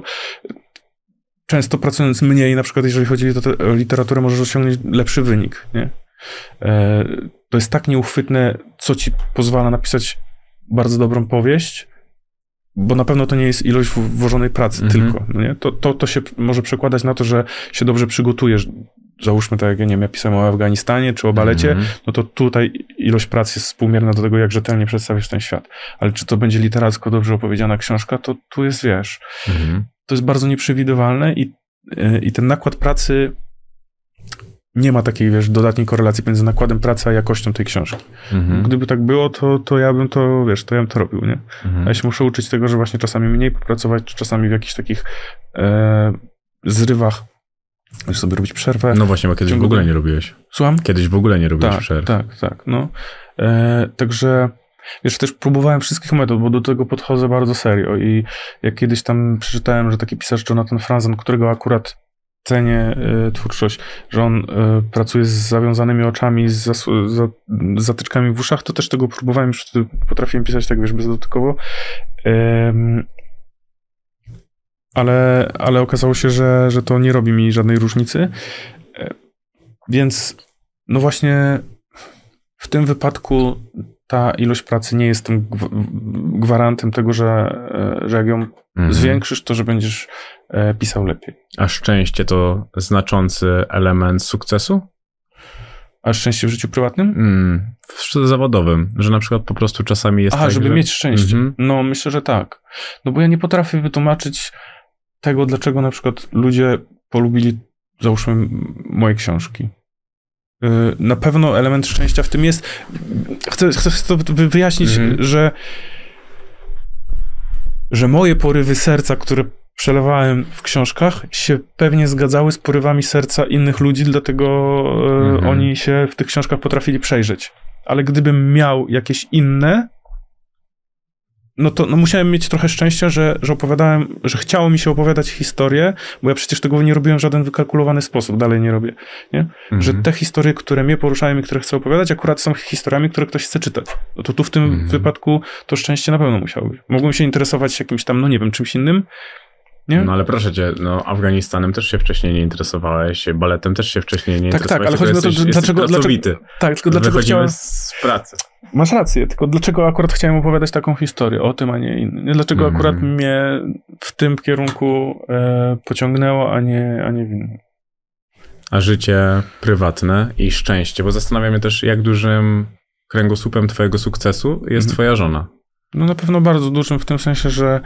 Często pracując mniej, na przykład jeżeli chodzi o literaturę, możesz osiągnąć lepszy wynik, nie? E, to jest tak nieuchwytne, co ci pozwala napisać bardzo dobrą powieść, bo na pewno to nie jest ilość włożonej pracy mm-hmm. tylko, no nie? To, to, to się może przekładać na to, że się dobrze przygotujesz. Załóżmy tak, jak ja nie wiem, ja pisałem o Afganistanie czy o balecie, mm-hmm. no to tutaj ilość pracy jest współmierna do tego, jak rzetelnie przedstawisz ten świat. Ale czy to będzie literacko dobrze opowiedziana książka, to tu jest, wiesz... Mm-hmm. To jest bardzo nieprzewidywalne i i ten nakład pracy nie ma takiej, wiesz, dodatniej korelacji między nakładem pracy a jakością tej książki. Mhm. Gdyby tak było, to, to ja bym to, wiesz, to ja bym to robił, nie? Mhm. A ja się muszę uczyć tego, że właśnie czasami mniej popracować, czy czasami w jakichś takich e, zrywach możesz sobie robić przerwę. No właśnie, bo kiedyś w ogóle nie robiłeś. Słucham? Kiedyś w ogóle nie robiłeś tak, przerw. Tak, tak, no. E, także, wiesz, też próbowałem wszystkich metod, bo do tego podchodzę bardzo serio i jak kiedyś tam przeczytałem, że taki pisarz Jonathan Franzen, którego akurat cenię y, twórczość, że on y, pracuje z zawiązanymi oczami, z, zas, z zatyczkami w uszach, to też tego próbowałem, już wtedy potrafiłem pisać tak, wiesz, bezdotykowo. Ym, ale, ale okazało się, że, że to nie robi mi żadnej różnicy. Y, więc no właśnie w tym wypadku ta ilość pracy nie jest tym gwarantem tego, że, że jak ją mhm. zwiększysz, to że będziesz pisał lepiej. A szczęście to znaczący element sukcesu? A szczęście w życiu prywatnym? Mm, w zawodowym, że na przykład po prostu czasami jest Aha, tak, żeby że... mieć szczęście. Mhm. No, myślę, że tak. No bo ja nie potrafię wytłumaczyć tego, dlaczego na przykład ludzie polubili, załóżmy, moje książki. Na pewno element szczęścia w tym jest. Chcę, chcę to wyjaśnić, mhm. że, że moje porywy serca, które przelewałem w książkach, się pewnie zgadzały z porywami serca innych ludzi, dlatego mhm. oni się w tych książkach potrafili przejrzeć. Ale gdybym miał jakieś inne, no to no musiałem mieć trochę szczęścia, że, że opowiadałem, że chciało mi się opowiadać historię, bo ja przecież tego nie robiłem w żaden wykalkulowany sposób, dalej nie robię, nie? Mhm. Że te historie, które mnie poruszają i które chcę opowiadać, akurat są historiami, które ktoś chce czytać. No to tu w tym mhm. wypadku to szczęście na pewno musiało być. Mogłem się interesować jakimś tam, no nie wiem, czymś innym, nie? No ale proszę cię, no Afganistanem też się wcześniej nie interesowałeś, baletem też się wcześniej nie tak, interesowałeś. Tak, ale chodzi o to, jesteś, dlaczego... jesteś dlaczego tak, tylko dlaczego chciałem... z pracy. Masz rację, tylko dlaczego akurat chciałem opowiadać taką historię o tym, a nie innym? Dlaczego mm. akurat mnie w tym kierunku e, pociągnęło, a nie, a nie w innym? A życie prywatne i szczęście, bo zastanawiam się też, jak dużym kręgosłupem twojego sukcesu jest mm. twoja żona. No na pewno bardzo dużym w tym sensie, że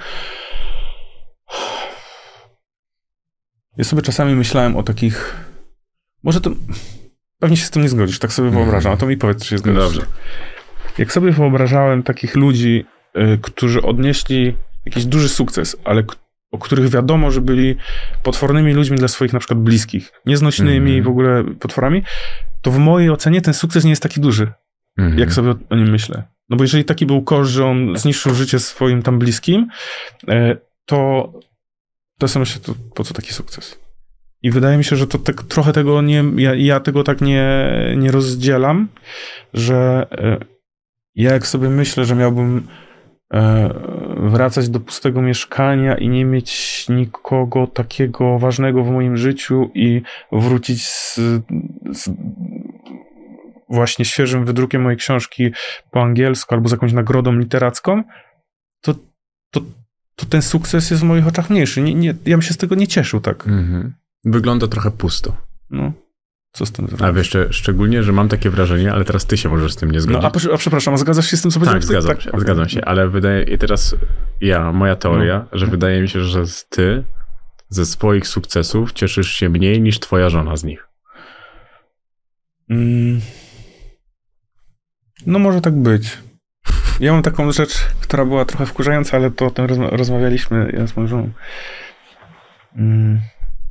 ja sobie czasami myślałem o takich... Może to... Pewnie się z tym nie zgodzisz, tak sobie wyobrażam, a to mi powiedz, czy się zgodzisz. Dobrze. Jak sobie wyobrażałem takich ludzi, y, którzy odnieśli jakiś duży sukces, ale k- o których wiadomo, że byli potwornymi ludźmi dla swoich na przykład bliskich, nieznośnymi mm-hmm. w ogóle potworami, to w mojej ocenie ten sukces nie jest taki duży, mm-hmm. jak sobie o, o nim myślę. No bo jeżeli taki był koszt, że on zniszczył życie swoim tam bliskim, y, to to sobie myślę, to po co taki sukces? I wydaje mi się, że to tak, trochę tego nie, ja, ja tego tak nie, nie rozdzielam, że y, ja jak sobie myślę, że miałbym e, wracać do pustego mieszkania i nie mieć nikogo takiego ważnego w moim życiu i wrócić z, z właśnie świeżym wydrukiem mojej książki po angielsku albo z jakąś nagrodą literacką, to, to, to ten sukces jest w moich oczach mniejszy. Nie, nie, ja bym się z tego nie cieszył tak. Mhm. Wygląda trochę pusto. No. Co z tym zrobić? A wiesz, szczególnie, że mam takie wrażenie, ale teraz ty się możesz z tym nie zgodzić. No, a, a przepraszam, a zgadzasz się z tym, co powiedziałeś? Tak, zgadzam tak, się, okay. zgadzam się, ale wydaje i teraz ja, moja teoria, no. że wydaje mi się, że ty ze swoich sukcesów cieszysz się mniej niż twoja żona z nich. Mm. No może tak być. Ja mam taką rzecz, która była trochę wkurzająca, ale to o tym rozma- rozmawialiśmy ja z moją żoną. Mm.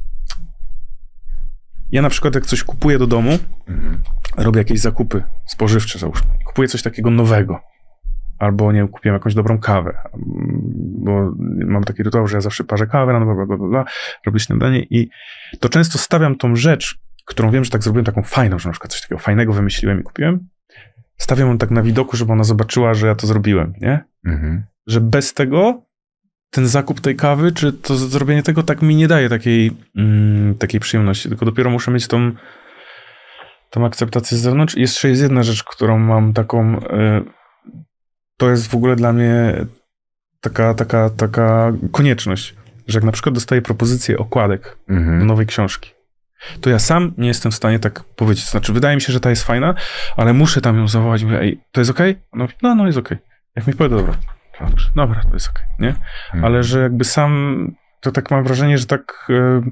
Ja na przykład jak coś kupuję do domu, mhm. robię jakieś zakupy spożywcze, załóżmy. Kupuję coś takiego nowego. Albo, nie wiem, kupiłem jakąś dobrą kawę. Bo mam taki rytuał, że ja zawsze parzę kawę, no, bla, bla, bla, bla, robię śniadanie i to często stawiam tą rzecz, którą wiem, że tak zrobiłem, taką fajną, że na przykład coś takiego fajnego wymyśliłem i kupiłem. Stawiam ją tak na widoku, żeby ona zobaczyła, że ja to zrobiłem, nie? Mhm. Że bez tego ten zakup tej kawy, czy to zrobienie tego tak mi nie daje takiej, mm, takiej przyjemności, tylko dopiero muszę mieć tą, tą akceptację z zewnątrz. I jeszcze jest jedna rzecz, którą mam taką, y, to jest w ogóle dla mnie taka, taka, taka konieczność, że jak na przykład dostaję propozycję okładek mhm. do nowej książki, to ja sam nie jestem w stanie tak powiedzieć. To znaczy, wydaje mi się, że ta jest fajna, ale muszę tam ją zawołać i mówię, ej, to jest okej? Okay? No, no jest okej. Okay. Jak mi powie, dobra. Dobrze, dobra, to jest okej, okay, nie? Hmm. Ale że jakby sam, to tak mam wrażenie, że tak,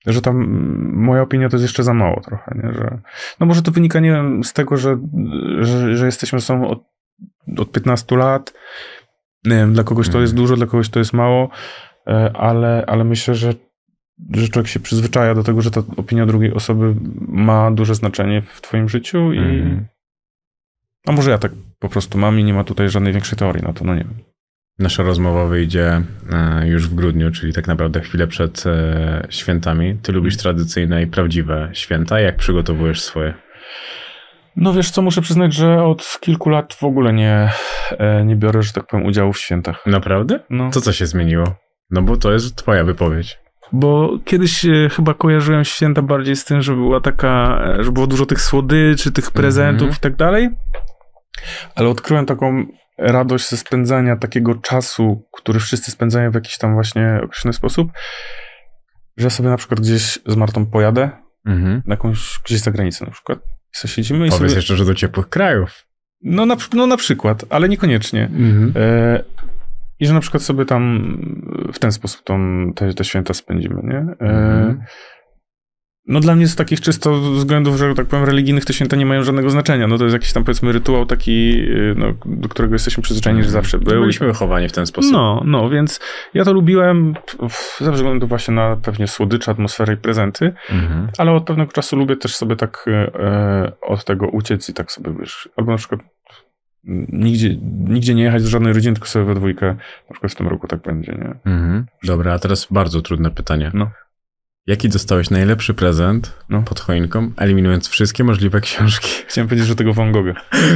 że tam moja opinia to jest jeszcze za mało trochę, nie? Że, no może to wynika, nie wiem, z tego, że, że, że jesteśmy ze sobą od, od piętnastu lat. Nie wiem, dla kogoś to jest dużo, dla kogoś to jest mało, ale, ale myślę, że, że człowiek się przyzwyczaja do tego, że ta opinia drugiej osoby ma duże znaczenie w twoim życiu i mm. a może ja tak po prostu mam i nie ma tutaj żadnej większej teorii na to, no nie wiem. Nasza rozmowa wyjdzie już w grudniu, czyli tak naprawdę chwilę przed świętami. Ty lubisz tradycyjne i prawdziwe święta. Jak przygotowujesz swoje? No wiesz co, muszę przyznać, że od kilku lat w ogóle nie, nie biorę, że tak powiem, udziału w świętach. Naprawdę? No. To co się zmieniło? No bo to jest twoja wypowiedź. Bo kiedyś chyba kojarzyłem święta bardziej z tym, że była taka, że było dużo tych słodyczy, tych prezentów mm-hmm. i tak dalej. Ale odkryłem taką radość ze spędzania takiego czasu, który wszyscy spędzają w jakiś tam właśnie określony sposób, że ja sobie na przykład gdzieś z Martą pojadę, mm-hmm. na jakąś, gdzieś za granicę na przykład. I sobie siedzimy i Powiedz sobie... jeszcze, że do ciepłych krajów. No na, no na przykład, ale niekoniecznie. Mm-hmm. E, I że na przykład sobie tam w ten sposób tą, te, te święta spędzimy, nie? E, mm-hmm. No dla mnie z takich czysto względów, że tak powiem, religijnych te święta nie mają żadnego znaczenia. No to jest jakiś tam, powiedzmy, rytuał taki, no, do którego jesteśmy przyzwyczajeni, że zawsze był. Byliśmy wychowani w ten sposób. No, no, więc ja to lubiłem ze względu właśnie na pewnie słodycze, atmosferę i prezenty, mhm. ale od pewnego czasu lubię też sobie tak e, od tego uciec i tak sobie, wiesz, albo na przykład nigdzie, nigdzie nie jechać do żadnej rodziny, tylko sobie we dwójkę, na przykład w tym roku tak będzie, nie? Mhm. Dobra, a teraz bardzo trudne pytanie. No. Jaki dostałeś najlepszy prezent no. pod choinką, eliminując wszystkie możliwe książki? Chciałem powiedzieć, że tego Van Gogha.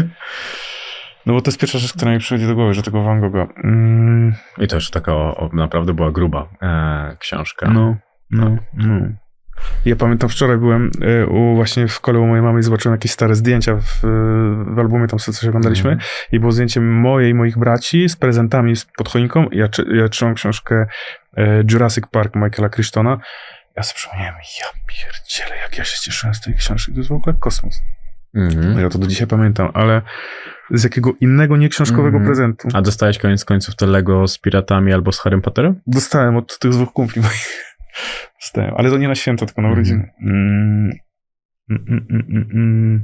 No bo to jest pierwsza rzecz, która mi przychodzi do głowy, że tego Van Gogha. Mm. I to już taka o, o, naprawdę była gruba e, książka. No, no, no. Ja pamiętam, wczoraj byłem y, u, właśnie w kole u mojej mamy i zobaczyłem jakieś stare zdjęcia w, w albumie, tam sobie coś oglądaliśmy mm. i było zdjęcie mojej i moich braci z prezentami pod choinką. Ja, ja trzymam książkę y, Jurassic Park Michaela Crichtona. Ja sobie przypomniałem, ja pierdzielę, jak ja się cieszyłem z tej książki. To jest w ogóle kosmos. Mm-hmm. Ja to do dzisiaj pamiętam, ale z jakiego innego nieksiążkowego mm-hmm. prezentu. A dostałeś koniec końców to Lego z piratami albo z Harrym Potterem? Dostałem od tych dwóch kumpli moich. Dostałem, ale to nie na święta, tylko na urodziny. Mm-hmm. Mm, mm, mm, mm, mm.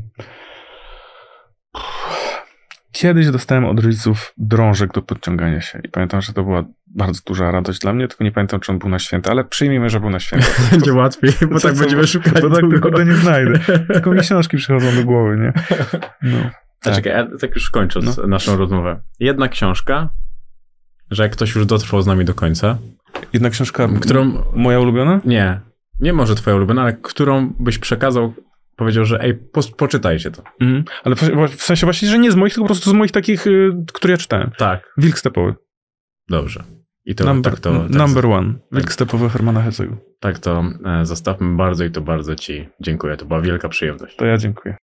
Kiedyś dostałem od rodziców drążek do podciągania się i pamiętam, że to była bardzo duża radość dla mnie, tylko nie pamiętam, czy on był na święta, ale przyjmijmy, że był na święta. Będzie to, łatwiej, bo tak będziemy szukać. To tak tylko nie znajdę. Tylko mi książki przychodzą do głowy, nie? No. A tak. Czekaj, ja tak już kończąc no. naszą rozmowę. Jedna książka, że jak ktoś już dotrwał z nami do końca. Jedna książka, którą moja ulubiona? Nie, nie może twoja ulubiona, ale którą byś przekazał, powiedział, że ej, po, poczytajcie to. Mm, ale w, w sensie właśnie, że nie z moich, tylko po prostu z moich takich, y, które ja czytałem. Tak. Wilk stepowy. Dobrze. I to number, tak to... Tak, number one. Wilk tak, stepowy Hermana Hessego. Tak to e, zostawmy bardzo i to bardzo ci dziękuję. To była wielka przyjemność. To ja dziękuję.